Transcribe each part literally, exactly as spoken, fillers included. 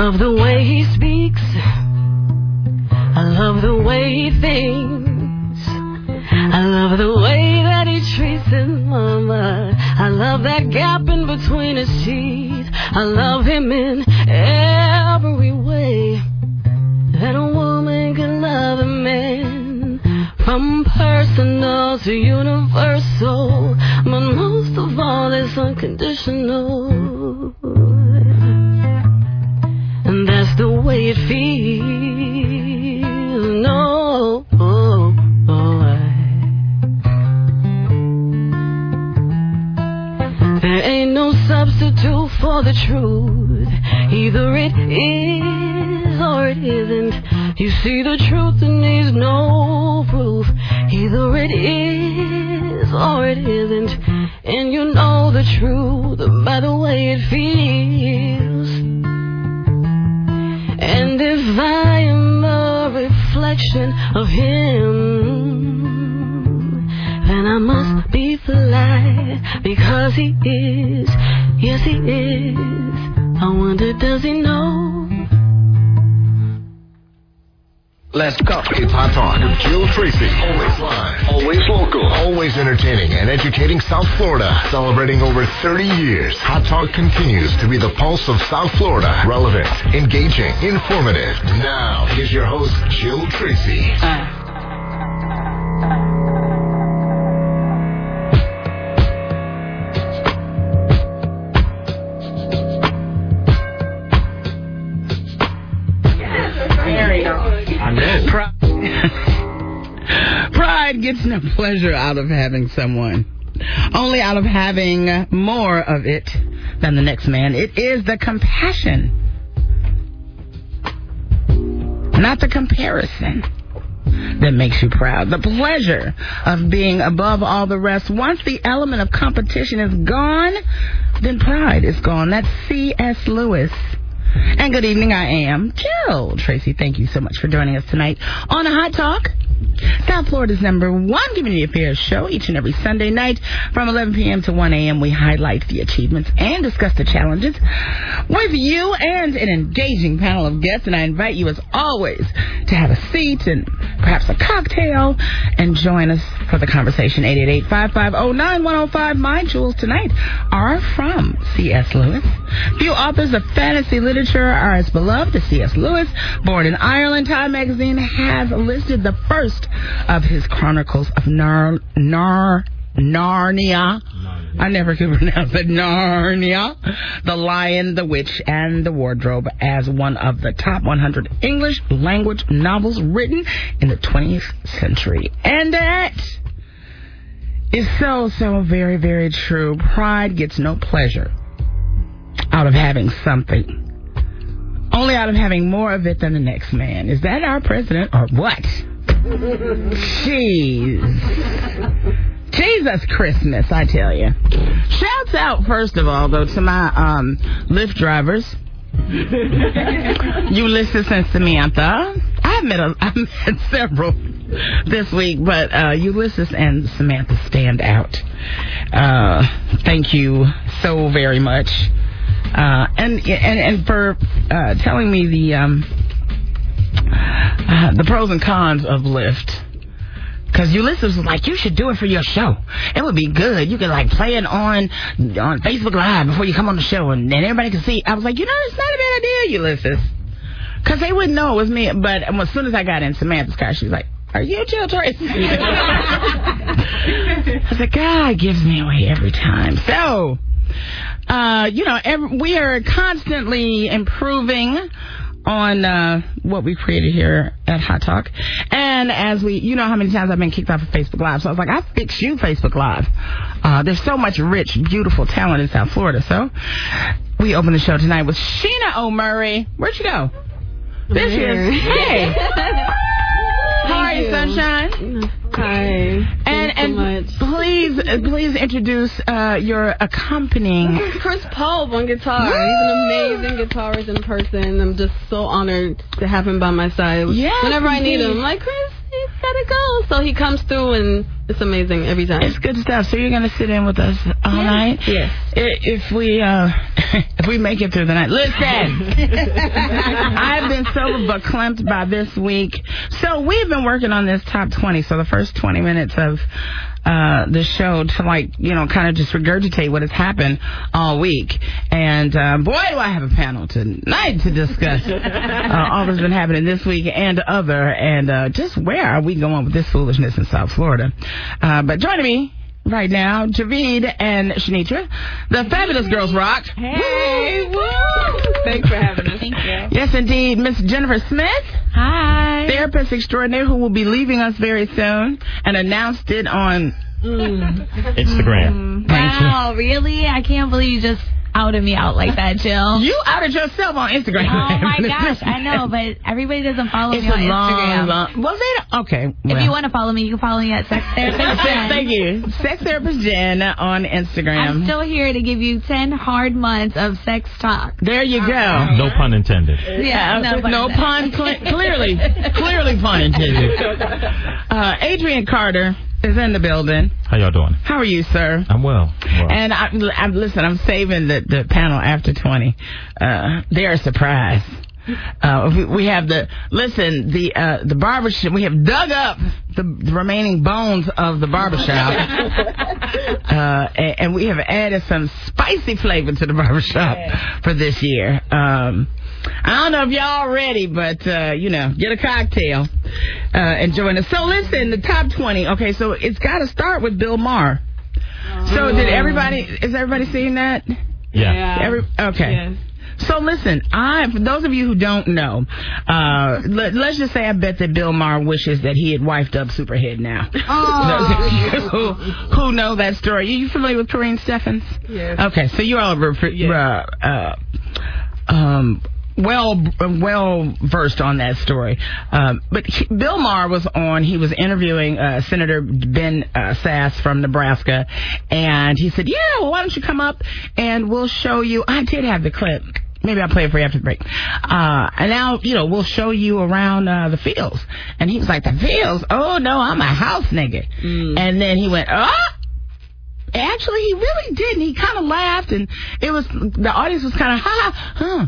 love the way he speaks. I love the way he thinks. I love the way that he treats his mama. I love that gap in between his teeth. I love him in every way that a woman can love a man, from personal to universal, but most of all it's unconditional. And that's the way it feels. No, oh, oh, there ain't no substitute for the truth. Either it is or it isn't. You see, the truth needs no proof. Either it is or it isn't. And you know the truth by the way it feels. And if I am a reflection of him, then I must be fly, because he is, yes he is. I wonder, does he know? Let's go. It's Hot Talk with Jill Tracy. Always live, always local, always entertaining and educating South Florida. Celebrating over thirty years, Hot Talk continues to be the pulse of South Florida. Relevant, engaging, informative. Now, here's your host, Jill Tracy. Uh. Pride gets no pleasure out of having someone, only out of having more of it than the next man. It is the compassion, not the comparison, that makes you proud. The pleasure of being above all the rest. Once the element of competition is gone, then pride is gone. That's C S Lewis. And good evening, I am Jill Tracy. Thank you so much for joining us tonight on Hot Talk, South Florida's number one community affairs show. Each and every Sunday night from eleven p.m. to one a.m. we highlight the achievements and discuss the challenges with you and an engaging panel of guests. And I invite you, as always, to have a seat and perhaps a cocktail and join us for the conversation. eight eight eight, five five zero, nine one zero five. My jewels tonight are from C S Lewis. Few authors of fantasy literature are as beloved as C S Lewis. Born in Ireland, Time magazine has listed the first of his chronicles of Nar Nar Narnia. Narnia. I never could pronounce it. Narnia. The Lion, the Witch, and the Wardrobe as one of the top one hundred English language novels written in the twentieth century. And that is so, so very, very true. Pride gets no pleasure out of having something, only out of having more of it than the next man. Is that our president or what? Jeez. Jesus Christmas, I tell you. Shouts out, first of all, though, to my um, Lyft drivers. Ulysses and Samantha. I've met, a, I've met several this week, but uh, Ulysses and Samantha stand out. Uh, thank you so very much. Uh, and, and and for uh, telling me the um, uh, the pros and cons of Lyft. Because Ulysses was like, you should do it for your show. It would be good. You could, like, play it on on Facebook Live before you come on the show, and, and everybody can see. I was like, you know, it's not a bad idea, Ulysses. Because they wouldn't know it was me. But as soon as I got in Samantha's car, she was like, are you Jill Tracy? I was like, God gives me away every time. So, uh, you know, every, we are constantly improving on uh, what we created here at Hot Talk. And as we, you know how many times I've been kicked off of Facebook Live. So I was like, I fix you, Facebook Live. Uh, there's so much rich, beautiful talent in South Florida. So we open the show tonight with Sheena O'Murray. Where'd you go? There she is. Hey. How are you, Sunshine? Hi. And and so please please introduce uh, your accompanying. This is Chris Pope on guitar. Woo! He's an amazing guitarist in person. I'm just so honored to have him by my side. Yes, whenever I need indeed. him, I'm like, Chris, let it go. So he comes through, and it's amazing every time. It's good stuff. So you're going to sit in with us all yeah. night? Yes. If we uh, if we make it through the night. Listen, I've been so verklempt by this week. So we've been working on this top twenty. So the first twenty minutes of uh, the show to, like, you know, kind of just regurgitate what has happened all week. And uh, boy, do I have a panel tonight to discuss uh, all that's been happening this week and other. And uh, just where are we going with this foolishness in South Florida? Uh, but joining me right now, Javid and Shanitra, the Fabulous Girls Rock. Hey, woo! Thanks for having us. Thank you. Yes, indeed. Miss Jennifer Smith. Hi. Therapist extraordinaire who will be leaving us very soon and announced it on mm. Instagram. Mm. Wow, really? I can't believe you just outed me out like that, Jill. You outed yourself on Instagram. Oh my gosh, I know, but everybody doesn't follow it's me on a long, Instagram. Long, well, they don't, okay. Well. If you want to follow me, you can follow me at Sex Therapist Jen. Thank you. Sex Therapist Jen on Instagram. I'm still here to give you ten hard months of sex talk. There you go. No pun intended. Yeah, no pun. No pun, cl- clearly, clearly pun intended. Uh, Adrian Carter is in the building. How y'all doing? How are you, sir? I'm well. well. And I, I'm listen. I'm saving the, the panel after twenty. Uh, they're a surprise. Uh, we, we have the listen the uh, the barbershop. We have dug up the, the remaining bones of the barbershop, uh, and, and we have added some spicy flavor to the barbershop for this year. Um, I don't know if y'all ready, but uh, you know, get a cocktail uh, and join us. So listen, the top twenty. Okay, so it's got to start with Bill Maher. So did everybody? Is everybody seeing that? Yeah. yeah. Every, okay. Yes. So listen, I for those of you who don't know, uh, let, let's just say I bet that Bill Maher wishes that he had wifed up Superhead now. Oh. who, who know that story? Are you familiar with Corinne Steffens? Yes. Okay, so you all are yes. uh, uh, um, well well versed on that story. Um, but he, Bill Maher was on. He was interviewing uh, Senator Ben uh, Sasse from Nebraska, and he said, "Yeah, well, why don't you come up and we'll show you." I did have the clip. Maybe I'll play it for you after the break. Uh, and now, you know, we'll show you around uh, the fields. And he was like, the fields? Oh, no, I'm a house nigga. Mm. And then he went, oh. Actually, he really did. And he kind of laughed. And it was, the audience was kind of, ha, huh.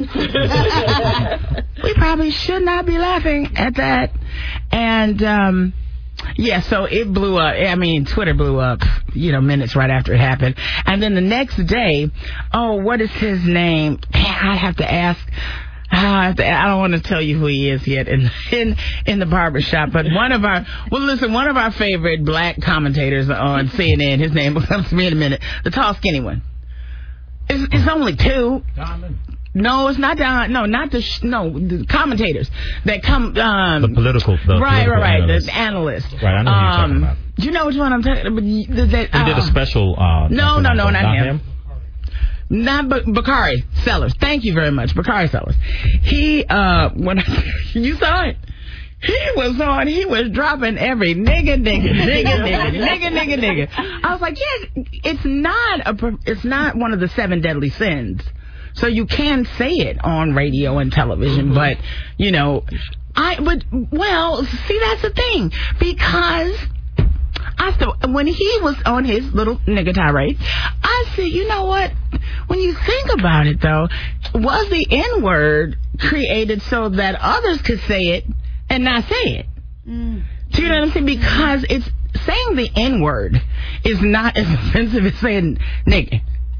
We probably should not be laughing at that. And, um, yeah, so it blew up. I mean, Twitter blew up, you know, minutes right after it happened. And then the next day, oh, what is his name? I have to ask. I, have to, I don't want to tell you who he is yet in in in the barbershop. But one of our, well, listen, one of our favorite black commentators on C N N, his name will come to me in a minute, the tall, skinny one. It's, it's only two. Diamond. No, it's not Don. No, not the sh- no the commentators that come. Um, the political, the right, political right, analyst. the analyst. Right, I know who you're talking about. Do you know which one I'm talking about? That, uh, he did a special. Uh, no, no, no, not, not him. him. Not B- Bakari Sellers. Thank you very much, Bakari Sellers. He, uh, when I, you saw it. He was on, he was dropping every nigga, nigga, nigga, nigga, nigga, nigga, nigga. I was like, yeah, it's not a, it's not one of the seven deadly sins. So you can say it on radio and television, mm-hmm. but, you know, I, but, well, see, that's the thing. Because I still, when he was on his little nigga tirade, I said, you know what? When you think about it, though, was the N-word created so that others could say it and not say it? Mm. Do you know what I'm saying? Because it's saying the N-word is not as offensive as saying nigga.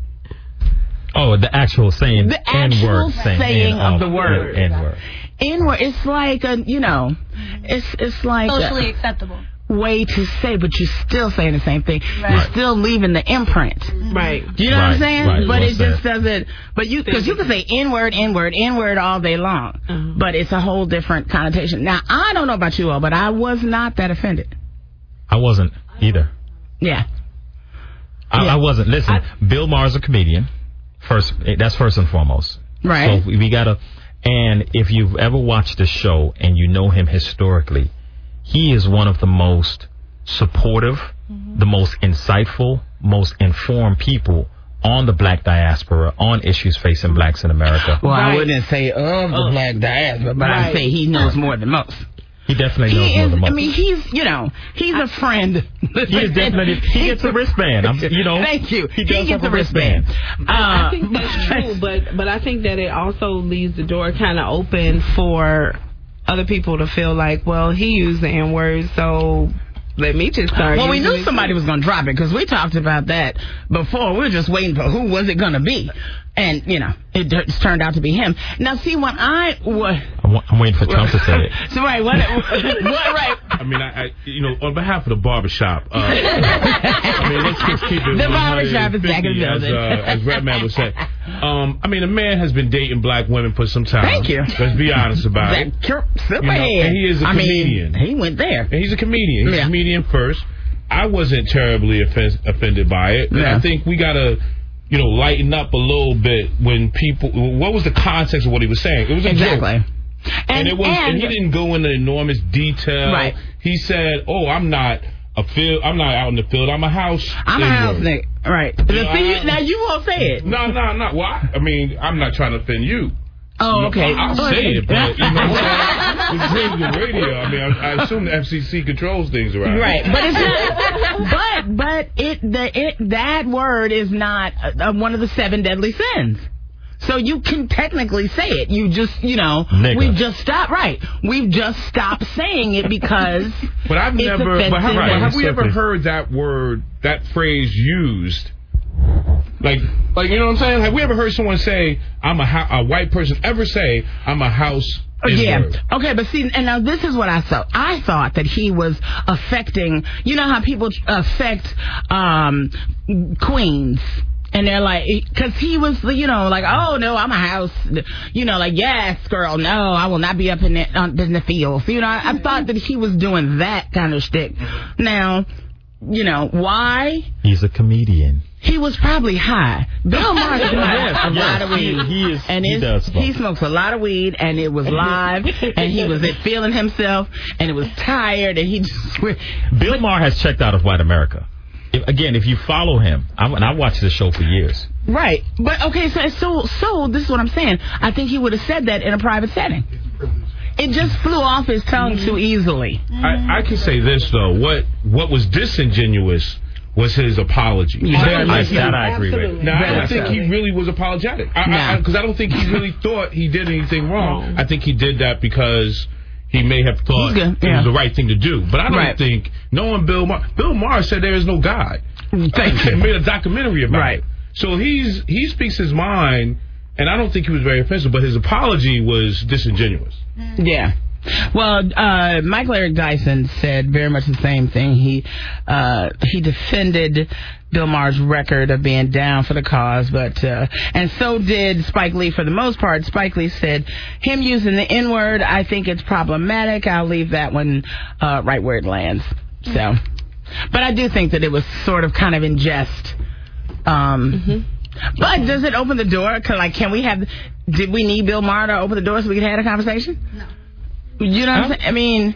Oh, the actual saying, the actual N-word saying, saying N- of oh, the word. N-word. N-word. It's like a, you know, it's it's like socially a acceptable way to say, but you're still saying the same thing. Right. You're still leaving the imprint. Right. Do you know right, what I'm saying? right, But well it said. just doesn't. But you, because you can say N-word, N-word, N-word all day long, uh-huh. but it's a whole different connotation. Now, I don't know about you all, but I was not that offended. I wasn't either. Yeah. I, yeah. I wasn't. Listen, I, Bill Maher's a comedian. First, that's first and foremost. Right. So we gotta, and if you've ever watched the show and you know him historically, he is one of the most supportive, mm-hmm. the most insightful, most informed people on the black diaspora, on issues facing blacks in America. Well, right. I wouldn't say of the oh. black diaspora, but right. I'd say he knows more than most. He definitely knows he more is, than most. I mean, he's, you know, he's a friend. He is definitely, he gets a wristband. I'm, you know. Thank you. He, He, does gets have a wristband. Uh, I think that's true, but but I think that it also leaves the door kind of open for other people to feel like, well, he used the N word, so let me just start. Well, we using knew it somebody too. was going to drop it because we talked about that before. We were just waiting for who was it going to be. And, you know, it just turned out to be him. Now, see, when I... What, I'm, I'm waiting for Trump to say it. so, right, what, what, right. I mean, I, I, you know, on behalf of the barbershop, uh, I mean, let's just keep it The barbershop is back in the as, building. uh, as Redman would say. Um, I mean, a man has been dating black women for some time. Thank you. Let's be honest about it. That, You know, and he is a I comedian. mean, he went there. And he's a comedian. He's Yeah. a comedian first. I wasn't terribly offen- offended by it. And Yeah. I think we got to, you know, lighten up a little bit when people... What was the context of what he was saying? It was a Exactly. joke. And, And, it was, and, and he didn't go into enormous detail. Right. He said, "Oh, I'm not a field. I'm not out in the field. I'm a house. I'm a N-word." house nigga. Right. know, See, you, I- now, you won't say it. No, no, no. Well, I, I mean, I'm not trying to offend you. Oh, You know, okay. I'll say it, but you know, it's the radio. I mean, I, I assume the F C C controls things around. Right, but it's not, but but it the it that word is not uh, one of the seven deadly sins. So you can technically say it. You just, you know, Nigga. we've just stopped. Right, we've just stopped saying it because. But I've it's never. But have, offensive but have we and- ever heard that word, that phrase used? Like, like you know what I'm saying? Have we ever heard someone say, "I'm a ho- a white person"? Ever say, "I'm a house"? Oh, yeah. N-word? Okay, but see, and now this is what I thought. I thought that he was affecting. You know how people affect um, queens. And they're like, because he was, you know, like, oh, no, I'm a house. You know, like, yes, girl, no, I will not be up in the, up in the fields. You know, I, I thought that he was doing that kind of shtick. Now, you know, why? He's a comedian. He was probably high. Bill Maher smokes a Yes, lot of weed. he- he is- and he it's- does smoke. he smokes a lot of weed, and it was live, and he was feeling himself, and it was tired, and he just... Bill Maher has checked out of white America. If, again, if you follow him, I, and I watched this show for years. Right. But, okay, so, so, so this is what I'm saying. I think he would have said that in a private setting. It just flew off his tongue too easily. I, I can say this though. What what was disingenuous was his apology. Yeah. Very I, much so. that I agree with. Absolutely. Now, I Very don't think so. he really was apologetic. Because I, Nah. I, 'cause I don't think he really thought he did anything wrong. I think he did that because he may have thought He's good, it yeah. was the right thing to do. But I don't Right. think, knowing Bill Maher, Bill Maher said there is no God. Thank you. Made a documentary about Right. it. So he's he speaks his mind, and I don't think he was very offensive, but his apology was disingenuous. Yeah. Well, uh, Michael Eric Dyson said very much the same thing. He uh, he defended Bill Maher's record of being down for the cause, but uh, and so did Spike Lee for the most part. Spike Lee said him using the N-word, I think it's problematic. I'll leave that one uh, right where it lands. So, but I do think that it was sort of kind of in jest. Um, Mm-hmm. But does it open the door? Cause like, can we have? Did we need Bill Maher to open the door so we could have a conversation? No. You know what I'm saying? I mean,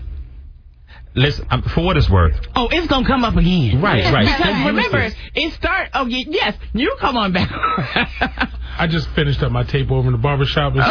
Listen, um, for what it's worth. oh, it's gonna come up again. Right, right. Because Use remember, this. it start. Oh, y- yes, you come on back. I just finished up my tape over in the barbershop. And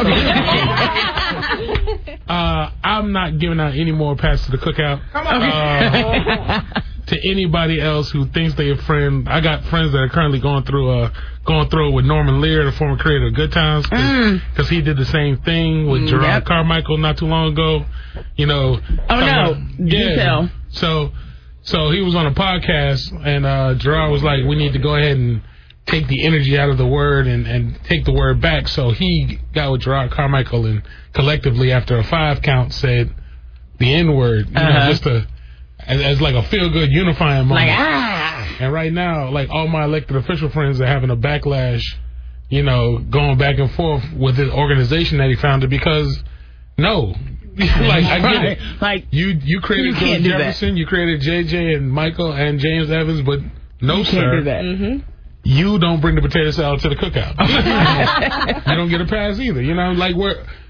Okay. uh, I'm not giving out any more passes to the cookout. Come on. Uh, to anybody else who thinks they a friend, I got friends that are currently going through uh going through it with Norman Lear, the former creator of Good Times, because he did the same thing with Gerard Yep. Carmichael not too long ago. You know. Oh, no. Do tell. So, so he was on a podcast, and uh, Gerard was like, "We need to go ahead and take the energy out of the word and, and take the word back." So he got with Gerard Carmichael and collectively, after a five count, said the N word, you Uh-huh. know, just a as, as like a feel good unifying moment. Like ah. And right now, like all my elected official friends are having a backlash, you know, going back and forth with the organization that he founded because no. like I get it. Like You you created You George can't do that. Jefferson, you created J J and Michael and James Evans, but no you sir. can't do that. Mm-hmm. You don't bring the potato salad to the cookout. You don't get a pass either. You know, like we're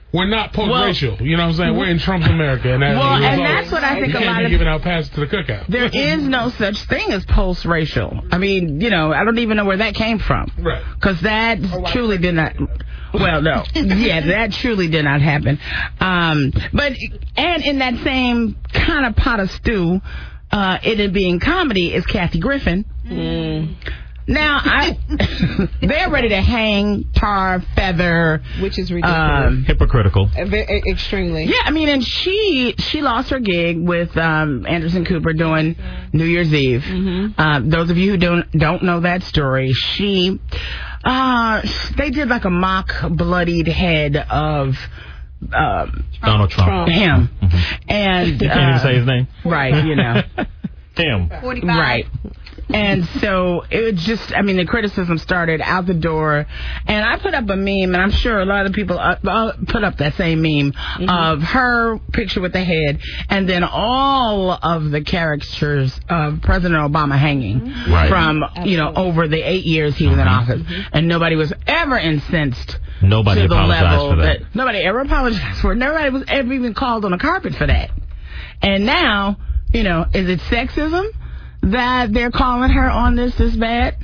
we're not post-racial. Well, you know what I'm saying? We're in Trump's America. And, that, well, and and that's what I think a lot of... giving out passes to the cookout. There is no such thing as post-racial. I mean, you know, I don't even know where that came from. Right. Because that truly did not... Well, no. Yeah, that truly did not happen. Um, but, and in that same kind of pot of stew, uh, it being comedy, is Kathy Griffin. Mm. Now, I, they're ready to hang, tar, feather. Which is ridiculous. Um, Hypocritical. Uh, very, extremely. Yeah, I mean, and she she lost her gig with um, Anderson Cooper doing New Year's Eve. Mm-hmm. Uh, those of you who don't don't know that story, she, uh, they did like a mock bloodied head of... Um, Donald Trump. Trump. Him. Mm-hmm. And, you can't uh, even say his name. Right, you know. Him. forty-five Right. And so it was just, I mean, the criticism started out the door. And I put up a meme, and I'm sure a lot of people uh, put up that same meme mm-hmm. of her picture with the head, and then all of the caricatures of President Obama hanging right. from, Absolutely. you know, over the eight years he was mm-hmm. in office. Mm-hmm. And nobody was ever incensed. Nobody to the apologized level for that. that. Nobody ever apologized for it. Nobody was ever even called on the carpet for that. And now, you know, is it sexism that they're calling her on this this bad?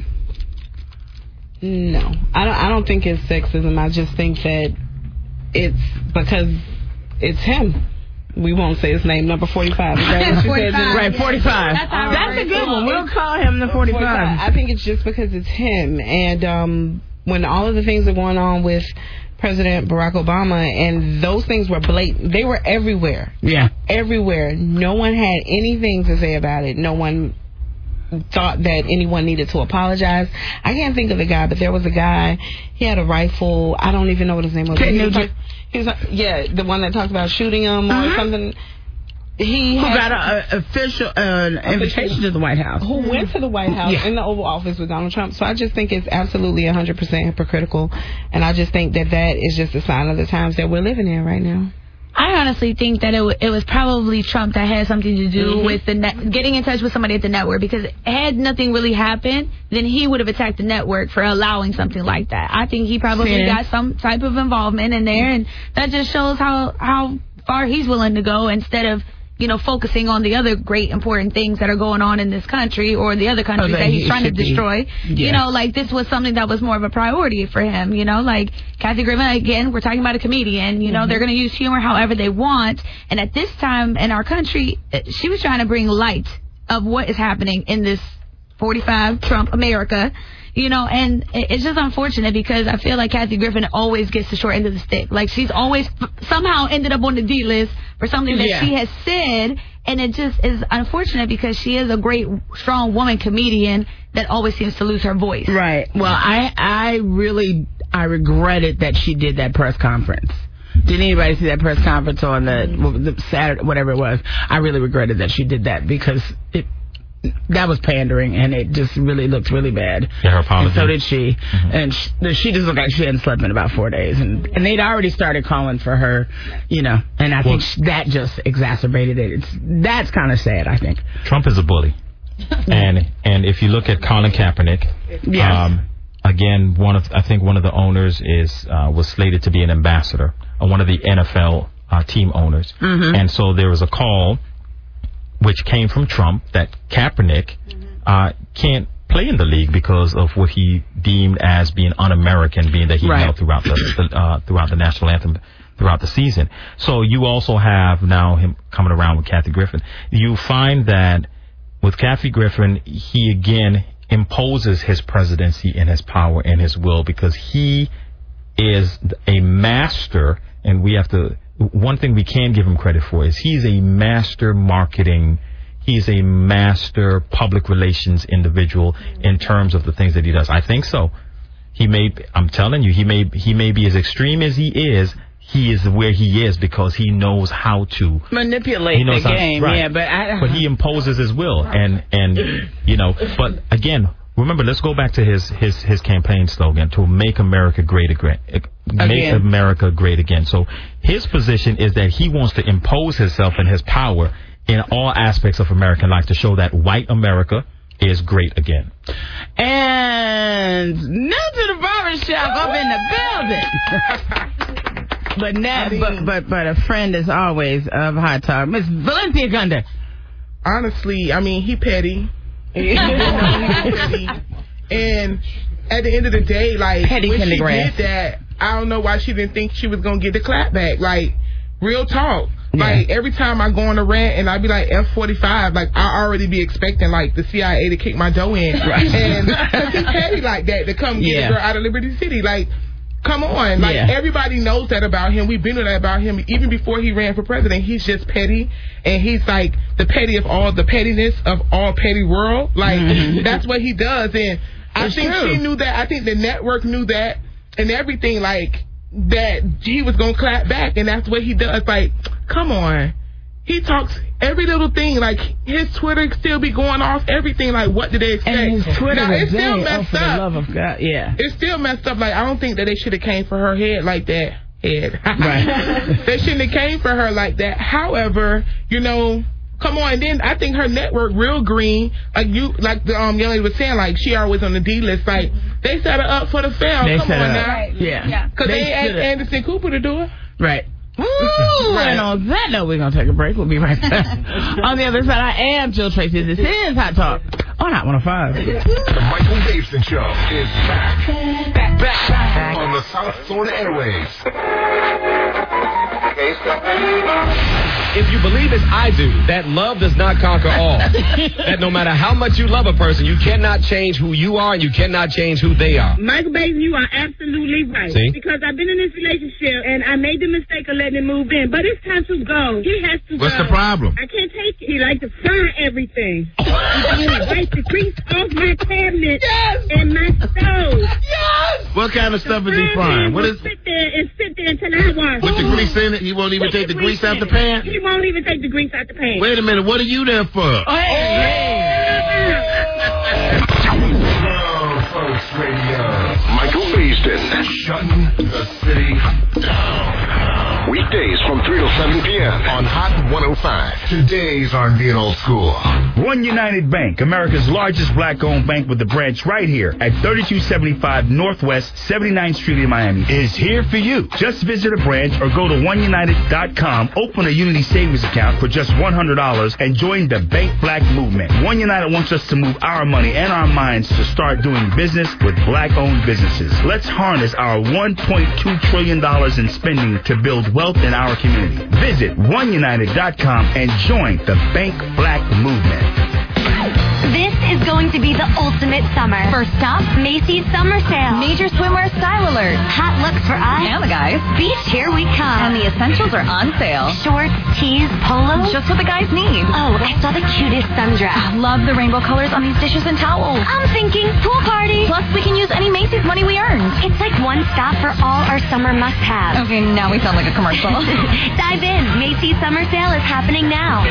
No, I don't. I don't think it's sexism. I just think that it's because it's him. We won't say his name. Number forty-five. Right, forty-five. Right, forty-five. That's, That's a good one. We'll call him the forty-five. forty-five. I think it's just because it's him. And um, when all of the things are going on with President Barack Obama, and those things were blatant. They were everywhere. Yeah. Everywhere. No one had anything to say about it. No one thought that anyone needed to apologize. I can't think of the guy, but there was a guy. He had a rifle. I don't even know what his name was. He was, talk, he was yeah, the one that talked about shooting him or uh-huh. something. He who had, got an official uh, invitation to the White House. Who went to the White House yeah. in the Oval Office with Donald Trump. So I just think it's absolutely one hundred percent hypocritical. And I just think that that is just a sign of the times that we're living in right now. I honestly think that it, w- it was probably Trump that had something to do mm-hmm. with the net- getting in touch with somebody at the network, because had nothing really happened, then he would have attacked the network for allowing something like that. I think he probably yeah. got some type of involvement in there, and that just shows how, how far he's willing to go instead of, you know, focusing on the other great important things that are going on in this country or the other countries oh, that he's trying to destroy. Yeah. You know, like this was something that was more of a priority for him. You know, like Kathy Griffin, again, we're talking about a comedian. You know, mm-hmm. they're going to use humor however they want. And at this time in our country, she was trying to bring light of what is happening in this forty-five Trump America. You know, and it's just unfortunate because I feel like Kathy Griffin always gets the short end of the stick. Like, she's always f- somehow ended up on the D list for something that yeah. she has said, and it just is unfortunate because she is a great, strong woman comedian that always seems to lose her voice. Right. Well, I, I really, I regretted that she did that press conference. Did anybody see that press conference on the, the Saturday, whatever it was? I really regretted that she did that because it, that was pandering, and it just really looked really bad. Yeah, her apology. And so did she. Mm-hmm. And she, she just looked like she hadn't slept in about four days. And, and they'd already started calling for her, you know, and I well, think that just exacerbated it. It's, that's kind of sad, I think. Trump is a bully. and and if you look at Colin Kaepernick, yes. um, again, one of I think one of the owners is uh, was slated to be an ambassador, or one of the N F L uh, team owners. Mm-hmm. And so there was a call which came from Trump that Kaepernick uh, can't play in the league because of what he deemed as being un-American, being that he right. knelt throughout the, the uh, throughout the national anthem throughout the season. So you also have now him coming around with Kathy Griffin. You find that with Kathy Griffin, he again imposes his presidency and his power and his will because he is a master, and we have to. One thing we can give him credit for is he's a master marketing, he's a master public relations individual in terms of the things that he does. I think so. He may, I'm telling you, he may he may be as extreme as he is. He is where he is because he knows how to manipulate he knows the how, game. Right. Yeah, but I, but he imposes his will, and and you know. But again, remember, let's go back to his his his campaign slogan: to make America great again. Make again. America great again. So his position is that he wants to impose himself and his power in all aspects of American life to show that white America is great again. And now to the barbershop up in the building. But now, I mean- but, but but a friend is always of Hot Talk. Miss Valencia Gunda. Honestly, I mean, he petty. And, you know, he's petty. And at the end of the day, like, Petty when she kindergarten. did that, I don't know why she didn't think she was going to get the clap back. Like, real talk. Yeah. Like, every time I go on a rant and I be like F forty-five, like, I already be expecting, like, the C I A to kick my dough in. Right. And he's petty like that to come get Yeah. a girl out of Liberty City. Like, come on. Like, Yeah. everybody knows that about him. We've been with that about him. Even before he ran for president, he's just petty. And he's, like, the petty of all, the pettiness of all petty world. Like, Mhm. that's what he does. And I It's think true. she knew that. I think the network knew that. And everything, like, that he was going to clap back. And that's what he does. Like, come on. He talks every little thing. Like, his Twitter still be going off everything. Like, what do they expect? And his Twitter now, was it's still dead. Oh, messed for the up. love of God, yeah. It's still messed up. Like, I don't think that they should have came for her head like that. Head. Right. They shouldn't have came for her like that. However, you know, come on. And then I think her network real green. Like you, like the um young lady was saying, like she always on the D list. Like they set her up for the fail. They come set on her up. now. Right. Yeah. Yeah. Because they, They ain't asked should've. Anderson Cooper to do it. Right. Ooh, Right. and on that note, we're going to take a break. We'll be right back. On the other side, I am Jill Tracy. This is Hot Talk on Hot one oh five. The Michael Davidson Show is back. Back, back, back. On the South Florida airwaves. If you believe as I do, that love does not conquer all. That no matter how much you love a person, you cannot change who you are and you cannot change who they are. Michael Bates, you are absolutely right. See? Because I've been in this relationship and I made the mistake of letting him move in. But it's time to go. He has to What's go. the problem? I can't take it. He likes to fry everything. He's going to wipe the grease off my cabinet Yes! and my stove. Yes! What kind of stuff is he Frying frying? pan What will is sit there and sit there until I wash. with the grease in it? He won't even take the grease out the pan? He won't even take the grease out the pan. Wait a minute, what are you there for? Grown Folks Radio. Michael Beaston. Shutting the city down. Weekdays from three to seven p.m. on Hot one oh five. Today's aren't being old school. One United Bank, America's largest black-owned bank with a branch right here at thirty-two seventy-five Northwest seventy-ninth Street in Miami, is here for you. Just visit a branch or go to one united dot com, open a Unity savings account for just one hundred dollars, and join the Bank Black movement. One United wants us to move our money and our minds to start doing business with black-owned businesses. Let's harness our one point two trillion dollars in spending to build wealth in our community. Visit one united dot com and join the Bank Black movement. This is going to be the ultimate summer. First stop, Macy's Summer Sale. Major swimwear style alert. Hot looks for us. And the guys. Beach, here we come. And the essentials are on sale. Shorts, tees, polos. Just what the guys need. Oh, I saw the cutest sundress. Love the rainbow colors on these dishes and towels. I'm thinking pool party. Plus, we can use any Macy's money we earned. It's like one stop for all our summer must-haves. Okay, now we sound like a commercial. Dive in. Macy's Summer Sale is happening now.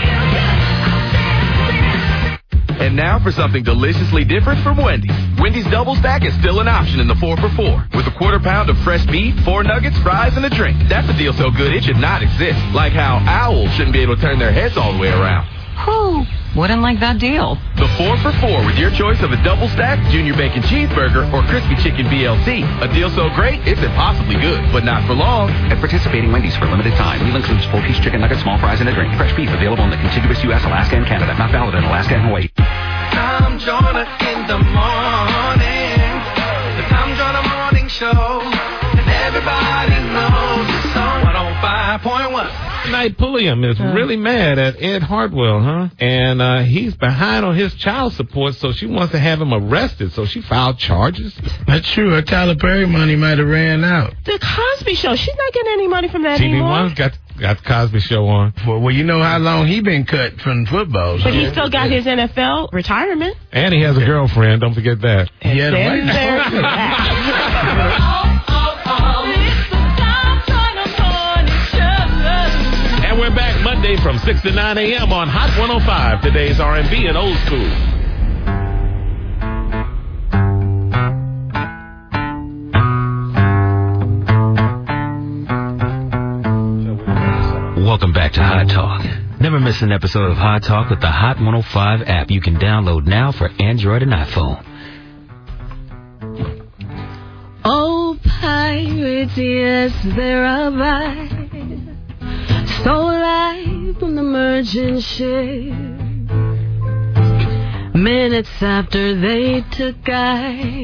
And now for something deliciously different from Wendy's. Wendy's Double Stack is still an option in the four for four. With a quarter pound of fresh beef, four nuggets, fries, and a drink. That's a deal so good it should not exist. Like how owls shouldn't be able to turn their heads all the way around. Whew, wouldn't like that deal. The four for four with your choice of a double stack, junior bacon cheeseburger, or crispy chicken B L T. A deal so great, it's impossibly good, but not for long. At participating Wendy's for a limited time. Meal includes full piece chicken nuggets, small fries, and a drink. Fresh beef available in the contiguous U S, Alaska, and Canada. Not valid in Alaska and Hawaii. Tom Joyner in the morning. The Tom Joyner Morning Show. And everybody knows it's on one oh five point one. Knight Pulliam is really mad at Ed Hartwell, huh? And uh, he's behind on his child support, so she wants to have him arrested. So she filed charges. That's true. Her Tyler Perry money might have ran out. The Cosby Show. She's not getting any money from that T V anymore. one's got got the Cosby Show on. Well, well, you know how long he been cut from football. So. But he still got his N F L retirement. And he has a girlfriend. Don't forget that. Yeah, Then there's that. And we're back Monday from six to nine a.m. on Hot one oh five. Today's R and B and old school. Welcome back to Hot Talk. Never miss an episode of Hot Talk with the Hot one oh five app you can download now for Android and iPhone. Oh, pirate. streets, yes, there abide. Stole life from the merchant ship. Minutes after they took I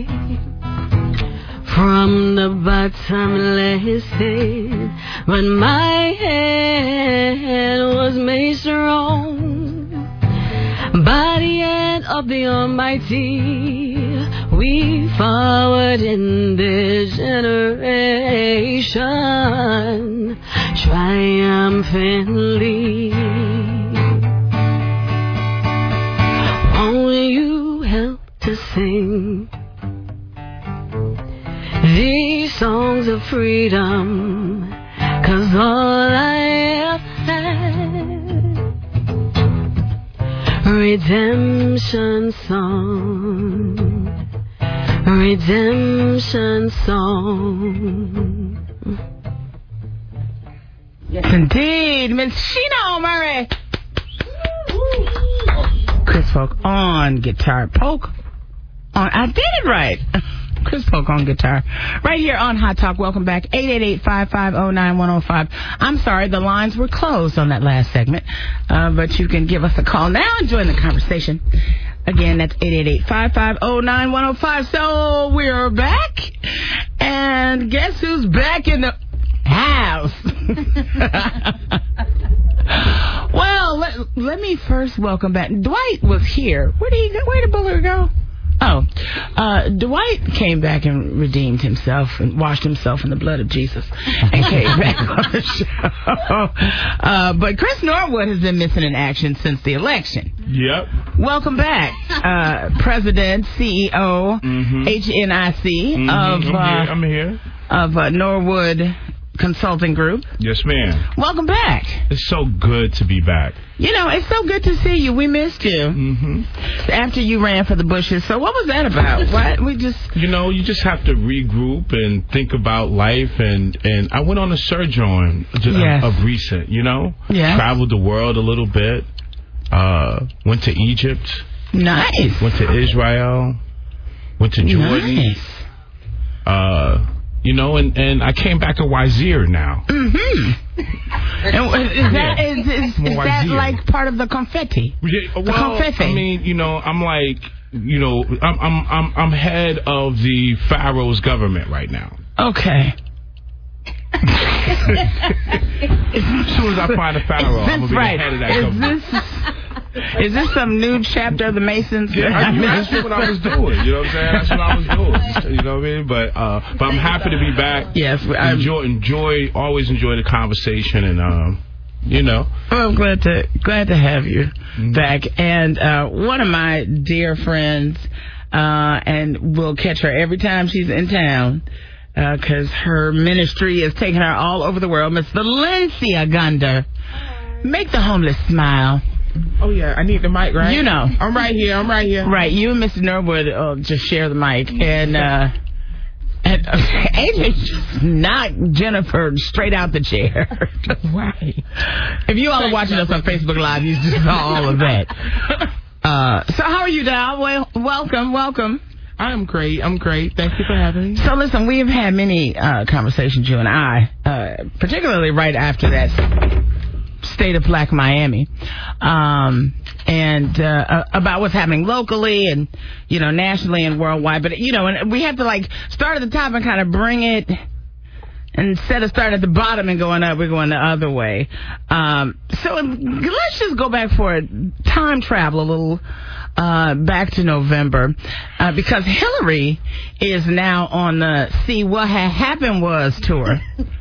from the bottomless pit, but my hand was made strong by the hand of the Almighty. We forward in this generation triumphantly. Won't you help to sing these songs of freedom? 'Cause all I have had, redemption song, redemption song. Yes, indeed. Miss Sheena Murray. Chris Polk on guitar. Polk on. I did it right. Chris Polk on guitar. Right here on Hot Talk. Welcome back. eight eight eight, five five zero, nine one zero five. I'm sorry, the lines were closed on that last segment. Uh, but you can give us a call now and join the conversation. Again, that's eight eight eight, five five zero, nine one zero five. So we're back. And guess who's back in the house? Well, let, let me first welcome back. Dwight was here. Where did he go? Where did Bullard go? Oh, uh, Dwight came back and redeemed himself and washed himself in the blood of Jesus and came back on the show. Uh, but Chris Norwood has been missing in action since the election. Yep. Welcome back, uh, President, C E O, mm-hmm. H N I C Mm-hmm. of, uh, I'm here. I'm here. of uh, Norwood Consulting Group. Yes, ma'am. Welcome back. It's so good to be back. You know, it's so good to see you. We missed you mm-hmm. after you ran for the bushes. So what was that about? What we just you know, you just have to regroup and think about life. And, and I went on a sojourn yes. of, of recent. You know, yeah. Traveled the world a little bit. Uh, went to Egypt. Nice. Went to Israel. Went to Jordan. Nice. Uh. You know, and, and I came back to Wazir now. Mm-hmm. And is that, is, is, is that like part of the confetti? Yeah, well, the confetti. I mean, you know, I'm like, you know, I'm I'm I'm I'm head of the Pharaoh's government right now. Okay. As soon as I find a Pharaoh, I'm gonna be right. the head of that is government. This, is this some new chapter of the Masons? Yeah, I, that's what I was doing. You know what I'm saying? That's what I was doing. You know what I mean? But uh, but I'm happy to be back. Yes, I enjoy enjoy always enjoy the conversation and um, you know. Well, I'm glad to glad to have you mm-hmm. back. And uh, one of my dear friends, uh, and we'll catch her every time she's in town. Because uh, her ministry is taking her all over the world. Miss Valencia Gunder. Make the homeless smile. Oh, yeah. I need the mic, right? You know. I'm right here. I'm right here. Right. You and Mister Norwood uh, just share the mic. And, uh, and uh, A J just knocked Jennifer straight out the chair. Why? If you all are watching us on Facebook Live, you just saw all of that. Uh, so how are you, Dal? Well, welcome, welcome. I'm great. I'm great. Thank you for having me. So listen, we have had many uh, conversations, you and I, uh, particularly right after that State of Black Miami, um, and uh, about what's happening locally and, you know, nationally and worldwide. But, you know, and we have to, like, start at the top and kind of bring it, instead of starting at the bottom and going up, we're going the other way. Um, so let's just go back for a time travel a little uh, back to November, uh, because Hillary is now on the See What Had Happened Was tour.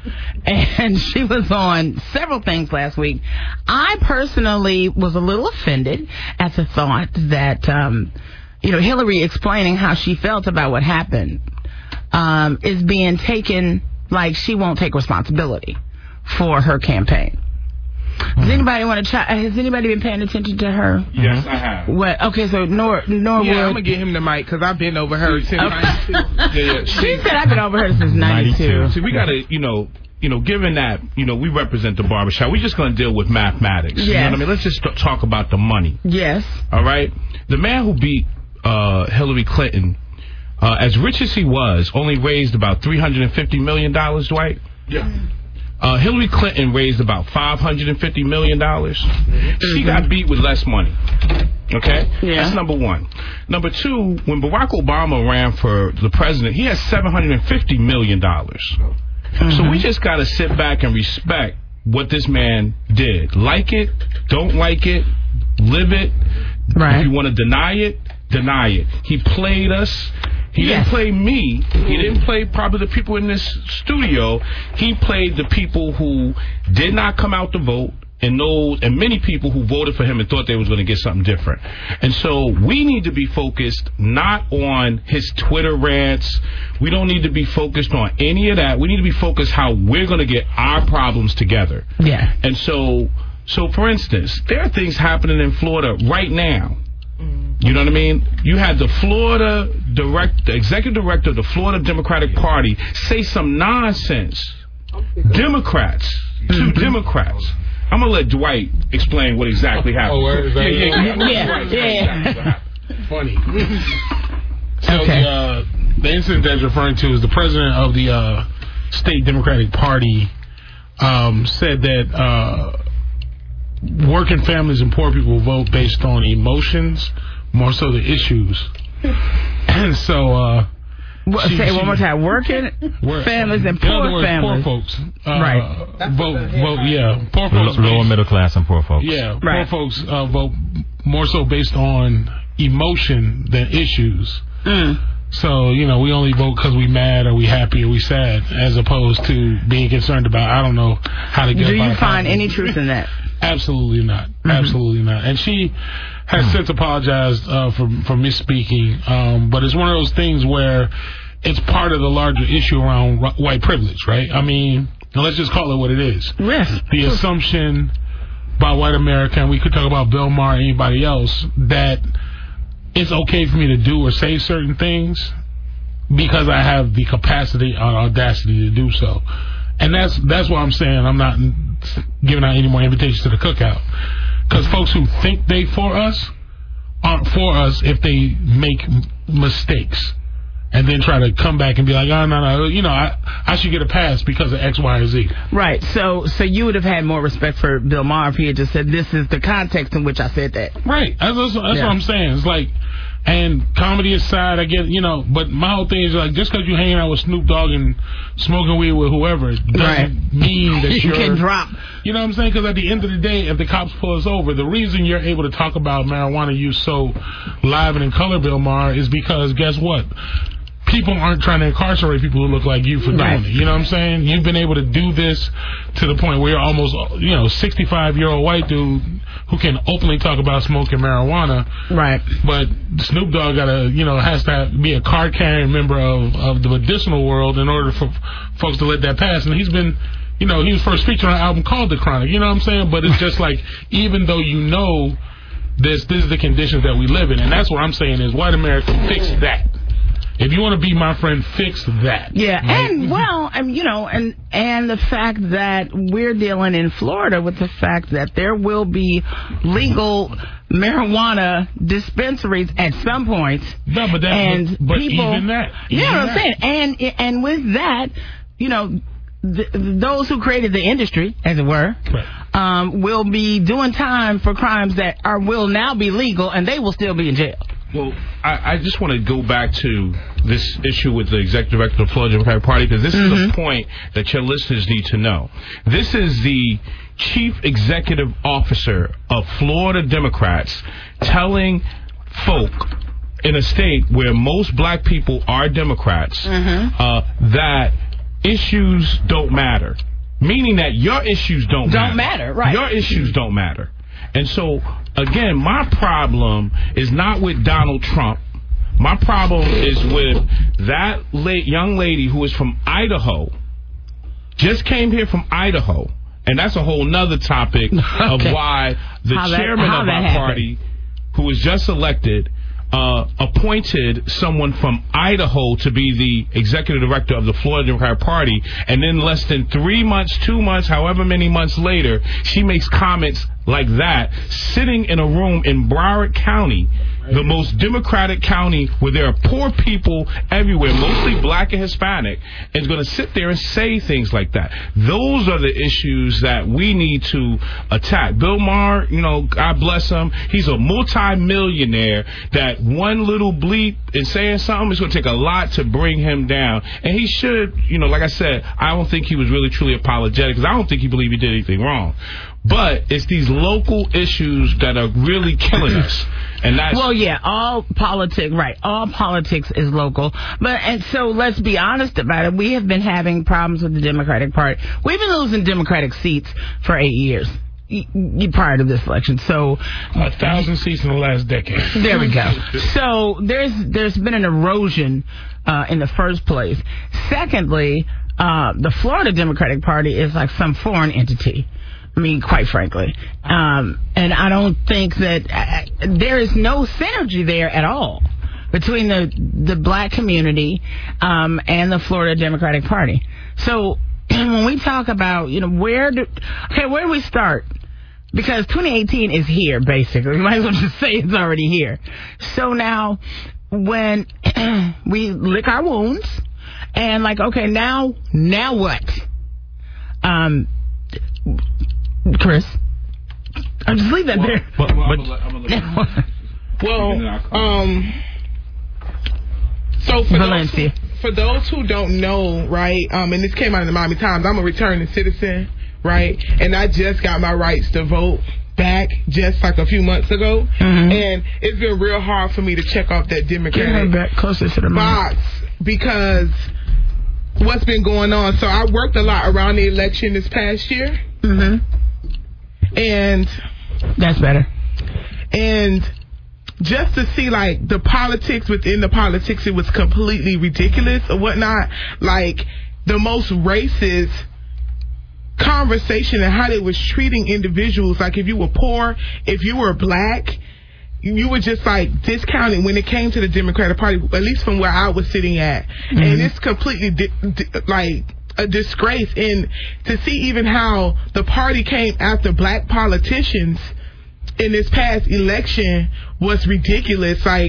And she was on several things last week. I personally was a little offended at the thought that, um, you know, Hillary explaining how she felt about what happened um, is being taken like she won't take responsibility for her campaign. Does anybody want to try? Has anybody been paying attention to her? Yes, I have. What? Okay, so Nor Norwood. Yeah, I'm gonna get him the mic because I've been overheard since ninety-two. Yeah, yeah. She said I've been overheard since ninety-two. See, we gotta, you know, you know, given that, you know, we represent the barbershop, we're just gonna deal with mathematics. Yes. You know what I mean? Let's just t- talk about the money. Yes. All right. The man who beat uh, Hillary Clinton uh, as rich as he was, only raised about three hundred fifty million dollars, Dwight? Yeah. Uh, Hillary Clinton raised about five hundred fifty million dollars. She got beat with less money. Okay? Yeah. That's number one. Number two, when Barack Obama ran for the president, he had seven hundred fifty million dollars. Mm-hmm. So we just got to sit back and respect what this man did. Like it, don't like it, live it. Right. If you want to deny it, deny it. He played us. He Yes. didn't play me. He didn't play probably the people in this studio. He played the people who did not come out to vote, and those and many people who voted for him and thought they was going to get something different. And so we need to be focused not on his Twitter rants. We don't need to be focused on any of that. We need to be focused how we're going to get our problems together. Yeah. And so, so for instance, there are things happening in Florida right now. You know what I mean? You had the Florida direct, the executive director of the Florida Democratic Party say some nonsense. Democrats, two Democrats. I'm gonna let Dwight explain what exactly happened. Oh, where is that? Yeah, yeah, Yeah, yeah. yeah. Funny. So Okay. the, uh, the incident that's referring to is the president of the uh, state Democratic Party um, said that uh, working families and poor people vote based on emotions more so the issues. And so, uh, What, she- say it she- one more time. Working Work- families and in other poor words, families. poor folks, uh, Right. vote, vote, yeah, poor L- folks, lower middle class and poor folks. yeah, Right. poor folks uh, vote more so based on emotion than issues. Mm. So, you know, we only vote because we mad or we happy or we sad, as opposed to being concerned about, I don't know how to get Do about you a find problem. any truth in that? Absolutely not. Mm-hmm. Absolutely not. And she has since apologized uh, for for misspeaking. Um, but it's one of those things where it's part of the larger issue around r- white privilege, right? I mean, let's just call it what it is. Yes. The assumption by white America, and we could talk about Bill Maher or anybody else, that it's okay for me to do or say certain things because I have the capacity or audacity to do so. And that's that's why I'm saying I'm not giving out any more invitations to the cookout. Because folks who think they for us aren't for us if they make m- mistakes and then try to come back and be like, oh, no, no, you know, I, I should get a pass because of X, Y, or Z. Right. So so you would have had more respect for Bill Maher if he had just said, this is the context in which I said that. Right. That's, that's, that's Yeah. what I'm saying. It's like, and comedy aside, I get, you know, but my whole thing is like, just because you're hanging out with Snoop Dogg and smoking weed with whoever doesn't Right. mean that You you're... can drop. You know what I'm saying? Because at the end of the day, if the cops pull us over, the reason you're able to talk about marijuana use so live and in color, Bill Maher, is because guess what? People aren't trying to incarcerate people who look like you for doing Right. it. You know what I'm saying? You've been able to do this to the point where you're almost, you know, sixty-five-year-old white dude who can openly talk about smoking marijuana. Right. But Snoop Dogg gotta, you know, has to have, be a card-carrying member of, of the medicinal world in order for folks to let that pass. And he's been, you know, he was first featured on an album called The Chronic. You know what I'm saying? But it's just like, even though you know this, this is the conditions that we live in. And that's what I'm saying is white America, fix that. If you want to be my friend, fix that. Yeah, Right? and well, and you know, and and the fact that we're dealing in Florida with the fact that there will be legal marijuana dispensaries at some point. No, but that, and but, but people, even that, even yeah, I'm that. saying, and and with that, you know, th- those who created the industry, as it were, Right. um, will be doing time for crimes that are will now be legal, and they will still be in jail. Well, I, I just want to go back to this issue with the executive director of the Florida Democratic Party, because this Mm-hmm. is the point that your listeners need to know. This is the chief executive officer of Florida Democrats telling folk in a state where most black people are Democrats Mm-hmm. uh, that issues don't matter. Meaning that your issues don't, Don't matter, right. Your issues don't matter. And so, again, my problem is not with Donald Trump. My problem is with that late young lady who is from Idaho, just came here from Idaho. And that's a whole nother topic of Okay. why the How that- chairman how of that our happened. party, who was just elected, uh, appointed someone from Idaho to be the executive director of the Florida Democratic Party, and then less than three months, two months, however many months later, she makes comments like that, sitting in a room in Broward County the most Democratic county where there are poor people everywhere, mostly black and Hispanic, is going to sit there and say things like that. Those are the issues that we need to attack. Bill Maher, you know, God bless him, he's a multi-millionaire that one little bleep in saying something is going to take a lot to bring him down. And he should, you know, like I said, I don't think he was really truly apologetic because I don't think he believed he did anything wrong. But it's these local issues that are really killing us. And that's well, yeah, all politics, right, all politics is local. But, and so let's be honest about it. We have been having problems with the Democratic Party. We've been losing Democratic seats for eight years. Prior to this election, so a thousand seats in the last decade. There we go. So there's there's been an erosion uh, in the first place. Secondly, uh, the Florida Democratic Party is like some foreign entity. I mean, quite frankly, um, and I don't think that uh, there is no synergy there at all between the the black community um, and the Florida Democratic Party. So when we talk about, you know, where do okay, where do we start? Because twenty eighteen is here, basically. We might as well just say it's already here. So now, when we lick our wounds, and like, okay, now, now what? Um, Chris, I'll just leave that well, there. But, but, well, um, so for those, who, for those who don't know, right, um, and this came out in the Miami Times, I'm a returning citizen. Right, and I just got my rights to vote back just like a few months ago, mm-hmm. and it's been real hard for me to check off that Democratic back closer to the box because what's been going on. So I worked a lot around the election this past year, mm-hmm. and that's better. And just to see like the politics within the politics, it was completely ridiculous or whatnot. Like the most racist conversation and how they was treating individuals, like if you were poor, if you were black, you were just like discounted when it came to the Democratic Party, at least from where I was sitting at. Mm-hmm. And it's completely di- di- like a disgrace. And to see even how the party came after black politicians in this past election was ridiculous. Like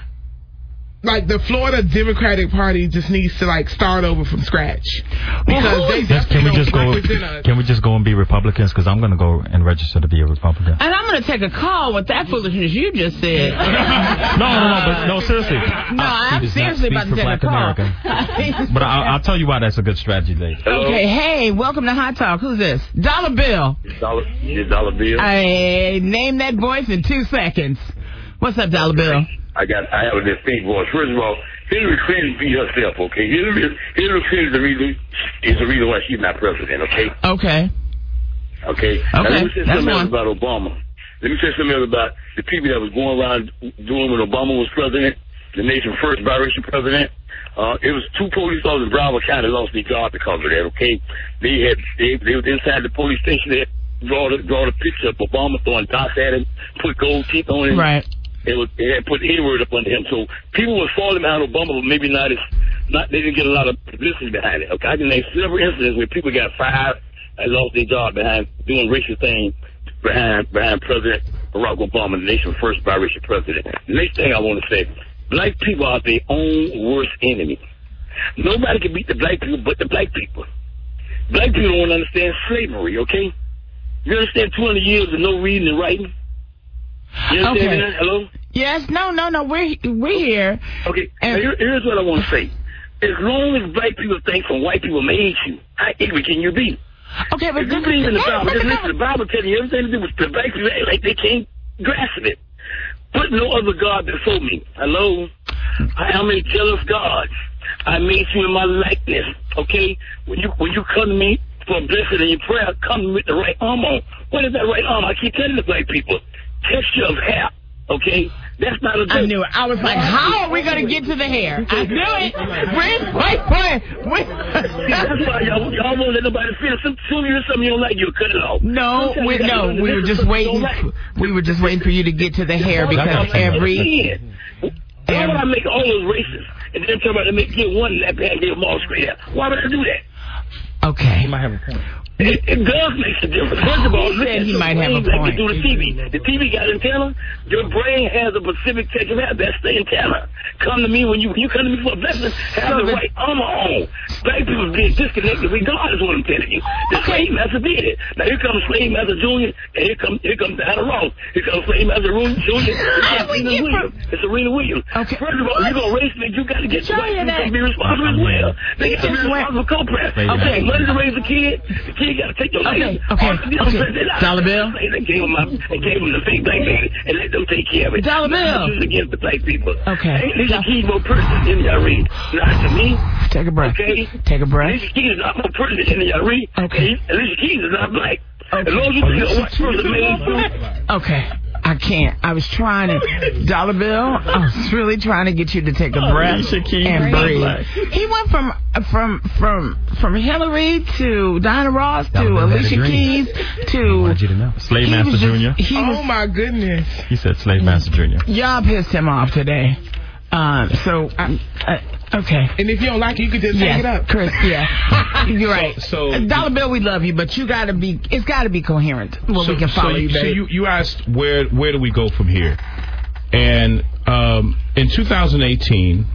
Like the Florida Democratic Party just needs to like start over from scratch because well, they yes, definitely can we don't just go? represent us. Can we just go and be Republicans? Because I'm going to go and register to be a Republican. And I'm going to take a call with that foolishness you just said. no, no, no, but no, seriously. No, uh, I'm seriously about to take a call. But I'll, I'll tell you why that's a good strategy, lady. Okay, hey, welcome to Hot Talk. Who's this? Dollar Bill. Dollar, Dollar Bill. I name that voice in two seconds. What's up, Dollar Bill? I got. I have a distinct voice. First of all, Hillary Clinton beat herself. Okay, Hillary, Hillary Clinton is the reason is the reason why she's not president. Okay. Okay. Okay. Okay. Now, let me say That's something else one. about Obama. Let me say something else about the people that was going around doing when Obama was president, the nation's first biracial president. Uh, it was two police officers in Broward County lost their job because of that. Okay, they had they they were inside the police station. They had draw the draw the picture of Obama throwing dots at him, put gold teeth on him. Right. It was they had put N-word up under him, so people were falling behind Obama, but maybe not as not. They didn't get a lot of publicity behind it. Okay, I can name several incidents where people got fired and lost their job behind doing racial things behind behind President Barack Obama, the nation's first biracial president. The next thing I want to say: black people are their own worst enemy. Nobody can beat the black people but the black people. Black people don't understand slavery. Okay, you understand two hundred years of no reading and writing. You understand Okay. that? Hello? Yes, no, no, no. We're we're here. Okay. And here, here's what I want to say. As long as black people think from white people made you, how ignorant can you be? Okay, but if you believe in the Bible, just listen to the Bible telling you everything to do with the black people act like they can't grasp it. Put no other God before me. Hello? I am a jealous God. I made you in my likeness. Okay? When you when you come to me for a blessing in your prayer, come with the right arm on. What is that right arm? I keep telling the black people. Texture of hair, okay? That's not a good... I knew it. I was like, how are we going to get to the hair? I knew it. Wait, wait, wait. wait. That's why y'all, y'all won't let nobody feel. Some, soon you hear something you don't like, you'll cut it off. No, we, no, we were just waiting. We were just waiting for you to get to the hair because every... Why would I make all those races and then turn around and make get one lap and give them all straight out? Why would I do that? Okay. He might have a point. It, it does make a difference. First of all, He look said at he the might have a brain that point. get through the T V. The T V got antenna. Your brain has a specific texture. That's the antenna. Come to me when you you come to me for a blessing. Have So the the- right armor on. Black people being disconnected regardless of what I'm telling you. The slave master did it. Now here comes Slave Master Junior, and here comes here comes Diana Ross. Here comes Slave Master Junior. Here comes Serena Williams. It's Serena Williams. Okay. First of all, you're gonna race me. You got to get the Show white you people that. to be responsible as well. They got to be just went- responsible for co-parents. Okay, money to raise a kid. The kid got to take your life. Okay, okay, okay. Dollar Bill? They gave him, my, they gave him the fake black baby and let them take care of it. Dollar Bill. This is against the black people. Okay. Ain't Alicia Keys more person than y'all read? Not to me. Take a breath. Okay. Take a breath. Alicia Keys is not more person than y'all read. Okay. Alicia Keys is not black. Okay. As long as you think of what person made food. Okay. I can't. I was trying to, Dollar Bill, I was really trying to get you to take a Oh, breath Alicia Keys and is not breathe. black. He went from from from from Hillary to Diana Ross to Dollar Bill had a Alicia dream. Keys I to wanted you to know. Slave he Master was just- Junior. He Oh was, my goodness. He said Slave Master Junior. y'all pissed him off today. Uh, so, um, uh, okay. And if you don't like it, you can just Yeah, take it up. Chris, yeah. You're right. So- Uh, Dollar Bill, we love you, but you gotta be, it's gotta be coherent where we can follow so you, so babe. you, you asked where where do we go from here? And um, in two thousand eighteen,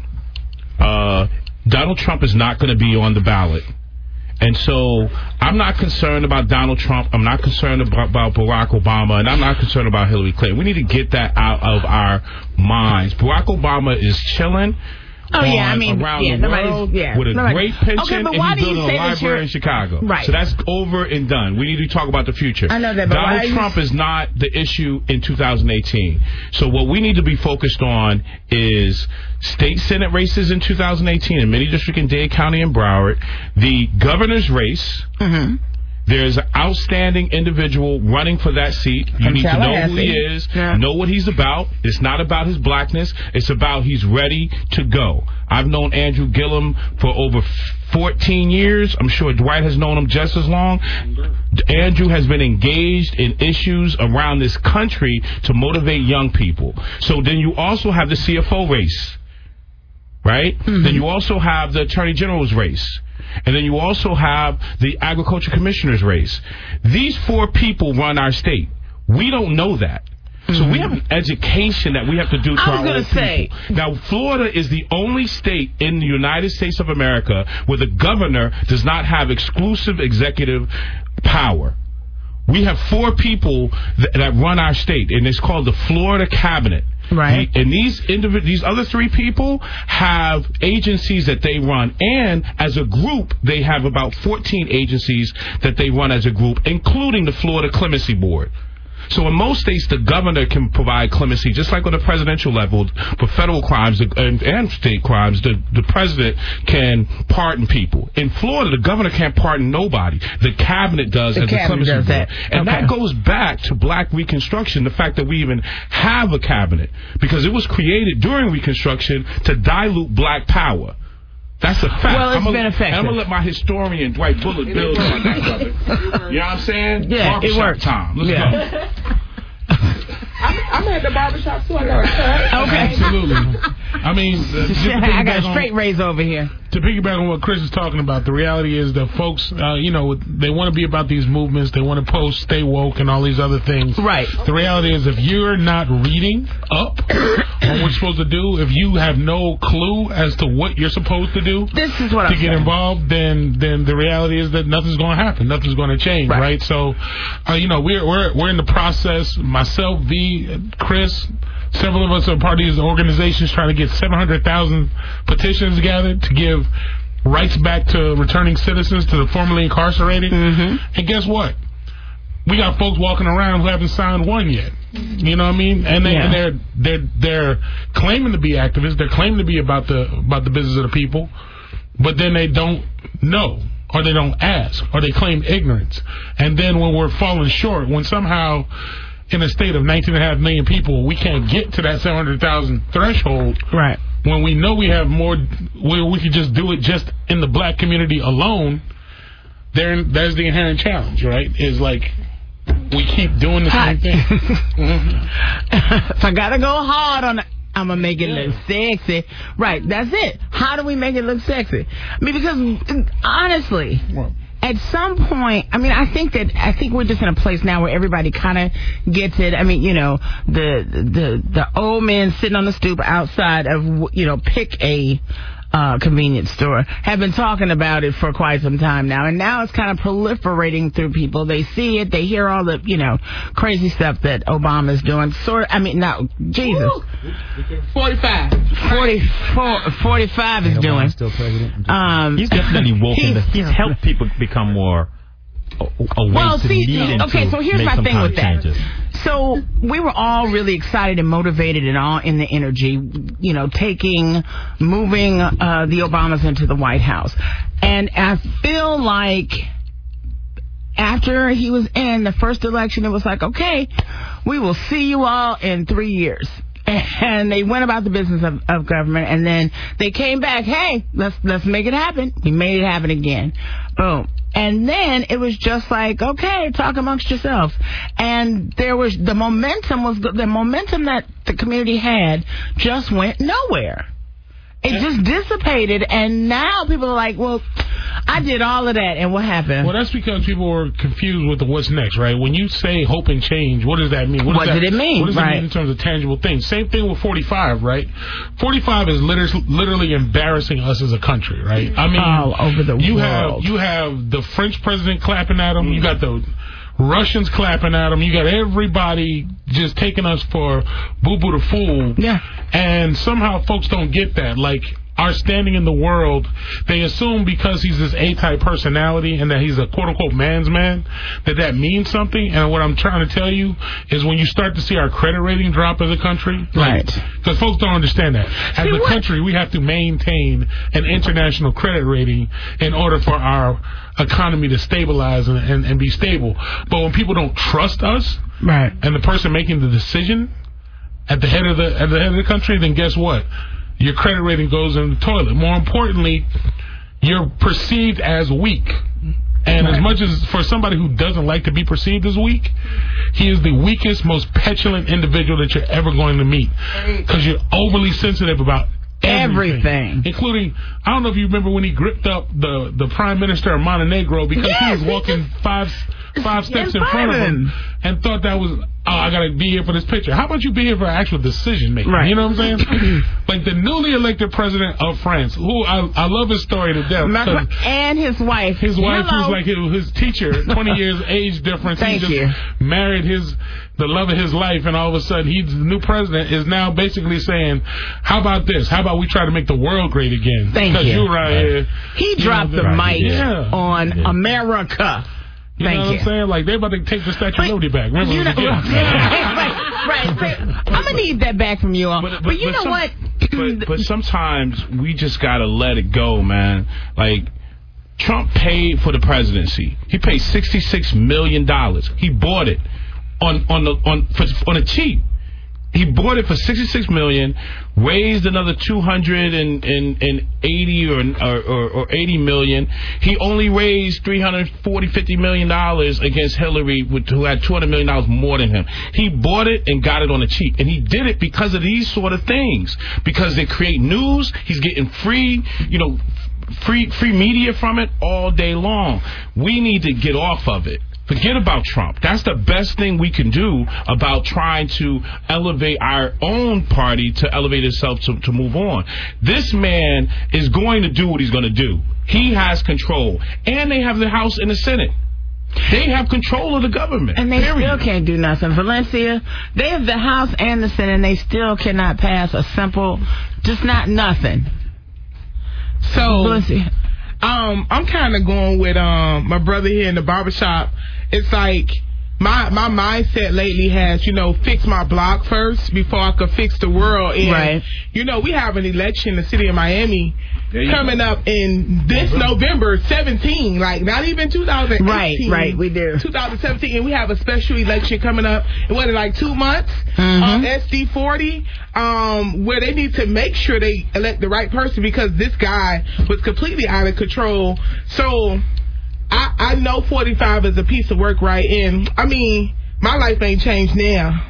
uh, Donald Trump is not going to be on the ballot. And so I'm not concerned about Donald Trump. I'm not concerned about, about Barack Obama. And I'm not concerned about Hillary Clinton. We need to get that out of our minds. Barack Obama is chilling. Oh, on, yeah, I mean, around yeah, the nobody's- world yeah, with a nobody- great pension, Okay, but and why he's do you building a say that library you're- in Chicago. Right. So that's over and done. We need to talk about the future. I know that, but why Donald are you- Trump is not the issue in two thousand eighteen. So what we need to be focused on is state senate races in two thousand eighteen in Mini District in Dade County and Broward, the governor's race. Mm-hmm. There's an outstanding individual running for that seat. You From need to know who Tallahassee. he is, Yeah. know what he's about. It's not about his blackness. It's about he's ready to go. I've known Andrew Gillum for over fourteen years. I'm sure Dwight has known him just as long. Andrew has been engaged in issues around this country to motivate young people. So then you also have the C F O race, right? Mm-hmm. Then you also have the Attorney General's race. And then you also have the Agriculture Commissioner's race. These four people run our state. We don't know that. So we have an education that we have to do to I was our gonna own say- people. Now, Florida is the only state in the United States of America where the governor does not have exclusive executive power. We have four people that, that run our state, and it's called the Florida Cabinet. Right. The- and these individ- these other three people have agencies that they run, and as a group, they have about fourteen agencies that they run as a group, including the Florida Clemency Board. So in most states, the governor can provide clemency, just like on the presidential level for federal crimes and, and state crimes. The, the president can pardon people. In Florida, the governor can't pardon nobody. The cabinet does The as cabinet a clemency does board. that. And Okay. that goes back to Black Reconstruction, the fact that we even have a cabinet, because it was created during Reconstruction to dilute Black power. That's a fact. Well, it's I'm gonna, been effective. I'm going to let my historian, Dwight Bullitt, build on that, brother. You know what I'm saying? Yeah, it Barbershop works. time. Let's Yeah. go. I'm, I'm at the barbershop too. I got a cut. Okay. Absolutely. I mean, uh, just to I got piggyback a on- straight raise over here. to piggyback on what Chris is talking about, the reality is that folks, uh, you know, they want to be about these movements. They want to post, stay woke, and all these other things. Right. The reality is, if you're not reading up on what you're supposed to do, if you have no clue as to what you're supposed to do This is what to I'm get saying. involved, then then the reality is that nothing's going to happen. Nothing's going to change, Right. right? So, uh, you know, we're we're we're in the process. Myself, V, Chris. Several of us are part of these organizations trying to get seven hundred thousand petitions gathered to give rights back to returning citizens, to the formerly incarcerated. Mm-hmm. And guess what? We got folks walking around who haven't signed one yet. You know what I mean? And, they, Yeah. and they're they're they're claiming to be activists. They're claiming to be about the about the business of the people, but then they don't know, or they don't ask, or they claim ignorance. And then when we're falling short, when somehow in a state of nineteen and a half million people, we can't get to that seven hundred thousand threshold. Right. When we know we have more, where we could just do it just in the black community alone, there, there's the inherent challenge, right? Is like, we keep doing the same thing. If I gotta go hard on it, I'm gonna make it look sexy. Right, that's it. How do we make it look sexy? I mean, because honestly, at some point, I mean, I think that I think we're just in a place now where everybody kind of gets it. I mean, you know, the the the old men sitting on the stoop outside of, you know, pick a uh, convenience store have been talking about it for quite some time now, and now it's kind of proliferating through people. They see it, they hear all the, you know, crazy stuff that Obama's doing. Sort, I mean, now, Jesus, forty-five, forty-four, forty-five is doing. Still president. Um, he's definitely woken. he's, The, he's helped people become more awake well, to see, need okay, to so here's make my some thing kind with of that. changes. So we were all really excited and motivated and all in the energy, you know, taking, moving uh, the Obamas into the White House. And I feel like after he was in the first election, it was like, okay, we will see you all in three years. And they went about the business of, of government, and then they came back, hey, let's let's make it happen. We made it happen again. Boom. And then it was just like, okay, talk amongst yourselves. And there was, the momentum was, the momentum that the community had just went nowhere. It just dissipated, and now people are like, well, I did all of that, and what happened? Well, that's because people were confused with the what's next, right? When you say hope and change, what does that mean? What, what did that, it mean? What does right. it mean in terms of tangible things? Same thing with forty-five, right? forty-five is literally, literally embarrassing us as a country, right? I mean, all over the you world. have you have the French president clapping at him. You got the Russians clapping at him. You got everybody just taking us for boo-boo the fool. Yeah. And somehow folks don't get that. Like, our standing in the world, they assume because he's this A-type personality and that he's a quote-unquote man's man, that that means something. And what I'm trying to tell you is when you start to see our credit rating drop as a country, right? Because folks don't understand that. As See, a what? country, we have to maintain an international credit rating in order for our economy to stabilize and, and, and be stable. But when people don't trust us, right, and the person making the decision at the head of the at the head of the country, then guess what? Your credit rating goes in the toilet. More importantly, you're perceived as weak. And right. as much as for somebody who doesn't like to be perceived as weak, he is the weakest, most petulant individual that you're ever going to meet. Because you're overly sensitive about everything, everything. Including, I don't know if you remember when he gripped up the, the Prime Minister of Montenegro because yes, he was walking just, five five steps in front of him and thought that was, oh, I got to be here for this picture. How about you be here for actual decision making? Right. You know what I'm saying? Like the newly elected president of France, who I, I love his story to death. My, and his wife. His wife, Hello. who's like his, his teacher, twenty years age difference. Thank he just you. married his the love of his life, and all of a sudden he's the new president is now basically saying, how about this? How about we try to make the world great again? Thank you. you right here. He dropped know, the right, mic yeah. on yeah. America. You Thank know what you. I'm saying? Like, they're about to take the Statue of Liberty back. Remember you know, right, right, right. I'm going to need that back from you all. But, but, but you but know some, what? but, but sometimes we just got to let it go, man. Like, Trump paid for the presidency. He paid sixty-six million dollars. He bought it on on the on for, on a cheap. He bought it for sixty-six million dollars, raised another two hundred eighty or, or, or eighty million dollars. He only raised three hundred forty, fifty million dollars against Hillary, who had two hundred million dollars more than him. He bought it and got it on the cheap. And he did it because of these sort of things. Because they create news. He's getting free, you know, free free media from it all day long. We need to get off of it. Forget about Trump. That's the best thing we can do about trying to elevate our own party to elevate itself to, to move on. This man is going to do what he's going to do. He has control. And they have the House and the Senate. They have control of the government. And they period. still can't do nothing. Valencia, they have the House and the Senate, and they still cannot pass a simple, just not nothing. So, Valencia. Um, I'm kind of going with um my brother here in the barbershop. It's like my my mindset lately has, you know, fix my block first before I could fix the world. And, right. you know, we have an election in the city of Miami coming go. up in this November seventeenth, like not even two thousand eighteen. Right, right, we do. twenty seventeen, and we have a special election coming up in what, like two months? Mm-hmm. Um, S D forty, um, where they need to make sure they elect the right person because this guy was completely out of control. So I, I know forty-five is a piece of work, right? And I mean, my life ain't changed now.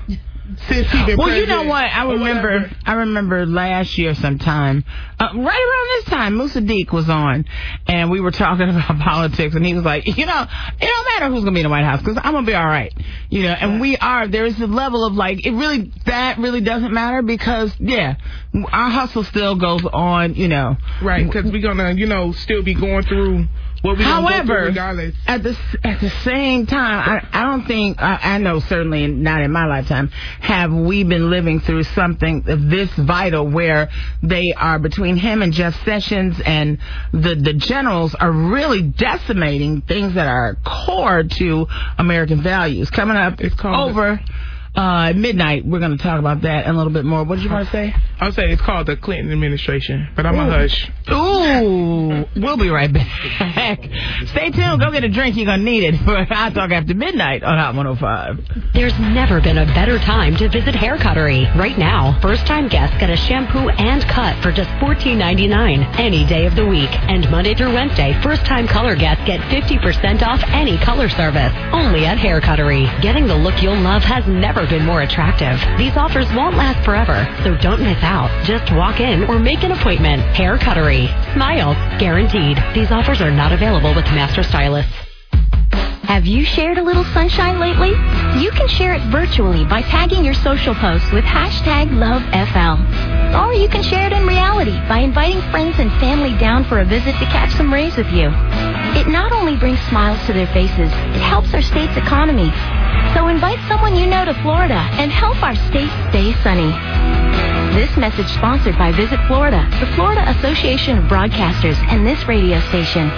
since he been Well, president. you know what? I remember. I remember last year sometime, uh, right around this time, Musa Deek was on, and we were talking about politics, and he was like, you know, it don't matter who's gonna be in the White House because I'm gonna be all right, you know. And we are. There is a level of like, it really that really doesn't matter because yeah, our hustle still goes on, you know. Right, because we're gonna, you know, still be going through. What we However, regardless. at the at the same time, I, I don't think I, I know certainly not in my lifetime have we been living through something this vital where they are between him and Jeff Sessions and the the generals are really decimating things that are core to American values. Coming up, it's called over. Uh, at midnight, we're going to talk about that and a little bit more. What did you want to say? I was saying it's called the Clinton administration, but I'm Ooh. a hush. Ooh, we'll be right back. Stay tuned. Go get a drink. You're going to need it for Hot Talk After Midnight on Hot one oh five. There's never been a better time to visit Hair Cuttery. Right now, first-time guests get a shampoo and cut for just fourteen ninety-nine any day of the week. And Monday through Wednesday, first-time color guests get fifty percent off any color service. Only at Hair Cuttery. Getting the look you'll love has never been more attractive. These offers won't last forever, so don't miss out. Just walk in or make an appointment. Hair Cuttery. Smiles guaranteed. These offers are not available with master stylists. Have you shared a little sunshine lately? You can share it virtually by tagging your social posts with hashtag LoveFL. Or you can share it in reality by inviting friends and family down for a visit to catch some rays with you. It not only brings smiles to their faces, it helps our state's economy. So invite someone you know to Florida and help our state stay sunny. This message sponsored by Visit Florida, the Florida Association of Broadcasters, and this radio station.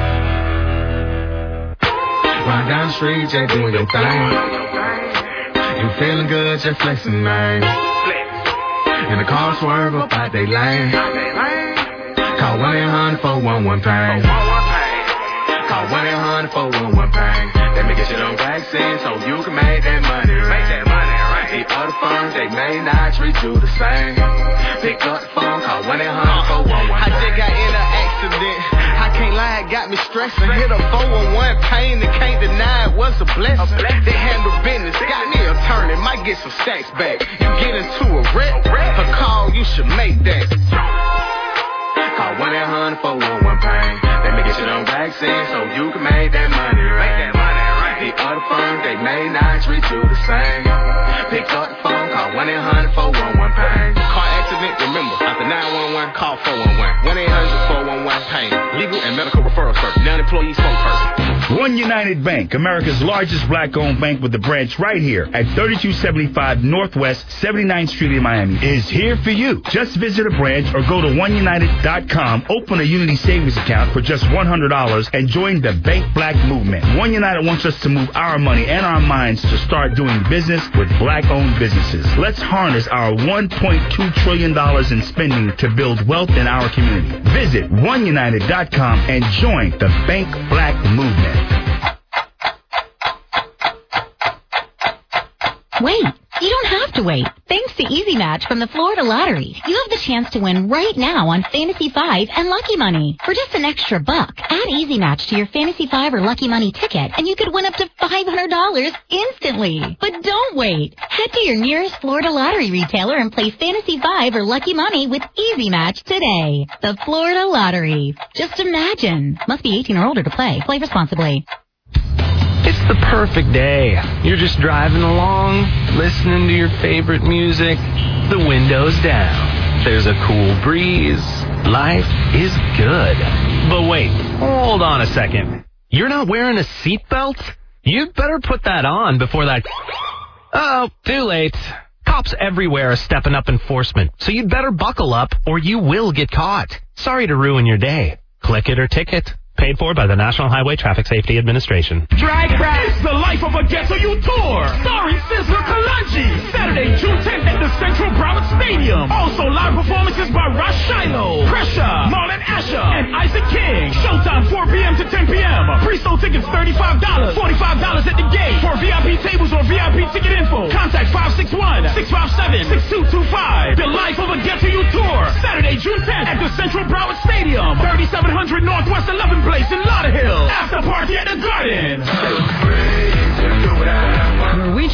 Ride down the street, just doing your thing. You feeling good, just flexing, man. In the car swerve up out they lane. Call one eight hundred four one one pain. Call one eight hundred four one one pain. Let me get you on vaccine so you can make that money. Make that money, right? The other firms, they may not treat you the same. Pick up the phone, call one eight hundred four one one pain. I just got in an accident. I can't lie, it got me stressing. Hit a four one one pain and can't deny it was a blessing. They handle business, got me a turn, might get some stacks back. You get into a wreck, a call, you should make that. Call one eight hundred four one one pain. Let me get you on vaccine so you can make that money, right? Make that money, right? The other firms, they may not treat you the same. Pick up the phone, call one eight hundred four one one pain. Car accident, remember, after nine one one, call four one one. one eight hundred four one one pain. Legal and medical referral service. Non-employee spokesperson. One United Bank, America's largest black-owned bank with a branch right here at thirty-two seventy-five Northwest seventy-ninth Street in Miami, is here for you. Just visit a branch or go to one united dot com, open a Unity savings account for just one hundred dollars, and join the Bank Black movement. One United wants us to move our money and our minds to start doing business with black-owned businesses. Let's harness our one point two trillion dollars in spending to build wealth in our community. Visit one united dot com and join the Bank Black movement. Wait, you don't have to wait. Thanks to Easy Match from the Florida Lottery, you have the chance to win right now on Fantasy five and Lucky Money. For just an extra buck, add Easy Match to your Fantasy five or Lucky Money ticket, and you could win up to five hundred dollars instantly. But don't wait. Head to your nearest Florida Lottery retailer and play Fantasy five or Lucky Money with Easy Match today. The Florida Lottery. Just imagine. Must be eighteen or older to play. Play responsibly. It's the perfect day. You're just driving along, listening to your favorite music. The window's down. There's a cool breeze. Life is good. But wait, hold on a second. You're not wearing a seatbelt? You'd better put that on before that... Oh, too late. Cops everywhere are stepping up enforcement, so you'd better buckle up or you will get caught. Sorry to ruin your day. Click it or ticket. Paid for by the National Highway Traffic Safety Administration. Drag Rap is the life of a ghetto youth tour, starring Sizzler Kalanji. Saturday, June tenth at the Central Broward Stadium. Also live performances by Rosh Shiloh, Pressure, Marlon Asher, and Isaac King. Showtime four p.m. to ten p.m. Pre-sold tickets thirty-five dollars, forty-five dollars at the gate. For V I P tables or V I P ticket info, contact five six one, six five seven, six two two five. The life of a ghetto youth tour, Saturday, June tenth at the Central Broward Stadium. thirty-seven hundred Northwest eleventh Place in Lauderhill. After party at the Garden. Where we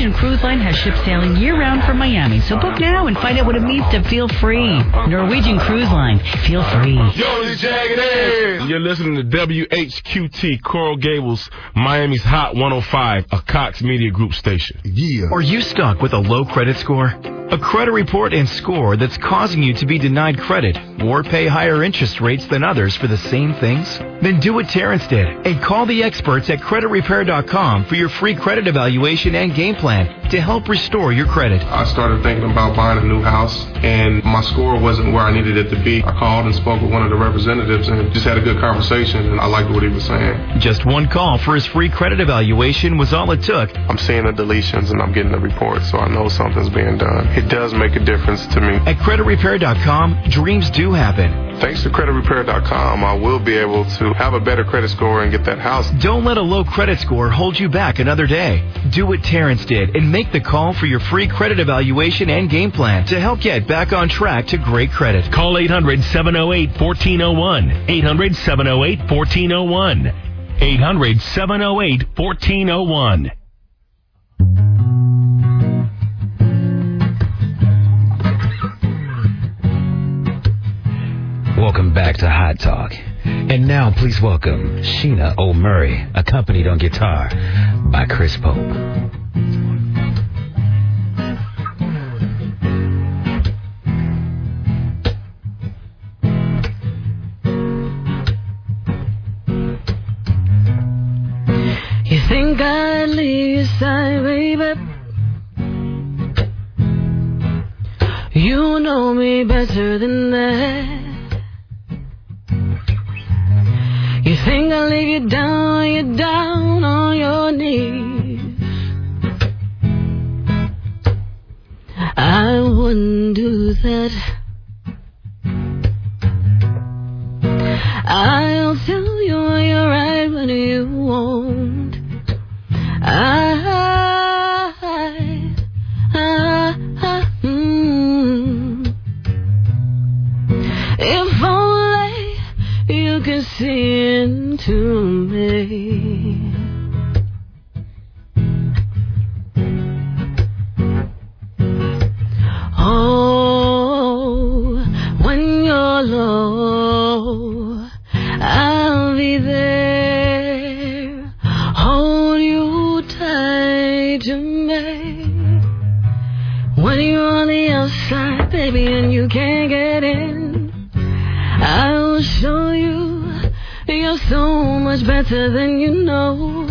Norwegian Cruise Line has ships sailing year-round from Miami, so book now and find out what it means to feel free. Norwegian Cruise Line. Feel free. You're listening to W H Q T, Coral Gables, Miami's Hot one oh five, a Cox Media Group station. Yeah. Are you stuck with a low credit score? A credit report and score that's causing you to be denied credit or pay higher interest rates than others for the same things? Then do what Terrence did and call the experts at credit repair dot com for your free credit evaluation and game plan to help restore your credit. I started thinking about buying a new house, and my score wasn't where I needed it to be. I called and spoke with one of the representatives and just had a good conversation, and I liked what he was saying. Just one call for his free credit evaluation was all it took. I'm seeing the deletions, and I'm getting the report, so I know something's being done. It does make a difference to me. At credit repair dot com, dreams do happen. Thanks to credit repair dot com, I will be able to have a better credit score and get that house. Don't let a low credit score hold you back another day. Do what Terrence did and make the call for your free credit evaluation and game plan to help get back on track to great credit. Call eight hundred, seven oh eight, one four oh one. eight hundred, seven oh eight, one four oh one. eight hundred, seven oh eight, one four oh one. Welcome back to Hot Talk. And now please welcome Sheena O'Murray, accompanied on guitar by Chris Pope. You think I'd leave your side, baby? You know me better than that. You think I'll leave you down, you down on your knees. I wouldn't do that. I'll tell you when you're right, when you won't. I, I, I mm. If only you could see into me. Oh, when you're low, I'll be there. Hold you tight to me. When you're on the outside, baby, and you can't get in, I'll show you you're so much better than you know.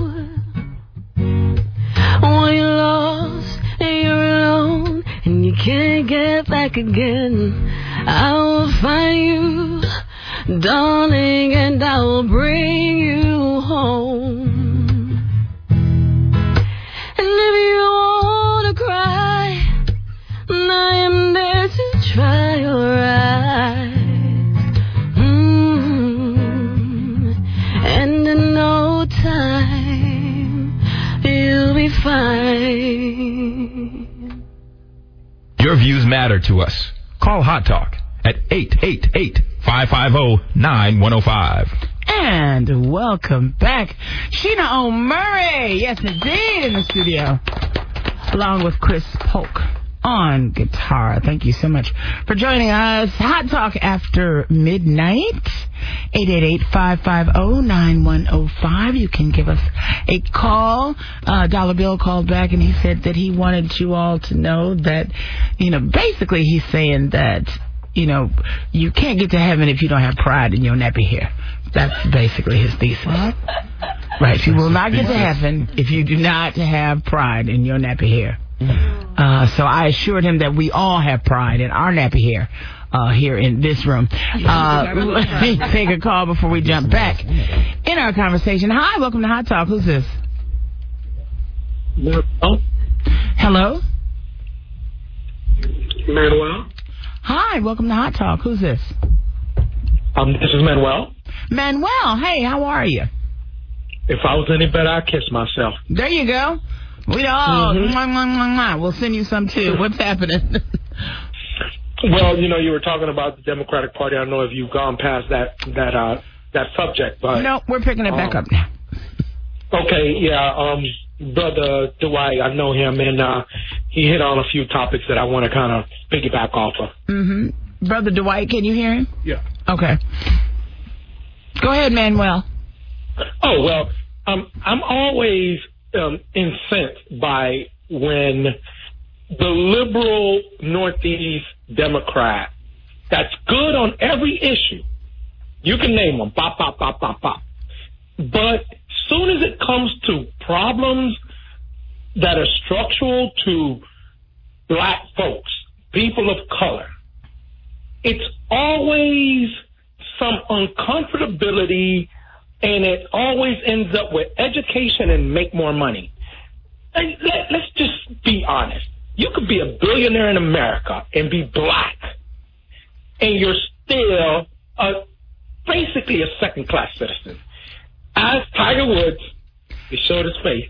When you're lost and you're alone and you can't get back again, I will find you, darling, and I will bring you home. And if you wanna cry, I am there to try your eyes. And in no time, you'll be fine. Your views matter to us. Call Hot Talk at eight eight eight, five five zero, nine one zero five. And welcome back, Sheena O'Murray. Yes, indeed, in the studio, along with Chris Polk on guitar. Thank you so much for joining us. Hot Talk after midnight. eight eight eight, five five zero, nine one zero five. You can give us a call. Uh, Dollar Bill called back and he said that he wanted you all to know that, you know, basically he's saying that, you know, you can't get to heaven if you don't have pride in your nappy hair. That's basically his thesis. Right. You will not get to heaven if you do not have pride in your nappy hair. Uh, so I assured him that we all have pride in our nappy hair uh, here in this room. Uh, let me take a call before we jump back in our conversation. Hi, welcome to Hot Talk. Who's this? Hello? Hello? Manuel? Hi, welcome to Hot Talk. Who's this? Um, this is Manuel. Manuel, hey, how are you? If I was any better, I'd kiss myself. There you go. We all, Mm-hmm. mwah, mwah, mwah, mwah. We'll send you some too. What's happening? Well, you know, you were talking about the Democratic Party. I don't know if you've gone past that that uh, that subject, but no, we're picking it back um, up now. Okay, yeah. Um, Brother Dwight, I know him, and uh, he hit on a few topics that I want to kind of piggyback off of. Mm-hmm. Brother Dwight, can you hear him? Yeah. Okay. Go ahead, Manuel. Oh, well, um, I'm always um, incensed by when the liberal Northeast Democrat that's good on every issue, you can name them, bop, bop, bop, bop, bop. But soon as it comes to problems that are structural to black folks, people of color, it's always some uncomfortability, and it always ends up with education and make more money. And let, let's just be honest. You could be a billionaire in America and be black, and you're still a, basically a second-class citizen. As Tiger Woods, he showed his face,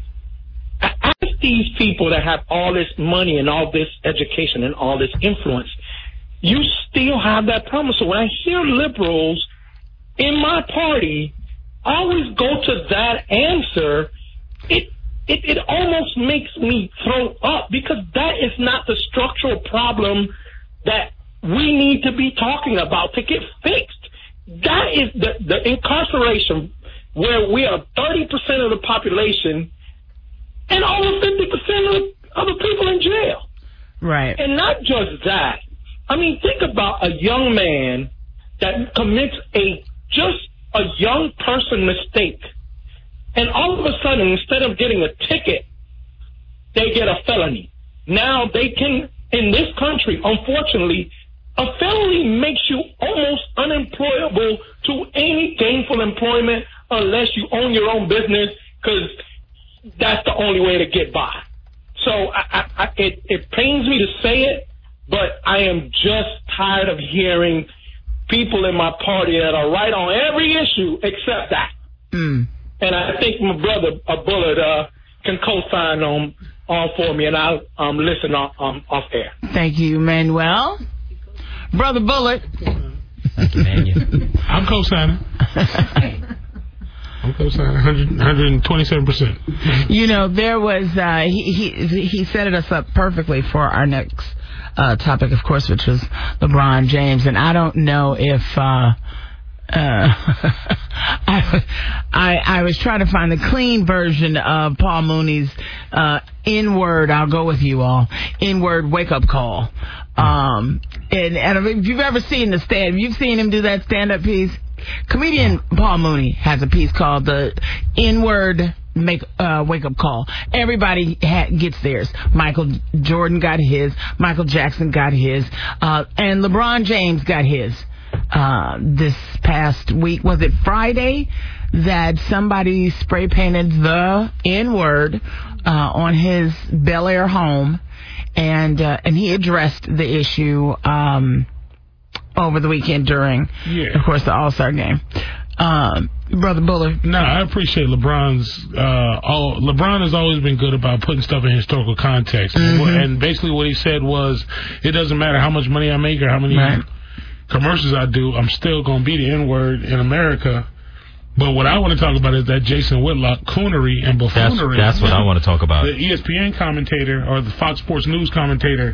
as these people that have all this money and all this education and all this influence, you still have that problem. So when I hear liberals in my party always go to that answer, it it, it almost makes me throw up, because that is not the structural problem that we need to be talking about to get fixed. That is the, the incarceration where we are thirty percent of the population and over fifty percent of, of the people in jail. Right. And not just that. I mean, think about a young man that commits a just a young person mistake, and all of a sudden, instead of getting a ticket, they get a felony. Now they can, in this country, unfortunately, a felony makes you almost unemployable to any gainful employment unless you own your own business, because that's the only way to get by. So I, I, I, it, it pains me to say it, but I am just tired of hearing people in my party that are right on every issue except that. Mm. And I think my brother, a Bullet, uh, can co-sign on, on for me, and I'll um, listen off, um, off air. Thank you, Manuel. Brother Bullet. I'm co-signing. I'm co-signing one hundred, one hundred twenty-seven percent. You know, there was, uh, he, he, he set us up perfectly for our next uh, topic, of course, which was LeBron James. And I don't know if, uh, uh, I, I, I was trying to find the clean version of Paul Mooney's uh, N-word, I'll go with you all, N-word wake-up call. Um, and, and if you've ever seen the stand, if you've seen him do that stand-up piece, comedian Paul Mooney has a piece called the N-word make uh, wake-up call. Everybody ha- gets theirs. Michael Jordan got his. Michael Jackson got his. Uh, and LeBron James got his. Uh, this past week, was it Friday, that somebody spray painted the N-word uh, on his Bel Air home, and uh, and he addressed the issue um, over the weekend during, yeah. of course, the All-Star game. Um, Brother Bullard. No, I appreciate LeBron's. Uh, all LeBron has always been good about putting stuff in historical context, Mm-hmm. and basically what he said was, it doesn't matter how much money I make or how many right. commercials I do, I'm still going to be the N-word in America. But what I want to talk about is that Jason Whitlock coonery and buffoonery. That's, that's what I want to talk about. The E S P N commentator, or the Fox Sports News commentator,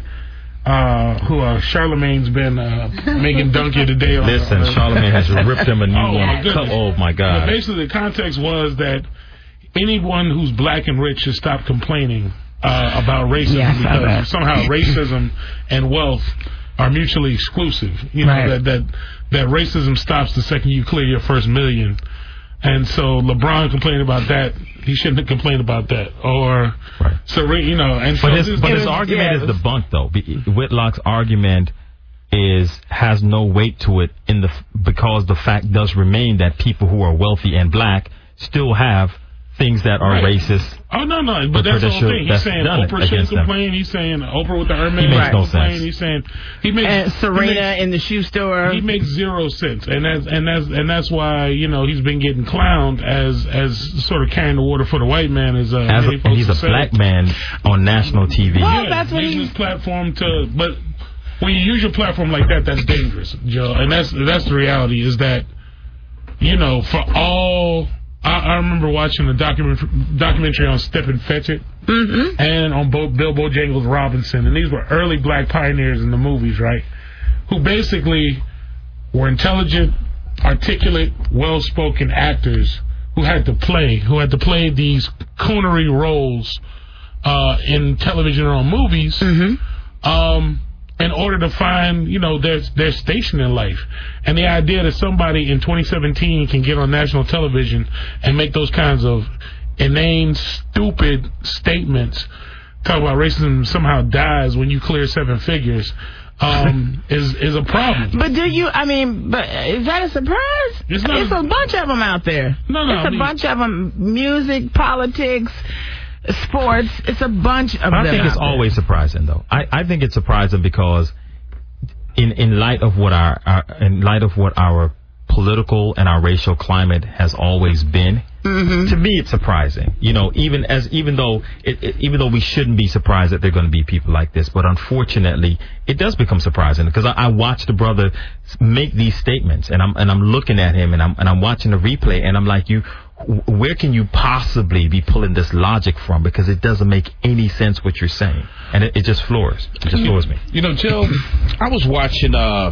uh, who uh, Charlemagne's been uh, making donkey today. On, Listen, uh, Charlemagne has ripped him a new oh, one. My Oh, my God. But basically, the context was that anyone who's black and rich should stop complaining uh, about racism, yes, because somehow racism and wealth are mutually exclusive. You know, right. that, that that racism stops the second you clear your first million. And so LeBron complained about that. He shouldn't have complained about that. Or, right. so you know, and but so his, this, but his was, argument yeah, is debunked, though. Whitlock's argument is has no weight to it in the because the fact does remain that people who are wealthy and black still have things that are right. racist. Oh, no, no, but that's the whole thing. He's saying Oprah shouldn't complain. He's saying Oprah with the Hermes he makes no complain. sense. He's saying he makes and Serena he makes, in the shoe store. He makes zero sense, and that's and that's and that's why you know he's been getting clowned as as sort of carrying the water for the white man. As, uh, as a, and he's a say. black man on national T V. Well, yeah, that's what using he's his platform to, but when you use your platform like that, that's dangerous, Joe. And that's that's the reality is that you know for all I, I remember watching a document, documentary on Stephen Fetchit mm-hmm. and on Bo, Bill Bojangles Robinson, and these were early black pioneers in the movies, right? Who basically were intelligent, articulate, well-spoken actors who had to play, who had to play these coonery roles uh, in television or on movies. Mm-hmm. Um, in order to find, you know, their their station in life. And the idea that somebody in twenty seventeen can get on national television and make those kinds of inane, stupid statements, talk about racism somehow dies when you clear seven figures, um, is is a problem. But do you, I mean, but is that a surprise? It's, not, it's a bunch of them out there. No, no, It's I a mean, bunch of them. Music, politics, sports. It's a bunch of I them. think it's out always there. surprising, though. I, I think it's surprising because, in in light of what our, our in light of what our political and our racial climate has always been, mm-hmm. to me it's surprising. You know, even as even though it, it, even though we shouldn't be surprised that there are going to be people like this, but unfortunately it does become surprising because I, I watched the brother make these statements, and I'm and I'm looking at him, and I'm and I'm watching the replay, and I'm like, you. Where can you possibly be pulling this logic from? Because it doesn't make any sense what you're saying, and it, it just floors. It just floors me. You know, Jill, I was watching uh,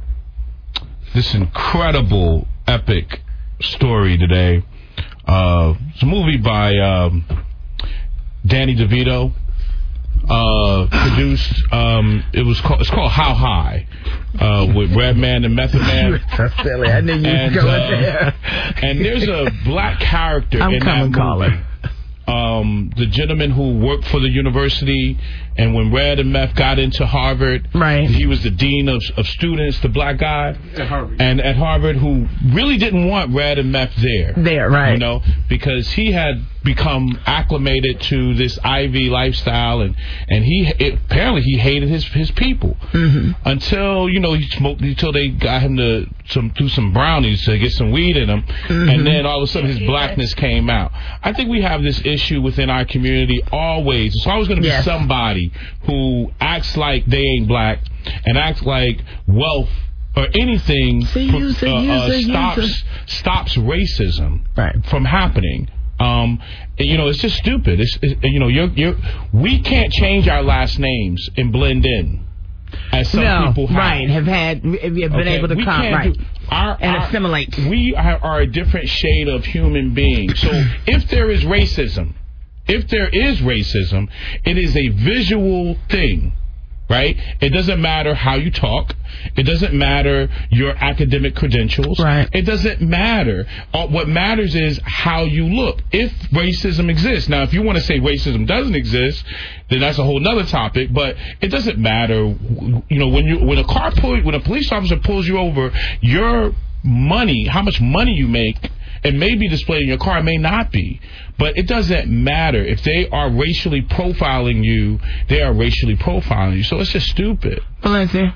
this incredible, epic story today. Uh, it's a movie by um, Danny DeVito. Uh, produced. Um, it was called. It's called How High, uh, with Redman and Method Man. That's silly. I knew you and, was going uh, there. And there's a black character I'm in coming, that movie. Um, the gentleman who worked for the university, and when Red and Meth got into Harvard, right. he was the dean of, of students, the black guy, at Harvard. and at Harvard, who really didn't want Red and Meth there. There, right? You know, because he had become acclimated to this Ivy lifestyle, and and he it, apparently he hated his his people mm-hmm. until you know he smoked until they got him to some do some brownies to get some weed in him, mm-hmm. and then all of a sudden his blackness came out. I think we have this issue within our community always. It's always going to be yes. somebody who acts like they ain't black and acts like wealth or anything so use it, uh, use uh, it, stops use it. stops racism right. from happening. Um, you know, it's just stupid. It's, it, you know, you're, you're, we can't change our last names and blend in, as some no, people have. right, have had, have been okay, able to we come, can't right, do, our, and our, assimilate. We are, are a different shade of human beings. So if there is racism, if there is racism, it is a visual thing. Right? It doesn't matter how you talk. It doesn't matter your academic credentials. Right. It doesn't matter. Uh, what matters is how you look. If racism exists. Now, if you want to say racism doesn't exist, then that's a whole nother topic. But it doesn't matter. You know, when you when a car pull, when a police officer pulls you over, your money, how much money you make, it may be displayed in your car, it may not be. But it doesn't matter. If they are racially profiling you, they are racially profiling you. So it's just stupid. Valencia.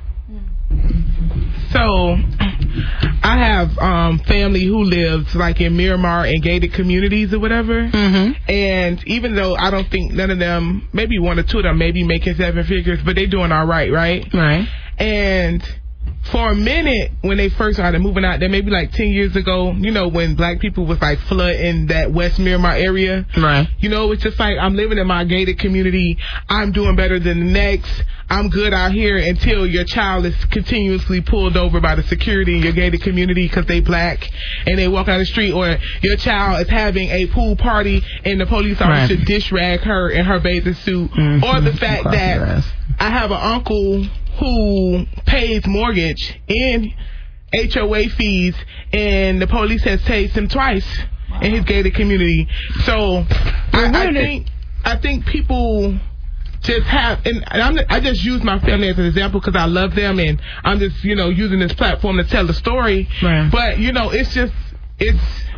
So, I have um, family who lives like in Miramar and gated communities or whatever. Mm-hmm. And even though I don't think none of them, maybe one or two of them, may be making seven figures, but they doing all right, right? Right. And for a minute, when they first started moving out there, maybe like ten years ago, you know, when black people was like flooding that West Miramar area. Right. You know, it's just like, I'm living in my gated community. I'm doing better than the next. I'm good out here until your child is continuously pulled over by the security in your gated community because they black and they walk down the street, or your child is having a pool party and the police officer right. dish rag her in her bathing suit, mm-hmm. or the fact that I have an uncle who pays mortgage and H O A fees, and the police has tased him twice in his gated community. So well, I, I think I think people just have, and I'm, I just use my family as an example because I love them, and I'm just, you know, using this platform to tell the story. Right. But you know, it's just it's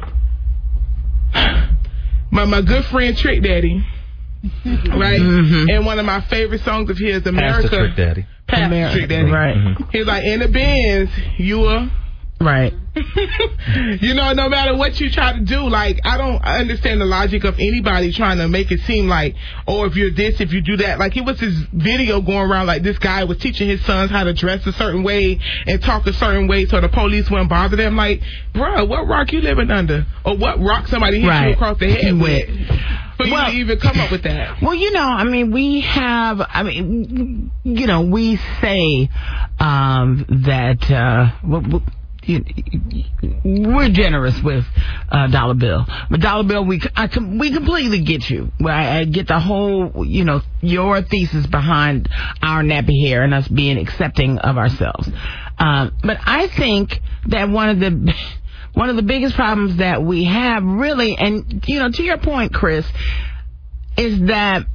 my my good friend Trick Daddy. Right, mm-hmm. and one of my favorite songs of his, America. Pastor Trick Daddy. Pastor Trick Daddy. Right. Mm-hmm. He's like, in the Benz, you are right. You know, no matter what you try to do, like, I don't understand the logic of anybody trying to make it seem like, oh, if you're this, if you do that. Like, it was this video going around, like, this guy was teaching his sons how to dress a certain way and talk a certain way so the police wouldn't bother them. Like, bruh, what rock you living under? Or what rock somebody hit Right. you across the head with? For Well- you to even come up with that. Well, you know, I mean, we have, I mean, you know, we say um, that uh, w- w- you- we're generous with uh, Dollar Bill. But Dollar Bill, we I com- we completely get you. I, I get the whole, you know, your thesis behind our nappy hair and us being accepting of ourselves. Um, but I think that one of the one of the biggest problems that we have, really, and you know, to your point, Chris, is that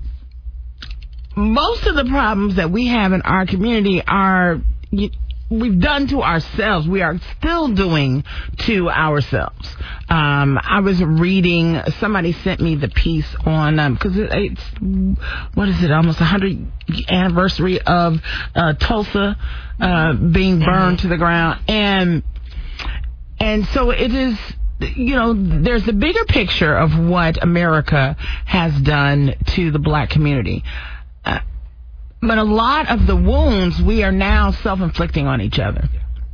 most of the problems that we have in our community are you, we've done to ourselves. We are still doing to ourselves. Um, I was reading, somebody sent me the piece on, because um, it, it's, what is it, almost one hundredth anniversary of uh, Tulsa uh, being burned to the ground. And, and so it is, you know, there's a bigger picture of what America has done to the black community. Uh, but a lot of the wounds we are now self-inflicting on each other.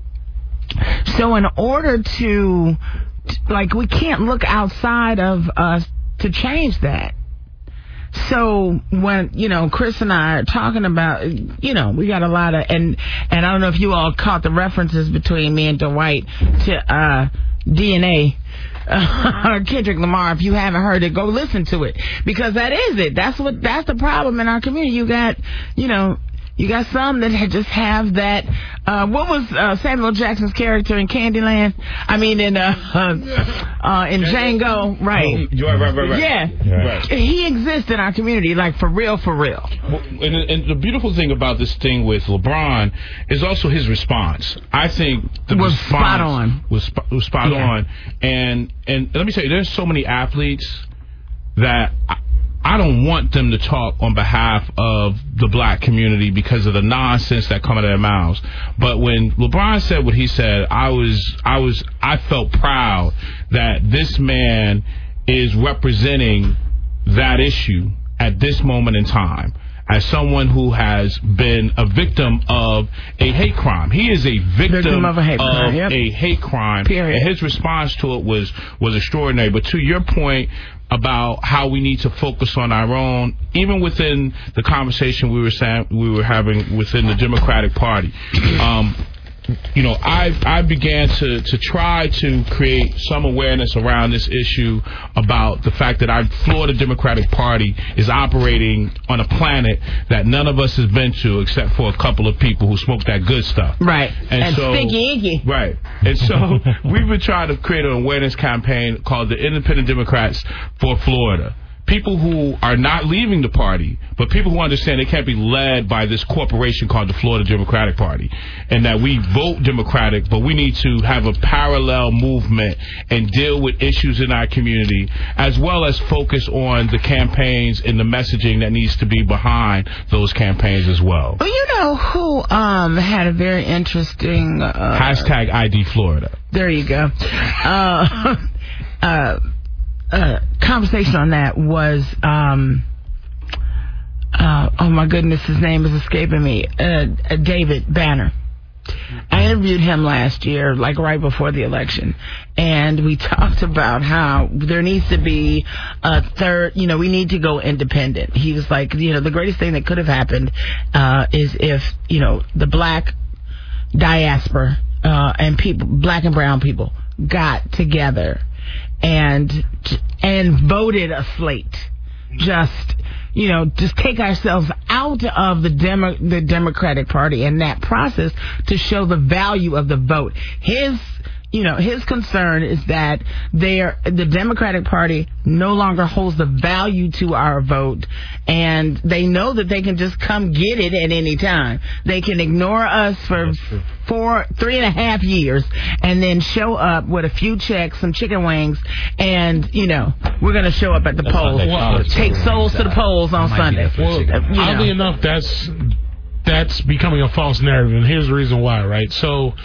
So in order to, like, we can't look outside of us to change that. So when, you know, Chris and I are talking about, you know, we got a lot of, and, and I don't know if you all caught the references between me and Dwight to, uh, D N A, uh, Kendrick Lamar. If you haven't heard it, go listen to it, because that is it. That's what, that's the problem in our community. You got, you know, you got some that just have that, uh, what was, uh, Samuel Jackson's character in Candyland? I mean, in, uh, uh, uh in Django, right. Oh, right, right, right, right. Yeah. Right. He exists in our community, like, for real, for real. Well, and, and the beautiful thing about this thing with LeBron is also his response. I think the Was response spot on. was, sp- was spot Yeah. on. And, and let me tell you, there's so many athletes that I, I don't want them to talk on behalf of the black community because of the nonsense that come out of their mouths. But when LeBron said what he said, I was, I was, I felt proud that this man is representing that issue at this moment in time, as someone who has been a victim of a hate crime. He is a victim, Victim of a hate crime, of yep. a hate crime. Period. And his response to it was, was extraordinary. But to your point about how we need to focus on our own, even within the conversation we were saying, we were having within the Democratic Party, um, you know, I I began to, to try to create some awareness around this issue about the fact that our Florida Democratic Party is operating on a planet that none of us has been to except for a couple of people who smoke that good stuff. Right. And, And so, Stinky Inky. Right. And so we've been trying to create an awareness campaign called the Independent Democrats for Florida. People who are not leaving the party, but people who understand they can't be led by this corporation called the Florida Democratic Party, and that we vote Democratic, but we need to have a parallel movement and deal with issues in our community, as well as focus on the campaigns and the messaging that needs to be behind those campaigns as well. Well, you know who um had a very interesting uh, Hashtag I D Florida. There you go. Uh, uh, uh, conversation on that was, um, uh, oh my goodness, his name is escaping me. Uh, uh, David Banner. I interviewed him last year, like right before the election, and we talked about how there needs to be a third, you know, we need to go independent. He was like, you know, the greatest thing that could have happened uh, is if, you know, the black diaspora uh, and people, black and brown people, got together and and voted a slate. Just, you know, just take ourselves out of the Demo- the Democratic Party and that process to show the value of the vote. His, you know, his concern is that they're, the Democratic Party no longer holds the value to our vote, and they know that they can just come get it at any time. They can ignore us for four, three and a half years, and then show up with a few checks, some chicken wings, and, you know, we're going to show up at the polls. Well, Take souls to the polls on Sunday. Well, You know. oddly enough, that's that's becoming a false narrative, and here's the reason why, right? So,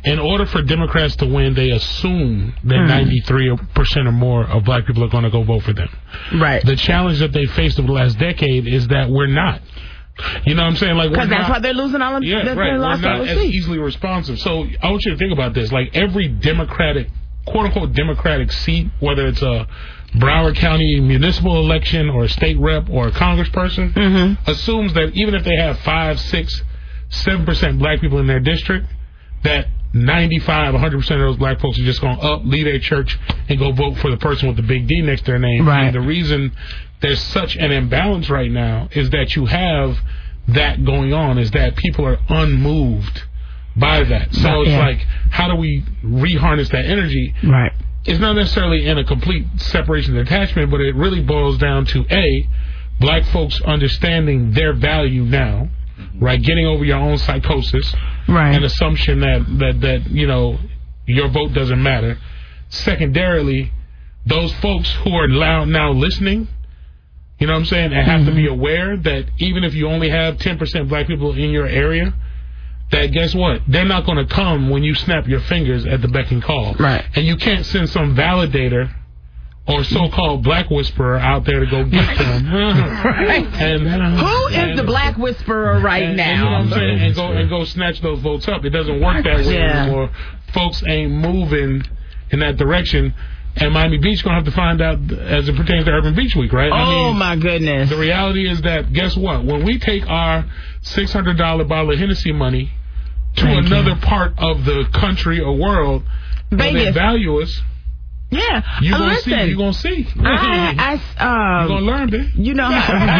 in order for Democrats to win, they assume that Mm. ninety-three percent or more of black people are going to go vote for them. Right. The challenge that they faced over the last decade is that we're not. You know what I'm saying? Like, Because that's not, why they're losing all of yeah, they right. lost We're all not the as seats. easily responsive. So I want you to think about this. Like, every Democratic, quote unquote Democratic seat, whether it's a Broward County municipal election or a state rep or a congressperson, Mm-hmm. assumes that even if they have five, six, seven percent black people in their district, that ninety-five, one hundred percent of those black folks are just going to up, leave their church, and go vote for the person with the big D next to their name. Right. And the reason there's such an imbalance right now is that you have that going on, is that people are unmoved by that. So Right, it's yeah. like, how do we re-harness that energy? Right. It's not necessarily in a complete separation and detachment, but it really boils down to, A, black folks understanding their value now, right? Getting over your own psychosis, Right. an assumption that, that, that, you know, your vote doesn't matter. Secondarily, those folks who are now, now listening, you know what I'm saying, and have to be aware that even if you only have ten percent black people in your area, that guess what? They're not going to come when you snap your fingers at the beck and call. Right. And you can't send some validator or so-called black whisperer out there to go get them. Right. And Who is and- the black whisperer right and, now? and, you know what I'm saying? And go and go snatch those votes up. It doesn't work that way Yeah. anymore. Folks ain't moving in that direction. And Miami Beach gonna have to find out as it pertains to Urban Beach Week, right? Oh, my goodness. The reality is that, guess what? When we take our six hundred dollars bottle of Hennessy money to Thank another you. part of the country or world where they Vegas. value us, Yeah. you Uh, gonna listen, see. You gonna see. I, I, um, you gonna learn, babe. You know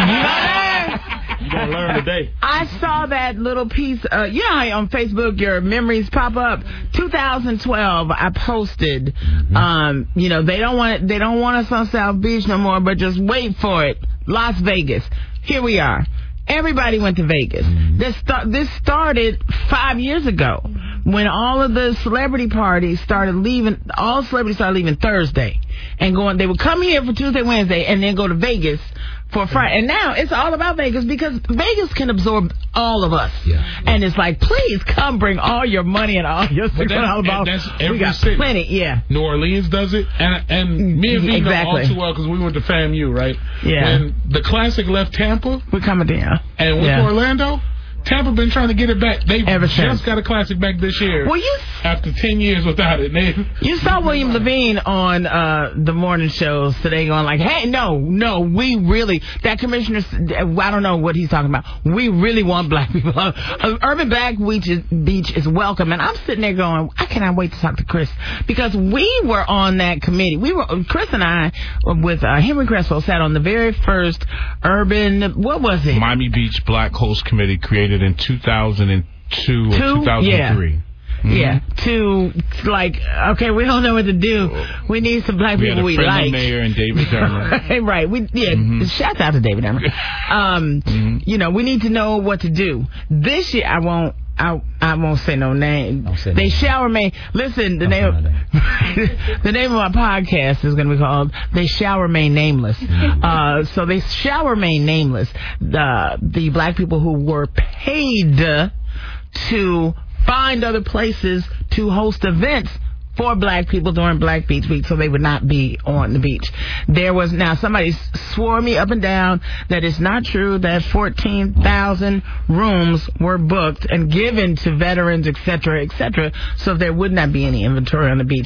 You gonna learn today. I saw that little piece. Uh, you know how on Facebook your memories pop up. twenty twelve, I posted. Um, you know they don't want it, they don't want us on South Beach no more, but just wait for it. Las Vegas. Here we are. Everybody went to Vegas. This sta- this started five years ago when all of the celebrity parties started leaving. All celebrities started leaving Thursday and going. They would come here for Tuesday, Wednesday, and then go to Vegas for Friday. And now it's all about Vegas because Vegas can absorb all of us. Yeah. And it's like, please come bring all your money and all your But six that- hundred dollars. and that's We every got city. plenty, yeah. New Orleans does it, and and me and V know all Exactly. too well because we went to FAMU, right? Yeah. When the Classic left Tampa, We're coming down. and went Yeah. to Orlando, Tampa been trying to get it back. They Ever just since. got a Classic back this year. Well, you after ten years without it, they, You saw William Levine on uh, the morning shows today going like, hey, no, no, we really, that commissioner, I don't know what he's talking about. We really want black people. Uh, Urban Black Beach is, Beach is welcome. And I'm sitting there going, I cannot wait to talk to Chris. Because we were on that committee. We were, Chris and I, with uh, Henry Creswell, sat on the very first urban, what was it? Miami Beach Black Host Committee, created in two thousand two or Two? two thousand three. Yeah. Yeah, to like, okay, we don't know what to do. We need some black We had people a we friendly like. mayor and David Dermer. right, right. We yeah. Mhm. Shouts out to David Dermer. Um, Mhm. you know, we need to know what to do this year. I won't. I I won't say no name. say They no shall remain. Listen, the name of, the name of my podcast is going to be called "They Shall Remain Nameless." Uh, so they shall remain nameless. The the black people who were paid to find other places to host events for black people during Black Beach Week so they would not be on the beach. There was, now somebody swore me up and down that it's not true that fourteen thousand rooms were booked and given to veterans, et cetera, et cetera, so there would not be any inventory on the beach.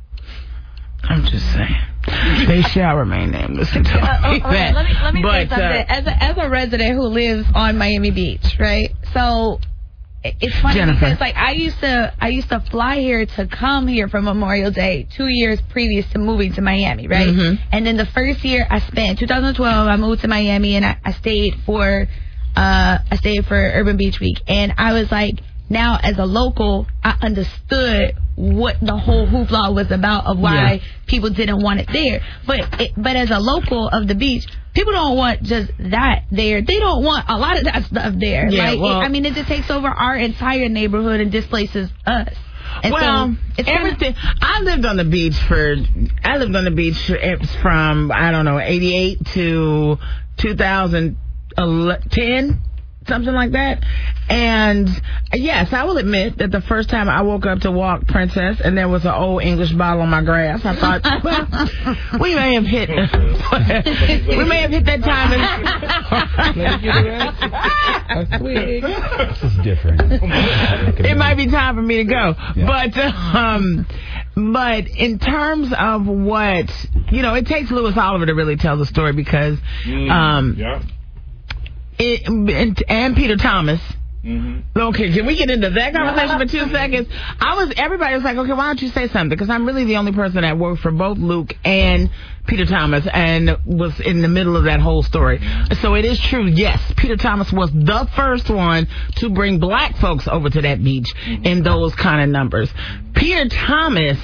I'm just saying. They shall remain nameless. Uh, uh, okay, that. let me let me But, say something. uh, as a as a resident who lives on Miami Beach, right? So it- it's funny Jennifer. because like I used to I used to fly here to come here for Memorial Day two years previous to moving to Miami, right? Mhm. And then the first year I spent, twenty twelve, I moved to Miami and I, I stayed for uh I stayed for Urban Beach Week, and I was like, now as a local, I understood what the whole hoopla was about of why Yeah. people didn't want it there. But it, but as a local of the beach, people don't want just that there. They don't want a lot of that stuff there. Yeah, like, well- it, I mean, it just takes over our entire neighborhood and displaces us. And well, so it's kinda- everything. I lived on the beach for. I lived on the beach from I don't know eighty-eight to two thousand ten. something like that. And yes, I will admit that the first time I woke up to walk Princess and there was an old English bottle on my grass, I thought, well, we may have hit, we may have hit that time. This is different. It might be time for me to go. Yeah. But, um, but in terms of what, you know, it takes Louis Oliver to really tell the story because, um, yeah. it, and, and Peter Thomas. Mm-hmm. Okay, can we get into that conversation for two seconds? I was, everybody was like, okay, why don't you say something? Because I'm really the only person that worked for both Luke and Peter Thomas and was in the middle of that whole story. So it is true, yes, Peter Thomas was the first one to bring black folks over to that beach in those kind of numbers. Peter Thomas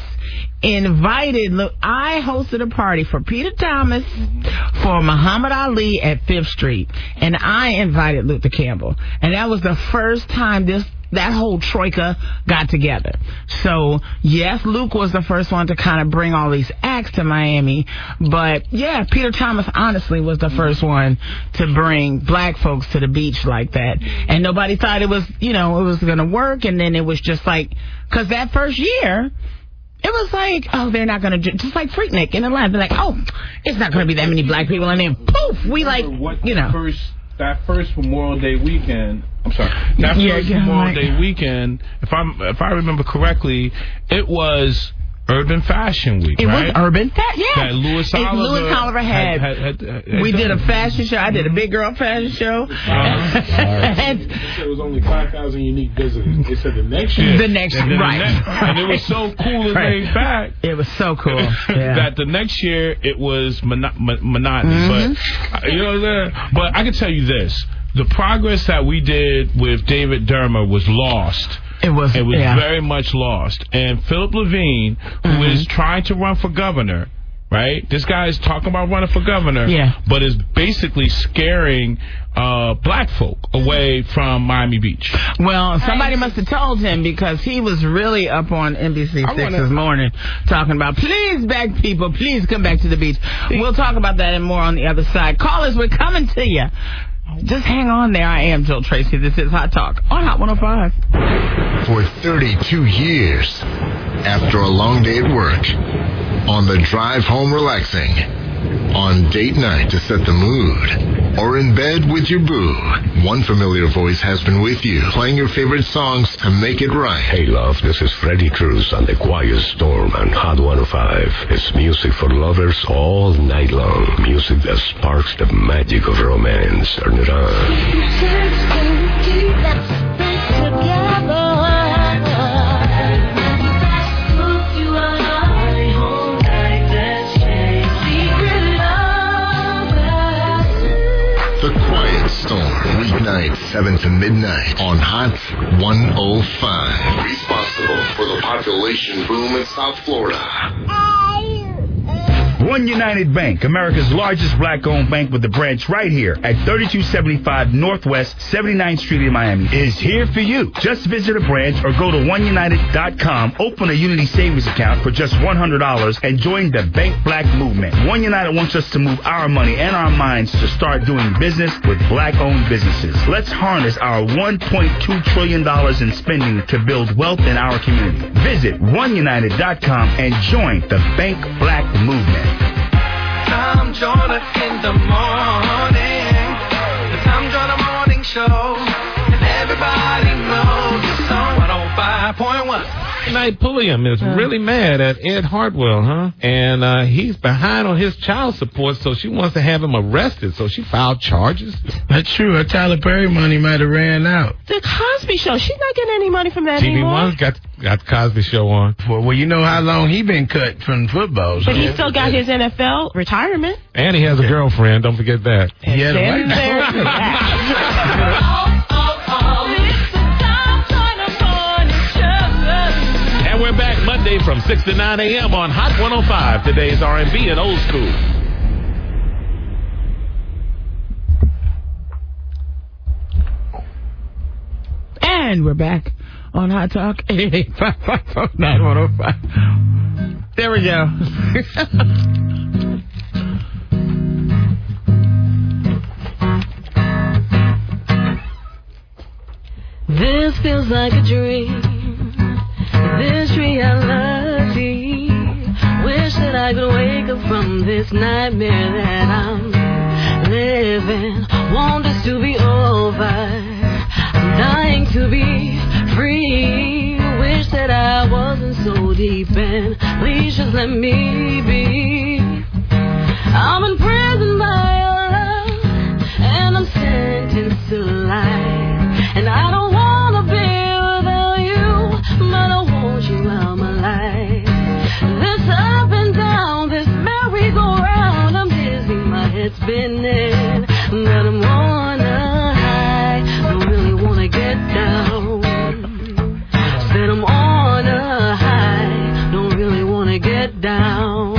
invited, look, I hosted a party for Peter Thomas, for Muhammad Ali at Fifth Street, and I invited Luther Campbell. And that was the first time this that whole troika got together. So, yes, Luke was the first one to kind of bring all these acts to Miami. But, yeah, Peter Thomas honestly was the first one to bring black folks to the beach like that. And nobody thought it was, you know, it was going to work. And then it was just like, because that first year, it was like, oh, they're not going to, just like Freaknik in Atlanta. They're like, oh, it's not going to be that many black people. And then, poof, we like, what you know. First, that first Memorial Day weekend, I'm sorry, that yeah, first yeah, Memorial right. Day weekend, if I'm if I remember correctly, it was Urban Fashion Week, it right? was Urban Fashion, yeah. That Louis Oliver, Louis Oliver had, had, had, had, had we done. did a fashion show. I did a big girl fashion show. Uh, and, they said it was only five thousand unique visitors. They said the next year. The next year, right. Next, and it was so cool and right. laid back. It was so cool. Yeah. That the next year it was mono- monotony. Mm-hmm. But, you know what I'm saying? But I can tell you this. The progress that we did with David Dermer was lost. It was, it was yeah. very much lost. And Philip Levine, who mm-hmm. is trying to run for governor, right? This guy is talking about running for governor, yeah. but is basically scaring uh, black folk away from Miami Beach. Well, somebody must have told him because he was really up on N B C six wanna... this morning talking about, please, black people, please come back to the beach. We'll talk about that and more on the other side. Callers, we're coming to you. Just hang on there. I am Jill Tracy. This is Hot Talk on Hot one oh five. For thirty-two years, after a long day at work, on the drive home relaxing, on date night to set the mood, or in bed with your boo, one familiar voice has been with you, playing your favorite songs to make it right. Hey love, this is Freddie Cruz on The Quiet Storm on Hot one oh five. It's music for lovers all night long. Music that sparks the magic of romance. Turn it on. The Quiet Storm, weeknight seven to midnight on Hot one oh five. Responsible for the population boom in South Florida. One United Bank, America's largest black-owned bank with a branch right here at thirty-two seventy-five Northwest seventy-ninth Street in Miami, is here for you. Just visit a branch or go to one united dot com, open a Unity savings account for just one hundred dollars, and join the Bank Black movement. One United wants us to move our money and our minds to start doing business with black-owned businesses. Let's harness our one point two trillion dollars in spending to build wealth in our community. Visit one united dot com and join the Bank Black movement. Tom Joyner in the morning. The Tom Joyner Morning Show. And everybody knows it's on one oh five point one. Night Pulliam is really mad at Ed Hartwell, huh? And uh, he's behind on his child support, so she wants to have him arrested. So she filed charges. That's true. Her Tyler Perry money might have ran out. The Cosby Show. She's not getting any money from that T V anymore. one's got got the Cosby Show on. Well, well, you know how long he been cut from football. So but he still got his N F L retirement. And he has a girlfriend. Don't forget that. And yeah, then right. there's that. And we're back Monday from six to nine a.m. on Hot one oh five. Today's R and B and old school. And we're back on Hot Talk eight eight eight, five five oh, nine one oh five. There we go. This feels like a dream. This reality. Wish that I could wake up from this nightmare that I'm living. Want this to be over. I'm dying to be free. Wish that I wasn't so deep in. Please just let me be. I'm in prison by your love, and I'm sentenced to life. And I don't wanna be without you, but I want you out my life. This up and down, this merry-go-round, I'm dizzy, my head's spinning, but I'm on a high. Don't really wanna get down. Said I'm on a high. Don't really wanna get down.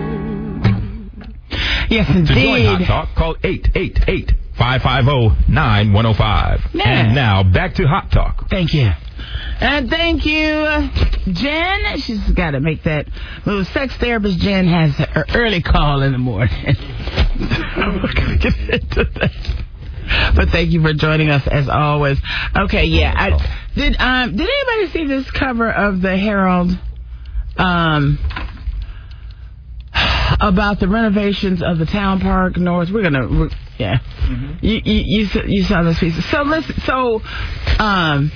Yes, indeed. To join Hot Talk, call eight eight eight, five five zero, nine one zero five. Yeah. And now, back to Hot Talk. Thank you. And thank you, Jen. She's got to make that little sex therapist. Jen has her early call in the morning. We're going to get into that. But thank you for joining us as always. Okay, yeah. I, did um did anybody see this cover of the Herald um about the renovations of the Town Park North? We're gonna we're, yeah. Mm-hmm. You, you you you saw this piece. So listen. So um.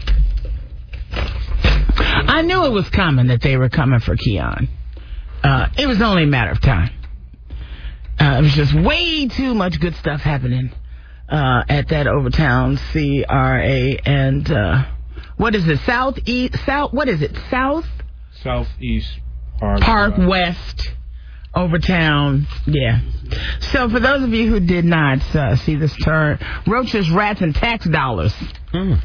I knew it was coming that they were coming for Keon. Uh, it was only a matter of time. Uh, it was just way too much good stuff happening uh, at that Overtown C R A and uh, what is it? South East South. What is it? South Southeast Park Park West Overtown. Yeah. So for those of you who did not uh, see this turn, roaches, rats, and tax dollars. Mm.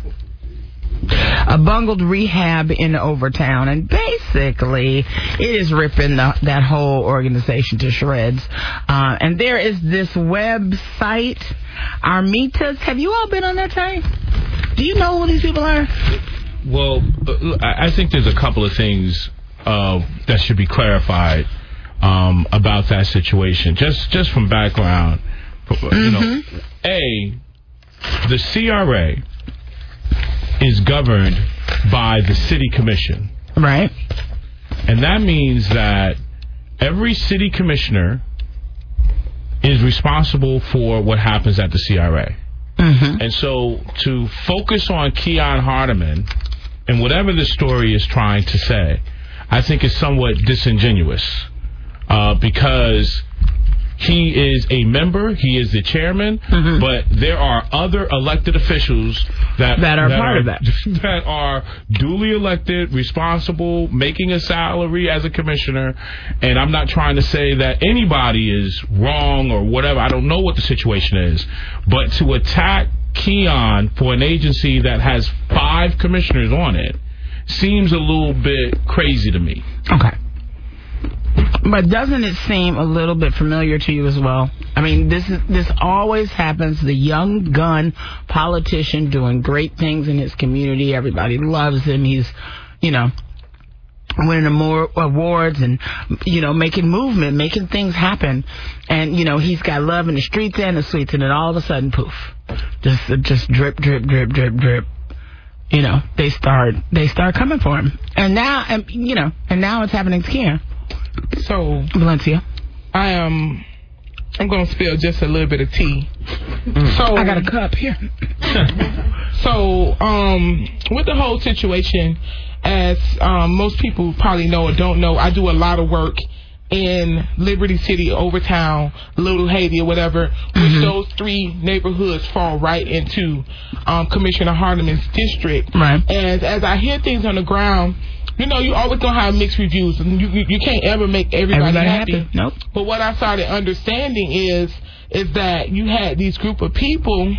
A bungled rehab in Overtown, and basically it is ripping the, that whole organization to shreds. Uh, and there is this website, Armitas. Have you all been on that site? Do you know who these people are? Well, I think there's a couple of things uh, that should be clarified um, about that situation. Just just from background, mm-hmm. you know, A, the C R A is governed by the city commission. Right. And that means that every city commissioner is responsible for what happens at the C R A. Mm-hmm. And so to focus on Keon Hardeman and whatever the story is trying to say, I think is somewhat disingenuous uh, because he is a member, he is the chairman, mm-hmm. but there are other elected officials that, that are that part are, of that. that are duly elected, responsible, making a salary as a commissioner. And I'm not trying to say that anybody is wrong or whatever. I don't know what the situation is. But to attack Keon for an agency that has five commissioners on it seems a little bit crazy to me. Okay. But doesn't it seem a little bit familiar to you as well? I mean, this is this always happens. The young gun politician doing great things in his community. Everybody loves him. He's, you know, winning more awards and, you know, making movement, making things happen. And, you know, he's got love in the streets and the streets. And then all of a sudden, poof, just just drip, drip, drip, drip, drip. You know, they start they start coming for him. And now, and, you know, and now it's happening to Keon. So, Valencia, I am. Um, I'm going to spill just a little bit of tea. Mm. So I got a cup here. So, um, with the whole situation, as um, most people probably know or don't know, I do a lot of work in Liberty City, Overtown, Little Haiti, or whatever, which mm-hmm. those three neighborhoods fall right into um, Commissioner Hardeman's district. Right. And as I hear things on the ground, you know, you always gonna have mixed reviews, and you you, you can't ever make everybody, everybody happy. happy. Nope. But what I started understanding is is that you had these group of people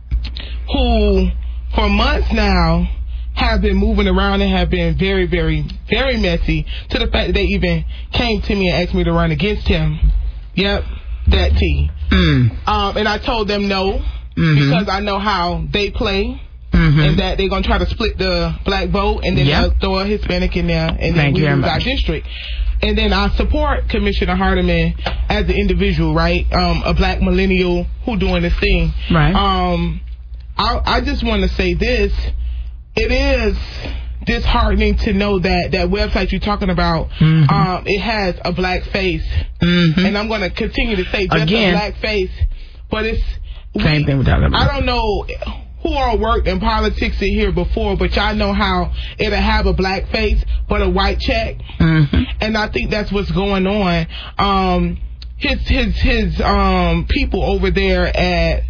who, for months now, have been moving around and have been very, very, very messy, to the fact that they even came to me and asked me to run against him. Yep, that T. Mm. Um, and I told them no, mm-hmm. because I know how they play. Mm-hmm. And that they're going to try to split the black vote, and then yep. they'll throw a Hispanic in there, and then we lose our district. And then I support Commissioner Hardeman as an individual, right? Um, a black millennial who doing this thing. Right. Um, I, I just want to say this. it is disheartening to know that that website you're talking about, mm-hmm. um, it has a black face, mm-hmm. and I'm going to continue to say just Again, a black face, but it's same we, thing we're talking about. I don't know who all worked in politics in here before, but y'all know how it'll have a black face but a white check, mm-hmm. and I think that's what's going on. Um, his his his um people over there at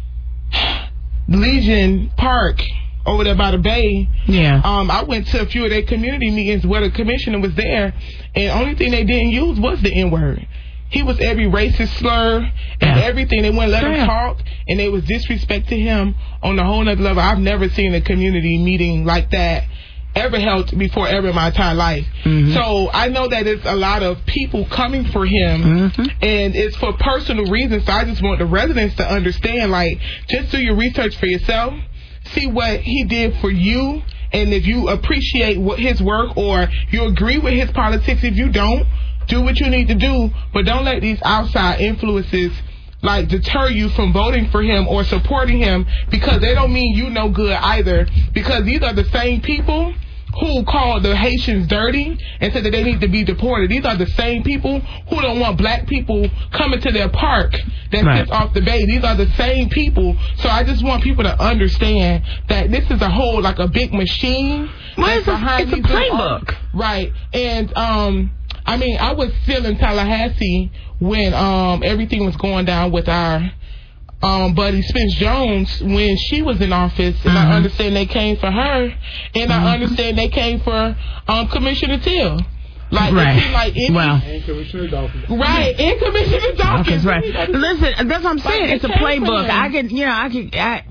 Legion Park over there by the bay. Yeah. Um, I went to a few of their community meetings where the commissioner was there, and the only thing they didn't use was the N-word. He was every racist slur and yeah. everything. They wouldn't let yeah. him talk, and they was disrespecting him on a whole nother level. I've never seen a community meeting like that ever held before ever in my entire life. Mm-hmm. So I know that it's a lot of people coming for him, mm-hmm. and it's for personal reasons. So I just want the residents to understand, like, just do your research for yourself. See what he did for you, and if you appreciate what his work or you agree with his politics, if you don't, do what you need to do, but don't let these outside influences like deter you from voting for him or supporting him, because they don't mean you no good either, because these are the same people who called the Haitians dirty and said that they need to be deported. These are the same people who don't want black people coming to their park that right. sits off the bay. These are the same people. So I just want people to understand that this is a whole, like a big machine. Well, it's a, it's a playbook. Right. And, um, I mean, I was still in Tallahassee when um, everything was going down with our Um, Buddy Spence Jones when she was in office, and mm-hmm. I understand they came for her, and mm-hmm. I understand they came for um, Commissioner Till. Like, right. it seemed like any, well, and Commissioner Dawkins. Right, and Commissioner Dawkins. Dawkins right. Listen, that's what I'm saying. Like, it's a playbook. I could, you know, I could, I,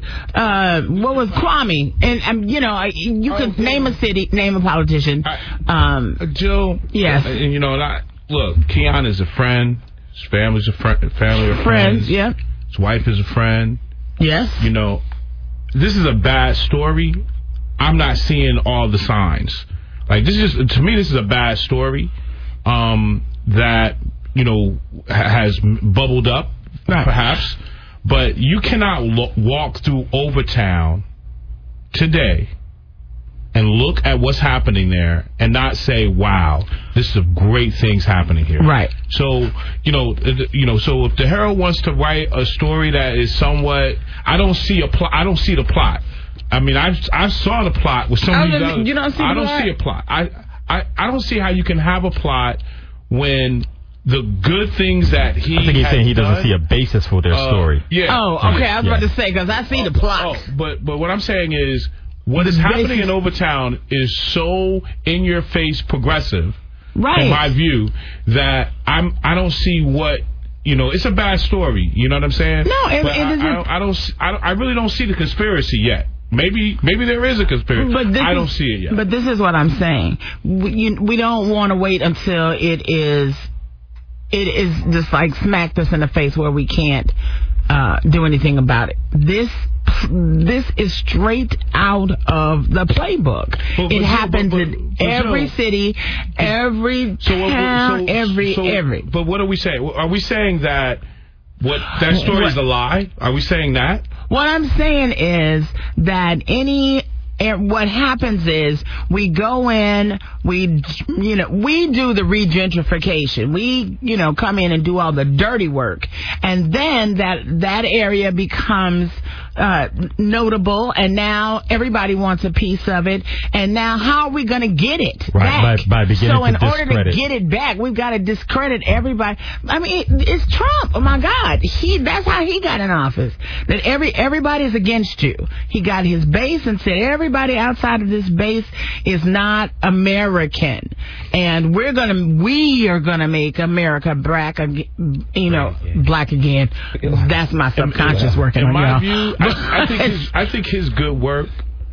uh, what was Kwame? And, um, you know, you could oh, name a city, name a politician. Um, uh, Jill. Yes. Uh, you know, and I, look, Keon is a friend. His family's a friend. Family of friends. Friends, yeah. His wife is a friend. Yes. You know, this is a bad story. I'm not seeing all the signs. Like, this is, to me, this is a bad story um, that, you know, ha- has bubbled up, right. perhaps. But you cannot lo- walk through Overtown today and look at what's happening there and not say, wow, this is great things happening here. Right. So, you know, you know, so if the Herald wants to write a story that is somewhat, I don't see a plot, I don't see the plot. I mean, I I saw the plot with some of these other, you don't see I the don't plot? see a plot. I, I, I don't see how you can have a plot when the good things that he I think he's saying he doesn't done, see a basis for their uh, story. Yeah. Oh, okay. I was yeah. about to say, because I see oh, the plot. Oh, but, but what I'm saying is, what is happening in Overtown is so in your face progressive, right. in my view, that I'm I don't see what, you know, it's a bad story. You know what I'm saying? No, it, but it I, isn't. I, don't, I don't. I don't. I really don't see the conspiracy yet. Maybe maybe there is a conspiracy. But I don't is, see it yet. But this is what I'm saying. We, you, we don't want to wait until it is it is just like smacked us in the face where we can't uh, do anything about it. This. This is straight out of the playbook. But, but, it happens but, but, in but, every so, city, every so, town, so, every so, every. But what are we saying? Are we saying that what that story is a lie? Are we saying that? What I'm saying is that any. And what happens is we go in, we, you know, we do the regentrification. We, you know, come in and do all the dirty work. And then that, that area becomes, uh, notable. And now everybody wants a piece of it. And now how are we going to get it right, back? By, by beginning so in to order discredit. to get it back, we've got to discredit everybody. I mean, it's Trump. Oh my God. He, that's how he got in office. That every, everybody's against you. He got his base and said everybody Everybody outside of this base is not American, and we're gonna, we are gonna make America black, again, you know, black again. That's my subconscious working in on my y'all. view. I, I think his, I think his good work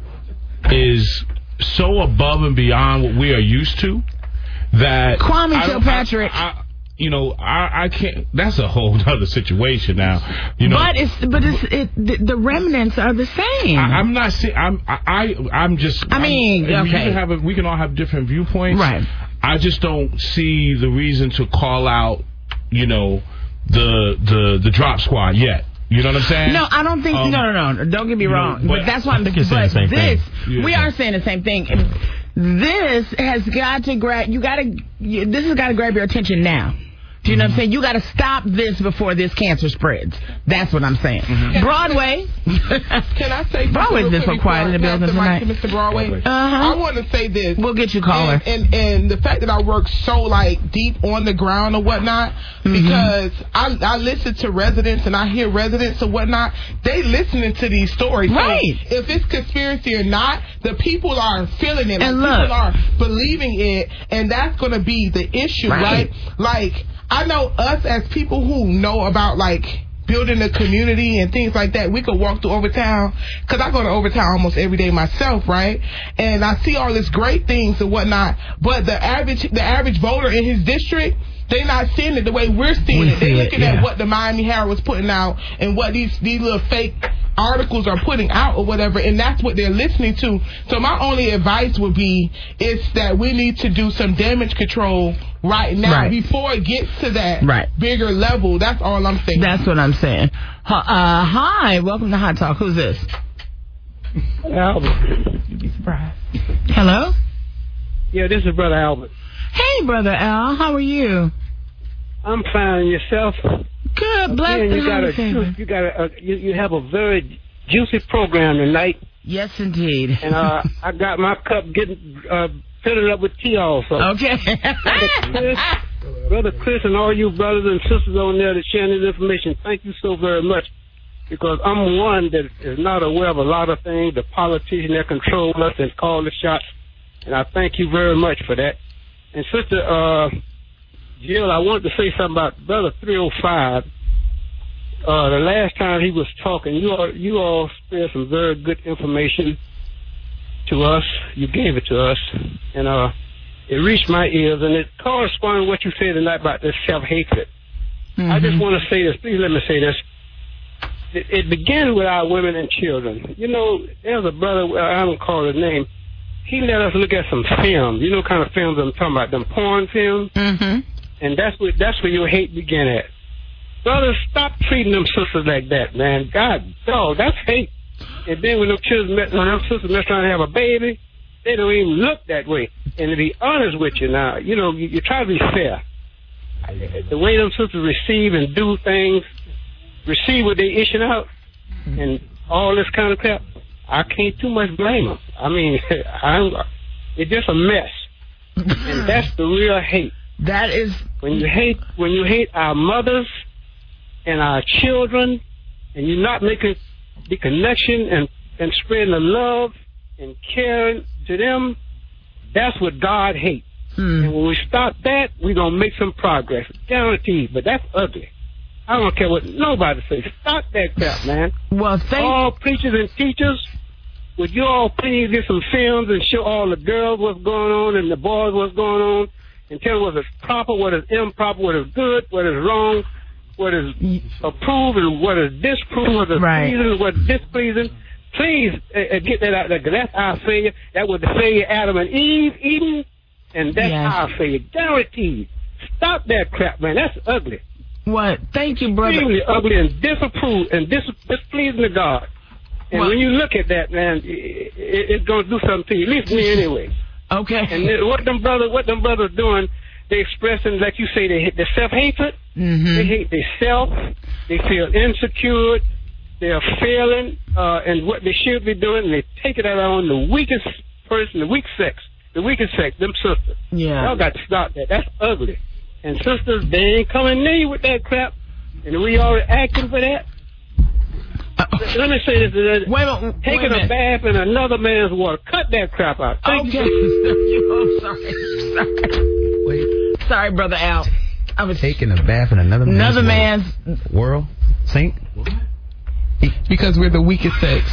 is so above and beyond what we are used to that Kwame Kilpatrick. I, I, You know, I, I can't. That's a whole other situation now. You know, but it's but it's it, the, the remnants are the same. I, I'm not saying. I'm I, I I'm just. I mean, I'm, okay. We can have a, we can all have different viewpoints, right? I just don't see the reason to call out, you know, the the the drop squad yet. You know what I'm saying? No, I don't think. Um, no, no, no. Don't get me wrong. know, but, but that's why I'm. I think you're saying But the same this, thing. we are saying the same thing. This has got to grab. You got to. This has got to grab your attention now. Do you know what I'm saying? You got to stop this before this cancer spreads. That's what I'm saying. Mm-hmm. Broadway. Can I say Broadway's been so quiet in the building tonight. Mister Broadway. Uh-huh. I want to say this. We'll get you caller. And, and and the fact that I work so like deep on the ground or whatnot, Mm-hmm. because I I listen to residents and I hear residents or whatnot. They listening to these stories. Right. So if it's conspiracy or not, the people are feeling it. And like, look. people are believing it, and that's going to be the issue, Right. right? Like. I know us as people who know about like building a community and things like that. We could walk through Overtown, because I go to Overtown almost every day myself, right? And I see all these great things and whatnot. But the average the average voter in his district, they not seeing it the way we're seeing We it. They see it, looking yeah. at what the Miami Herald was putting out and what these these little fake articles are putting out or whatever, and that's what they're listening to. So my only advice would be is that we need to do some damage control right now Right. before it gets to that Right. bigger level. That's all I'm saying. That's what I'm saying. Uh, hi, welcome to Hot Talk. Who's this? Albert. You'd be surprised. Hello? Yeah, this is Brother Albert. Hey, Brother Al. How are you? I'm fine. Yourself? Good. Blessed Again, and you got highly a favored. ju- you got a, a you, you have a very juicy program tonight. Yes, indeed. And uh, I got my cup getting uh, filled up with tea also. Okay. Brother Chris, Brother Chris, and all you brothers and sisters on there that sharing this information, thank you so very much. Because I'm one that is not aware of a lot of things. The politicians that control us and call the shots. And I thank you very much for that. And Sister uh, Jill, I wanted to say something about Brother three oh five. Uh, the last time he was talking, you all, you all spread some very good information to us. You gave it to us. And uh, it reached my ears. And it corresponds to what you said tonight about this self-hatred. Mm-hmm. I just want to say this. Please let me say this. It, it begins with our women and children. You know, there's a brother, I don't call his name. He let us look at some films. You know what kind of films I'm talking about? Them porn films. Mm-hmm. And that's what that's where your hate began at. Brothers, stop treating them sisters like that, man. God, dog, that's hate. And then when them children, met, when them sisters mess around and have a baby, they don't even look that way. And to be honest with you now, you know, you, you try to be fair. The way them sisters receive and do things, receive what they issue out, and all this kind of crap, I can't too much blame them. I mean, I'm, it's just a mess, and that's the real hate. That is when you hate when you hate our mothers and our children, and you're not making the connection and and spreading the love and caring to them. That's what God hates. Hmm. And when we stop that, we're gonna make some progress, guaranteed. But that's ugly. I don't care what nobody says. Stop that crap, man. Well, thank all preachers and teachers. Would you all please get some films and show all the girls what's going on and the boys what's going on, and tell them what is proper, what is improper, what is good, what is wrong, what is approved, and what is disproved, what is Right. pleasing, what is displeasing. Please uh, uh, get that out there, 'cause that's our failure. That was the failure Adam and Eve eating, and that's Yes. our failure, guaranteed. Stop that crap, man. That's ugly. What? Thank you, brother. Extremely ugly and disapproved and dis- displeasing to God. And Well- when you look at that, man, it, it, it's going to do something to you. At least me, anyway. Okay. And then what them brothers, what them brothers doing? They expressing, like you say, they they self hatred. Mm-hmm. They hate themselves. They feel insecure. They are failing, uh, and what they should be doing, and they take it out on the weakest person, the weak sex, the weakest sex, them sisters. Yeah. Y'all got to stop that. That's ugly. And sisters, they ain't coming near you with that crap. And we all acting for that. Uh, Let me say this. Uh, wait a minute. Taking wait a, a bath in another man's water. Cut that crap out. Thank okay. you. I'm sorry. Sorry. Wait. Sorry, brother Al. I was Taking a bath in another man's another world. man's world. Sink. Because we're the weakest sex.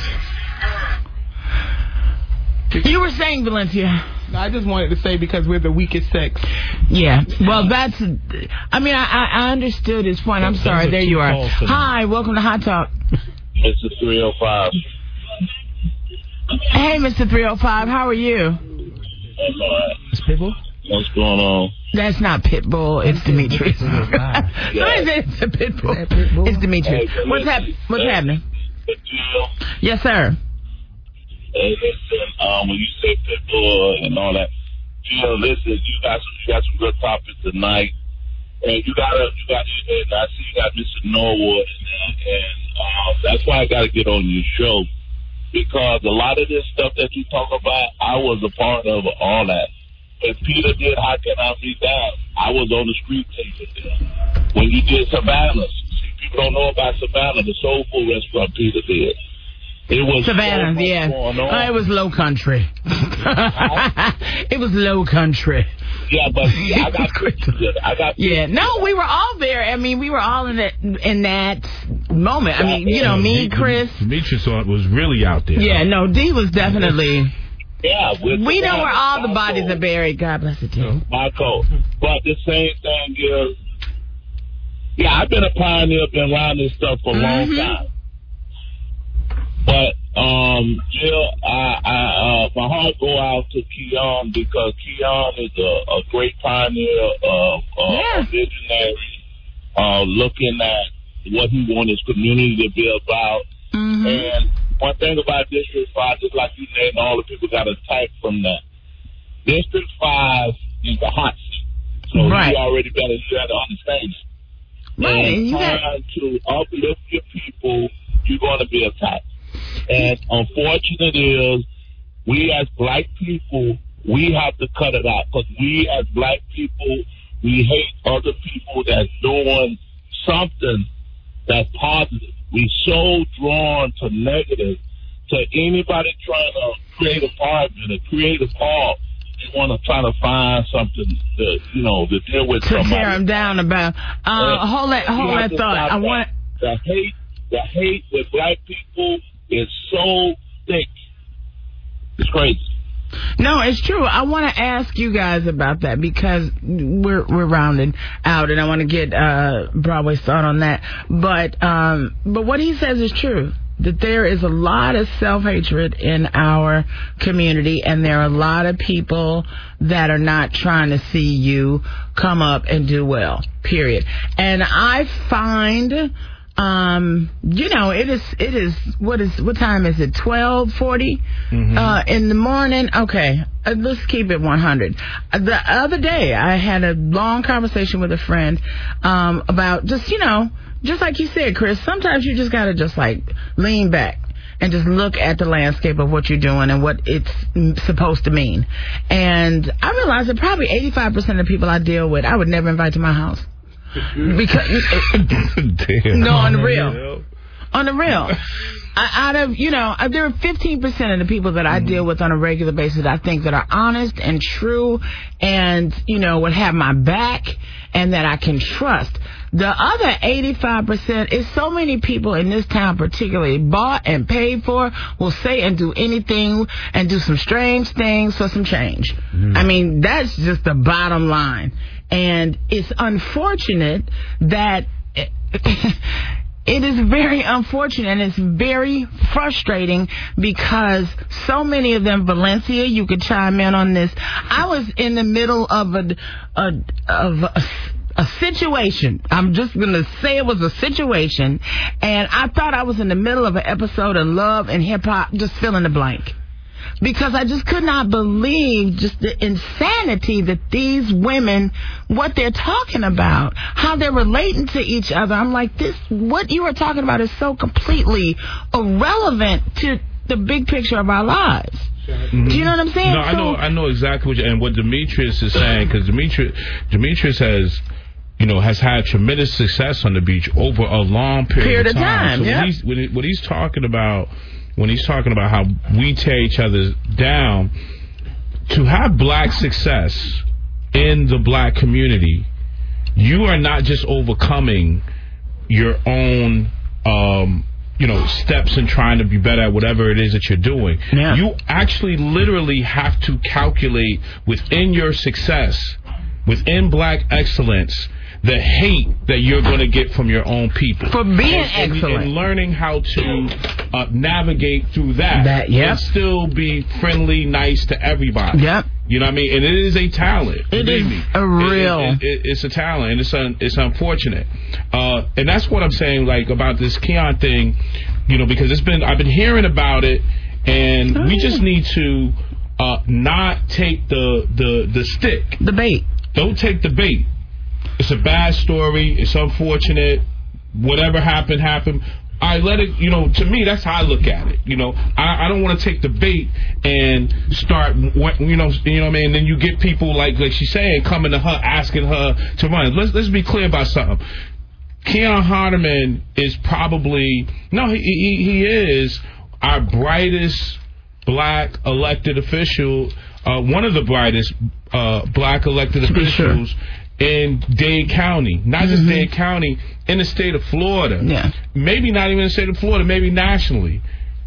You were saying, Valencia. I just wanted to say because we're the weakest sex. Yeah. Well, that's. I mean, I, I understood his point. I'm sorry. There you are. Hi. Welcome to Hot Talk. It's the three oh five. Hey, Mister three oh five. How are you? That's all right. It's Pitbull? What's going on? That's not Pitbull. It's Demetrius. Yeah. It's a Pitbull. It's Demetrius. Hey, What's, hap- what's hey, happening? Jill, Yes, sir. hey, listen, um, when you say Pitbull and all that, Jill, listen, you got some, you got some good topics tonight. And you got you got, and I see you got Mister Norwood, and, and uh, that's why I got to get on your show, because a lot of this stuff that you talk about, I was a part of all that. When Peter did How Can I Be Down, I was on the street taking it. When you did Savannah, see, people don't know about Savannah, the soul food restaurant Peter did. It was Savannah, so much yeah. going on. Oh, it was low country. It was low country. Yeah, but yeah, I got pictures. I got Yeah, no, we were all there. I mean, we were all in that in that moment. I mean, you know, me, Chris. Demetrius was really out there. Yeah, no, D was definitely. Yeah, we know where all the bodies are buried. God bless it, too. Michael, but the same thing is, yeah, I've been a pioneer, been around this stuff for a long Mm-hmm. time. But, um, Jill, I, I, uh, my heart go out to Keon, because Keon is a, a great pioneer, uh, uh, yeah. a visionary, uh, looking at what he wants his community to be about. Mm-hmm. And one thing about District five, just like you named, all the people got attacked from that. District five is the hot seat. So right. you already better you have to understand it. Right. And You trying got... to uplift your people, you're going to be attacked. And unfortunate is, we as black people, we have to cut it out. Because we as black people, we hate other people that's doing something that's positive. We so drawn to negative. To anybody trying to create a argument, a creative part, you want to try to find something to, you know, to deal with to somebody. tear them down about. Uh, hold that, hold that thought. I want the hate, the hate with black people is so thick. It's crazy. No, it's true. I want to ask you guys about that, because we're we're rounding out, and I want to get uh, Broadway's thought on that. But um, but what he says is true. That there is a lot of self-hatred in our community, and there are a lot of people that are not trying to see you come up and do well, period. And I find, um, you know, it is, it is, what is, what time is it? twelve forty mm-hmm. uh, in the morning? Okay. Uh, let's keep it one hundred. Uh, the other day, I had a long conversation with a friend, um, about just, you know, just like you said, Chris, sometimes you just got to just like lean back and just look at the landscape of what you're doing and what it's supposed to mean. And I realized that probably eighty-five percent of the people I deal with, I would never invite to my house. Because, Damn. no, on the real. On the real. I, out of, you know, there are fifteen percent of the people that I deal with on a regular basis, I think, that are honest and true and, you know, would have my back and that I can trust. The other eighty-five percent is so many people in this town, particularly bought and paid for, will say and do anything and do some strange things for some change. Mm. I mean, that's just the bottom line. And it's unfortunate that it is very unfortunate, and it's very frustrating, because so many of them, Valencia, you could chime in on this. I was in the middle of a, a of a, a situation. I'm just going to say it was a situation, and I thought I was in the middle of an episode of Love and Hip Hop, just fill in the blank. Because I just could not believe just the insanity that these women, what they're talking about, how they're relating to each other. I'm like, this, what you are talking about is so completely irrelevant to the big picture of our lives. Mm-hmm. Do you know what I'm saying? No, I know, I know exactly what you, and what Demetrius is saying, because Demetrius, Demetrius has, you know, has had tremendous success on the beach over a long period, period of time. time. So yeah. when, he's, when, he, when he's talking about. When he's talking about how we tear each other down, to have black success in the black community, you are not just overcoming your own, um, you know, steps in trying to be better at whatever it is that you're doing. Yeah. You actually literally have to calculate within your success, within black excellence, the hate that you're going to get from your own people. For being and, excellent. And learning how to uh, navigate through that. That, yep. And still be friendly, nice to everybody. Yep. You know what I mean? And it is a talent. It is me. a real. It, it, it, it's a talent, and it's un, it's unfortunate. Uh, and that's what I'm saying, like, about this Keon thing, you know, because it's been I've been hearing about it, and oh, we just need to uh, not take the, the, the stick. The bait. Don't take the bait. It's a bad story. It's unfortunate. Whatever happened, happened. I let it, you know, to me, that's how I look at it. You know, I, I don't want to take the bait and start, you know, you know what I mean? And then you get people like, like she's saying, coming to her, asking her to run. Let's, let's be clear about something. Keon Hardeman is probably, no, he, he, he is our brightest black elected official, uh, one of the brightest uh, black elected officials sure. in Dade County. Not mm-hmm. just Dade County, in the state of Florida. Yeah. Maybe not even in the state of Florida, maybe nationally.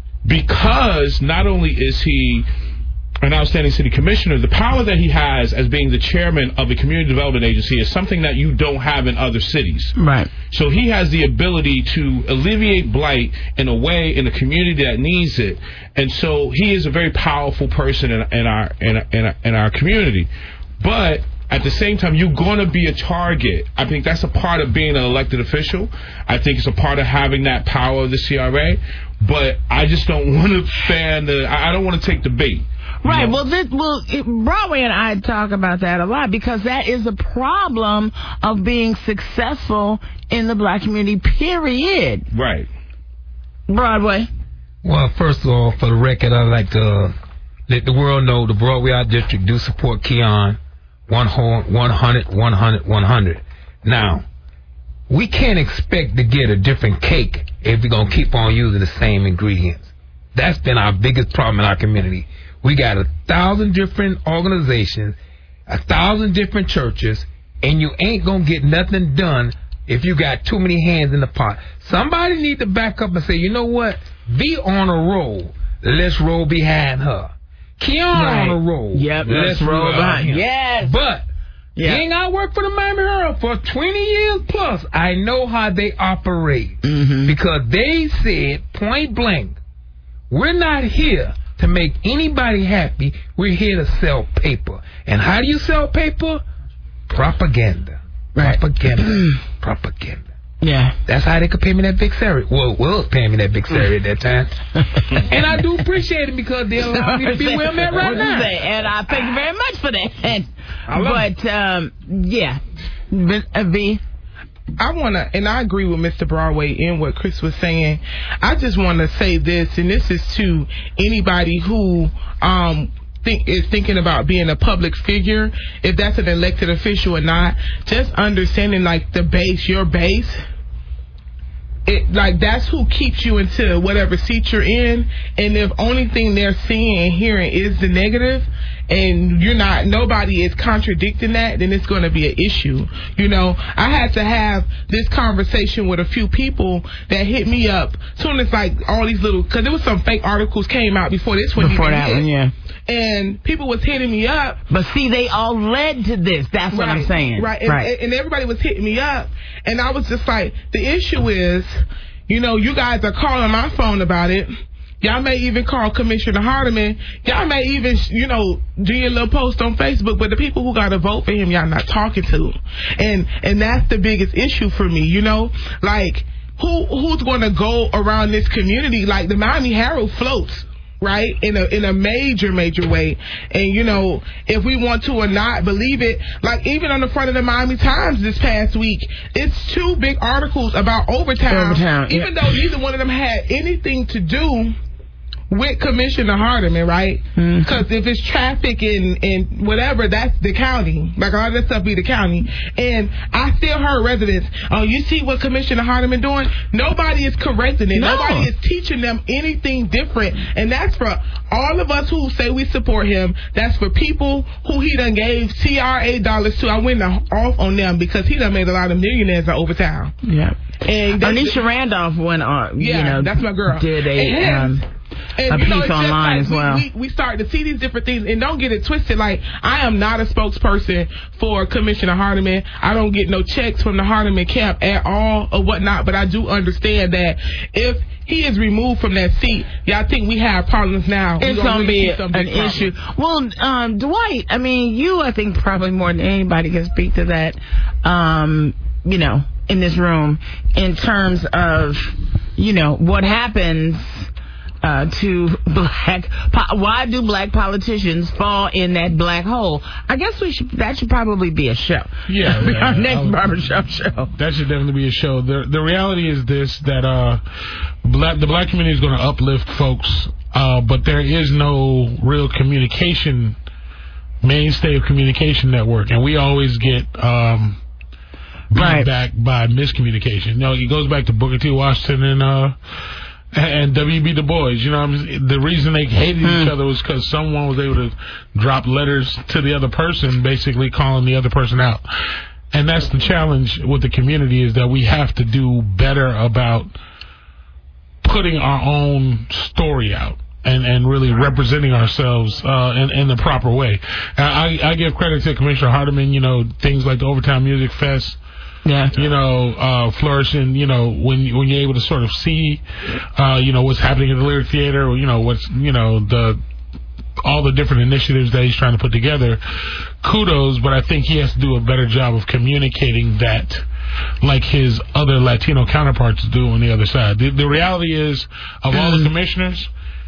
Because not only is he an outstanding city commissioner, the power that he has as being the chairman of a community development agency is something that you don't have in other cities. Right. So he has the ability to alleviate blight in a way in a community that needs it. And so he is a very powerful person in, in our in, in, in our community. But at the same time, you're going to be a target. I think that's a part of being an elected official. I think it's a part of having that power of the C R A. But I just don't want to fan the. I don't want to take the bait. Right. know? Well, this, well, it, Broadway and I talk about that a lot because that is a problem of being successful in the black community. Period. Right. Broadway. Well, first of all, for the record, I'd like to let the world know the Broadway Art District do support Keon. one hundred, one hundred, one hundred. Now, we can't expect to get a different cake if we're going to keep on using the same ingredients. That's been our biggest problem in our community. We got a thousand different organizations, a thousand different churches, and you ain't going to get nothing done if you got too many hands in the pot. Somebody need to back up and say, you know what? Be on a roll. Let's roll behind her. Keon right. on a roll. Yep, let's, let's roll behind him. Yes. But yep. being I worked for the Miami Herald for twenty years plus, I know how they operate. Mm-hmm. Because they said point blank, we're not here to make anybody happy. We're here to sell paper. And how do you sell paper? Propaganda. Right. Propaganda. Propaganda. Yeah. That's how they could pay me that big salary. Well, was paying me that big salary at that time. And I do appreciate it because they allow me to be where I'm at right now. And I thank you very much for that. And, but, um, yeah. V. I want to, and I agree with Mister Broadway in what Chris was saying. I just want to say this, and this is to anybody who um, think is thinking about being a public figure, if that's an elected official or not. Just understanding, like, the base, your base. It, like, that's who keeps you into whatever seat you're in, and if only thing they're seeing and hearing is the negative, and you're not, nobody is contradicting that, then it's going to be an issue. You know, I had to have this conversation with a few people that hit me up soon as, like, all these little, because there was some fake articles came out before this one. Before that hit. one, yeah. And people was hitting me up. But see, they all led to this. That's what right, I'm saying. Right. And, right. and everybody was hitting me up. And I was just like, the issue is, you know, you guys are calling my phone about it. Y'all may even call Commissioner Hardeman. Y'all may even, you know, do your little post on Facebook. But the people who got to vote for him, y'all not talking to. And and that's the biggest issue for me, you know. Like, who who's going to go around this community? Like, the Miami Herald floats, right, in a in a major, major way. And, you know, if we want to or not believe it, like, even on the front of the Miami Times this past week, it's two big articles about Overtown. Overtown, even yeah. though neither one of them had anything to do with Commissioner Hardeman, right? Because mm-hmm. if it's traffic and, and whatever, that's the county. Like, all that stuff be the county. And I still heard residents, oh, you see what Commissioner Hardeman doing? Nobody is correcting it. No. Nobody is teaching them anything different. And that's for all of us who say we support him. That's for people who he done gave C R A dollars to. I went off on them because he done made a lot of millionaires in Overtown. Yeah. And Anisha Randolph went on, yeah, you know. that's my girl. Did a, and, um, and, a you piece know, it's just online like as well. We, we, we start to see these different things, and don't get it twisted. Like, I am not a spokesperson for Commissioner Hardiman. I don't get no checks from the Hardiman camp at all or whatnot, but I do understand that if he is removed from that seat, y'all think we have problems now. It's going to be an issue. Well, um, Dwight, I mean, you, I think, probably more than anybody can speak to that, um, you know, in this room, in terms of, you know, what happens uh, to black, po- why do black politicians fall in that black hole? I guess we should, that should probably be a show. Yeah. yeah Our next was, barbershop show. That should definitely be a show. The, the reality is this, that uh, black, the black community is going to uplift folks, uh, but there is no real communication, mainstay of communication network, and we always get um, beat right. back by miscommunication. You know, it goes back to Booker T. Washington and uh, and W B Du Bois. You know, the reason they hated mm. each other was because someone was able to drop letters to the other person, basically calling the other person out. And that's the challenge with the community, is that we have to do better about putting our own story out. And, and really representing ourselves uh, in, in the proper way. I, I give credit to Commissioner Hardiman, you know, things like the Overtime Music Fest, yeah, you know, uh, flourishing, you know, when when you're able to sort of see, uh, you know, what's happening in the Lyric Theater, or, you know, what's, you know, the all the different initiatives that he's trying to put together. Kudos, but I think he has to do a better job of communicating that, like his other Latino counterparts do on the other side. The, the reality is, of all the commissioners,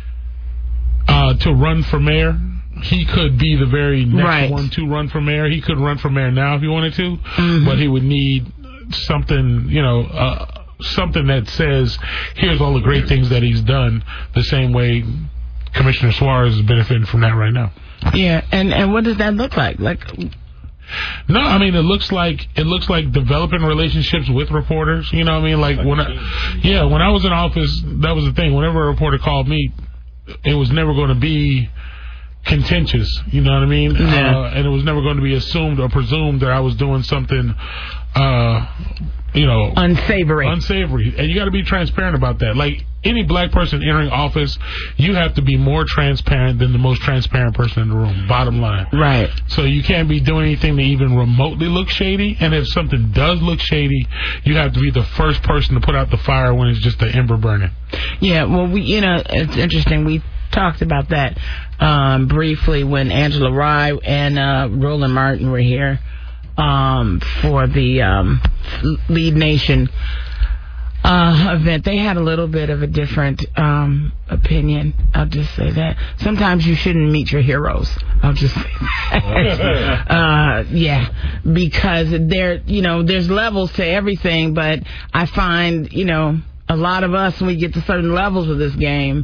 Uh, to run for mayor, he could be the very next right. one to run for mayor. He could run for mayor now if he wanted to, mm-hmm. but he would need something, you know, uh, something that says, here's all the great things that he's done, the same way Commissioner Suarez is benefiting from that right now. Yeah, and, and what does that look like? Like, no, I mean, it looks like it looks like developing relationships with reporters. You know what I mean? Like, when I, yeah, when I was in office, that was the thing. Whenever a reporter called me, it was never going to be contentious, you know what I mean? Yeah. Uh, and it was never going to be assumed or presumed that I was doing something, uh, you know, unsavory. Unsavory. And you got to be transparent about that. Like, any black person entering office, you have to be more transparent than the most transparent person in the room, bottom line. Right. So you can't be doing anything that even remotely looks shady, and if something does look shady, you have to be the first person to put out the fire when it's just an ember burning. Yeah, well, we, you know, it's interesting. We talked about that um, briefly when Angela Rye and uh, Roland Martin were here um, for the um, Lead Nation Uh, event. They had a little bit of a different um, opinion. I'll just say that. Sometimes you shouldn't meet your heroes. I'll just say that. uh, yeah, because there, you know, there's levels to everything. But I find, you know, a lot of us, when we get to certain levels of this game,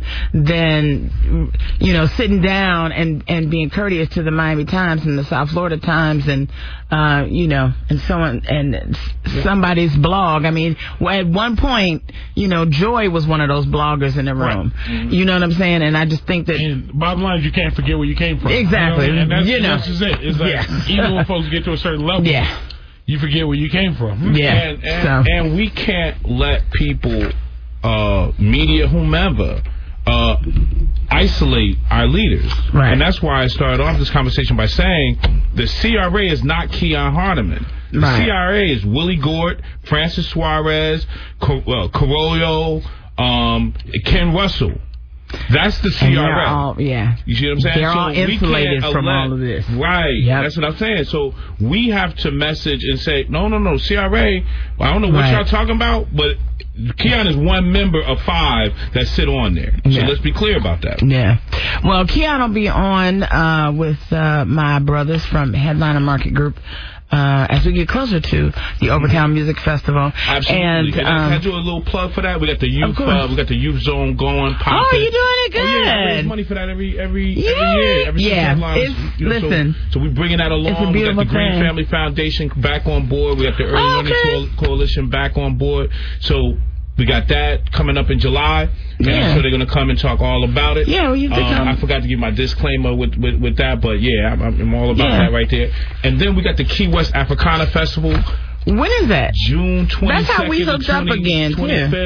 then, you know, sitting down and, and being courteous to the Miami Times and the South Florida Times and, uh, you know, and so on, and somebody's blog. I mean, at one point, you know, Joy was one of those bloggers in the room. Right. Mm-hmm. You know what I'm saying? And I just think that... And bottom line is, you can't forget where you came from. Exactly. You know? And that's, you know. that's just it. It's like, yeah. Even when folks get to a certain level... Yeah. You forget where you came from. Yeah. And, and, so. and we can't let people, uh, media, whomever, uh, isolate our leaders. Right. And that's why I started off this conversation by saying the C R A is not Keon Hardiman. The right. C R A is Willie Gort, Francis Suarez, Cor- uh, Carollo, um, Ken Russell. That's the C R A. All, yeah. You see what I'm saying? They're so all insulated from elect, all of this. Right. Yep. That's what I'm saying. So we have to message and say, no, no, no, C R A, well, I don't know what right. y'all talking about, but Keon is one member of five that sit on there. So yeah. let's be clear about that. Yeah. Well, Keon will be on uh, with uh, my brothers from Headliner Market Group. Uh, as we get closer to the Overtown Music Festival. Absolutely. And, can, um, I, can I do a little plug for that? We got the youth, uh, we got the youth zone going. Popping. Oh, you're doing it good. Oh, yeah, I raise money for that every every yeah. every year. Every yeah. It's, you know, listen. So, so we're bringing that along. It's a we got the Green thing. Family Foundation back on board. We got the Early oh, Learning okay. Co- Coalition back on board. So we got that coming up in July. Yeah. And so they're going to come and talk all about it. Yeah, well, you um, I forgot to give my disclaimer with, with, with that, but yeah, I'm, I'm all about yeah. that right there. And then we got the Key West Africana Festival. When is that? June twenty-second. That's how we hooked up again, twenty-fifth. too.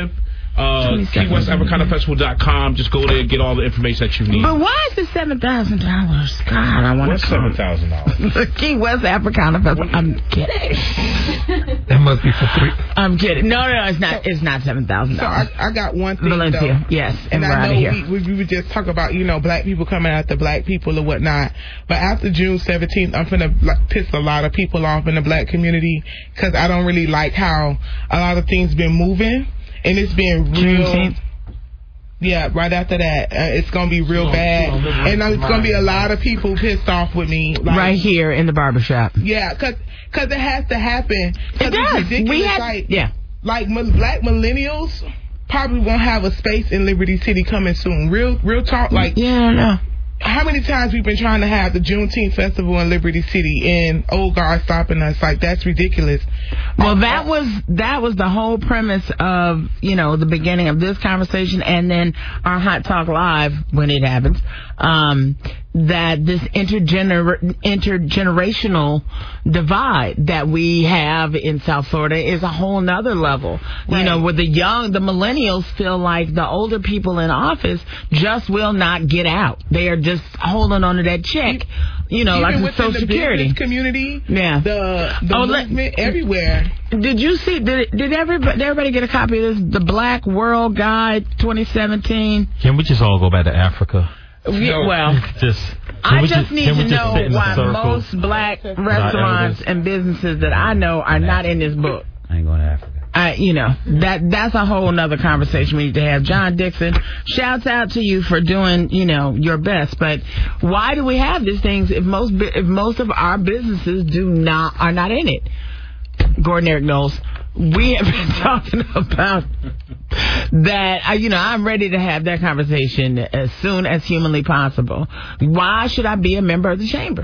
Uh, Key West Africana Festival dot com. Just go there and get all the information that you need. But why is it seven thousand dollars? God, I want to. What's seven thousand dollars? Key West Africana Festival. I'm kidding. That must be for free. I'm kidding. No, no, no, it's not. It's not seven thousand So dollars. I, I got one thing, Valencia, though. yes, and, and we're I out know of here. we, we, we would just talk about, you know, black people coming after black people or whatnot. But after June seventeenth, I'm finna like, piss a lot of people off in the black community because I don't really like how a lot of things been moving. And it's been real. Juneteenth? Yeah, right after that, uh, it's gonna be real bad, and uh, it's gonna be a lot of people pissed off with me. Like, Right here in the barbershop. Yeah, cause, cause it has to happen. It does. It's ridiculous. We had- like, yeah. like m- black millennials probably won't have a space in Liberty City coming soon. Real, real talk. Like, yeah, I know. How many times we've been trying to have the Juneteenth festival in Liberty City and old guys stopping us? Like, that's ridiculous. Well, that was that was the whole premise of, you know, the beginning of this conversation and then our Hot Talk Live when it happens. Um, that this intergener- intergenerational divide that we have in South Florida is a whole nother level. Right. You know, where the young, the millennials feel like the older people in office just will not get out. They are just holding on to that check. You know, Even like the Social the Security business community, yeah, the the oh, movement everywhere. Did you see? Did did everybody, did everybody get a copy of this? The Black World Guide twenty seventeen. Can we just all go back to Africa? Yeah, well, just I we just just, need can to we just know sit in a why circle? most black restaurants and businesses that I know are not in this book. I ain't going to Africa. I, you know, that that's a whole nother conversation we need to have. John Dixon, shouts out to you for doing, you know, your best. But why do we have these things if most if most of our businesses do not are not in it? Gordon Eric Knowles, we have been talking about that. Uh, you know, I'm ready to have that conversation as soon as humanly possible. Why should I be a member of the chamber?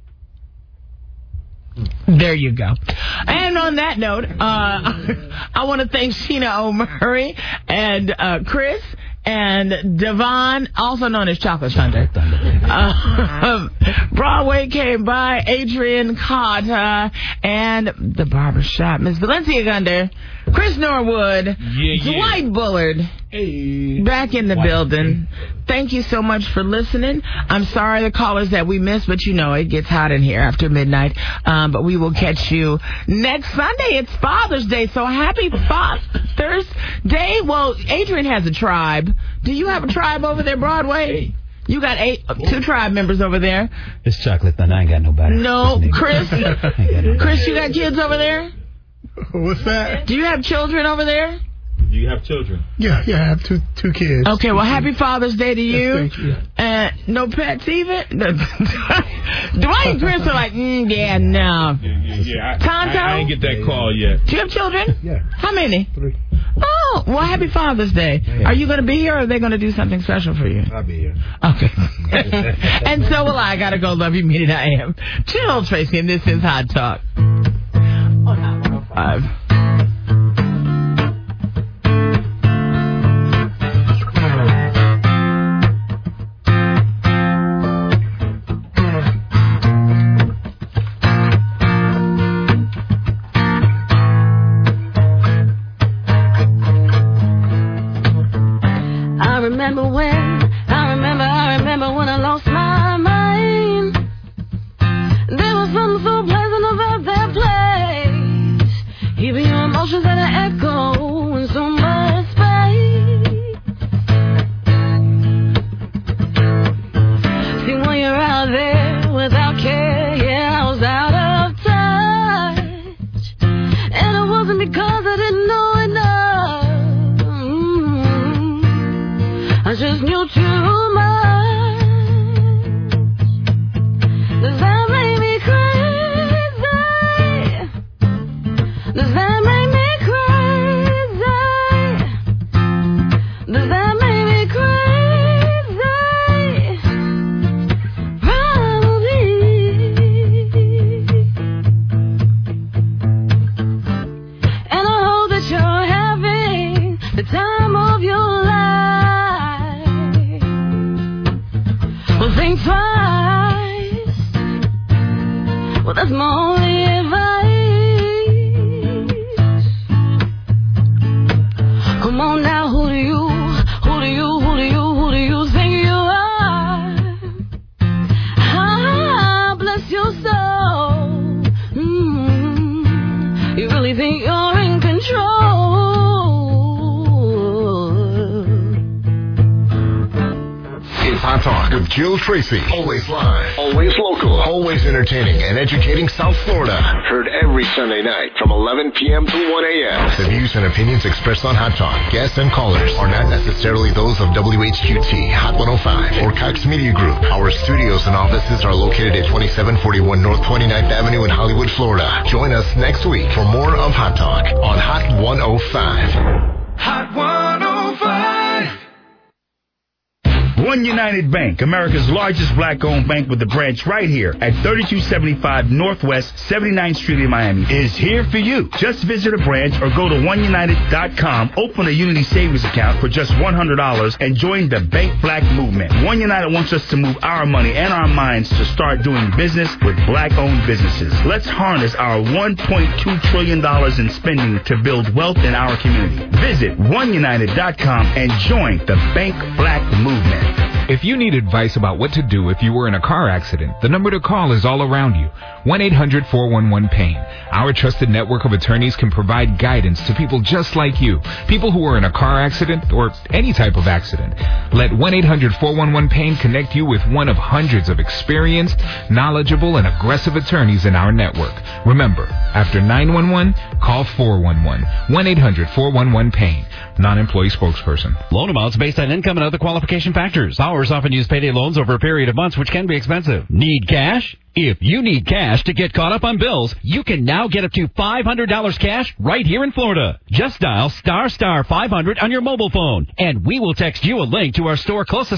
There you go. And on that note, uh, I want to thank Sheena O'Murray and uh, Chris and Devon, also known as Chocolate Thunder. Uh, Broadway came by, Adrian Carter, and the barbershop. Miss Valencia Gunder, Chris Norwood, yeah, yeah. Dwight Bullard, hey. back in the Dwight. building. Thank you so much for listening. I'm sorry the callers that we missed, but you know it gets hot in here after midnight. Um, but we will catch you next Sunday. It's Father's Day, so happy Father's Day. Well, Adrian has a tribe. Do you have a tribe over there, Broadway? You got eight, two tribe members over there. It's Chocolate Thunder. I ain't got nobody. No, Chris. Chris, you got kids over there? What's that? Do you have children over there? Do you have children? Yeah, yeah, I have two two kids. Okay, well, happy Father's Day to you. Yes, thank you. Uh, no pets even? Dwight and Chris are like, mm, yeah, no. Yeah, yeah, yeah. I, Tonto? I, I ain't get that call yet. Do you have children? Yeah. How many? Three. Oh, well, happy Father's Day. Yeah. Are you going to be here or are they going to do something special for you? I'll be here. Okay. And so will I. I got to go. Love you, mean it, I am. Chill, Tracy, and this is Hot Talk. On Hot one oh five. I remember when, I remember, I remember when I lost my mind. There was something so pleasant about that place. Even your emotions had an echo in so much space. See, when you're out there without care, yeah, I was out of touch. And it wasn't because I didn't know enough. I just knew too much. Does that make me crazy? Does that make me crazy? Does that make me crazy? Probably. And I hope that you're having the time of your life. Well, think twice. Well, that's my only advice. Come on now, who is Hot Talk with Jill Tracy. Always live, always local, always entertaining and educating South Florida. Heard every Sunday night from eleven p.m. to one a.m. The views and opinions expressed on Hot Talk, guests and callers, are not necessarily those of W H Q T, Hot one oh five, or Cox Media Group. Our studios and offices are located at twenty-seven forty-one North twenty-ninth Avenue in Hollywood, Florida. Join us next week for more of Hot Talk on Hot one oh five. Hot one oh five. One United Bank, America's largest black-owned bank with a branch right here at thirty-two seventy-five Northwest seventy-ninth Street in Miami, is here for you. Just visit a branch or go to one united dot com, open a Unity savings account for just one hundred dollars, and join the Bank Black movement. One United wants us to move our money and our minds to start doing business with black-owned businesses. Let's harness our one point two trillion dollars in spending to build wealth in our community. Visit one united dot com and join the Bank Black movement. If you need advice about what to do if you were in a car accident, the number to call is all around you. one eight hundred four one one pain. Our trusted network of attorneys can provide guidance to people just like you. People who are in a car accident or any type of accident. Let one eight hundred four one one pain connect you with one of hundreds of experienced, knowledgeable, and aggressive attorneys in our network. Remember, after nine one one, call four one one. one eight hundred four one one pain. Non-employee spokesperson. Loan amounts based on income and other qualification factors. Borrowers often use payday loans over a period of months, which can be expensive. Need cash? If you need cash to get caught up on bills, you can now get up to five hundred dollars cash right here in Florida. Just dial star star five hundred on your mobile phone, and we will text you a link to our store closest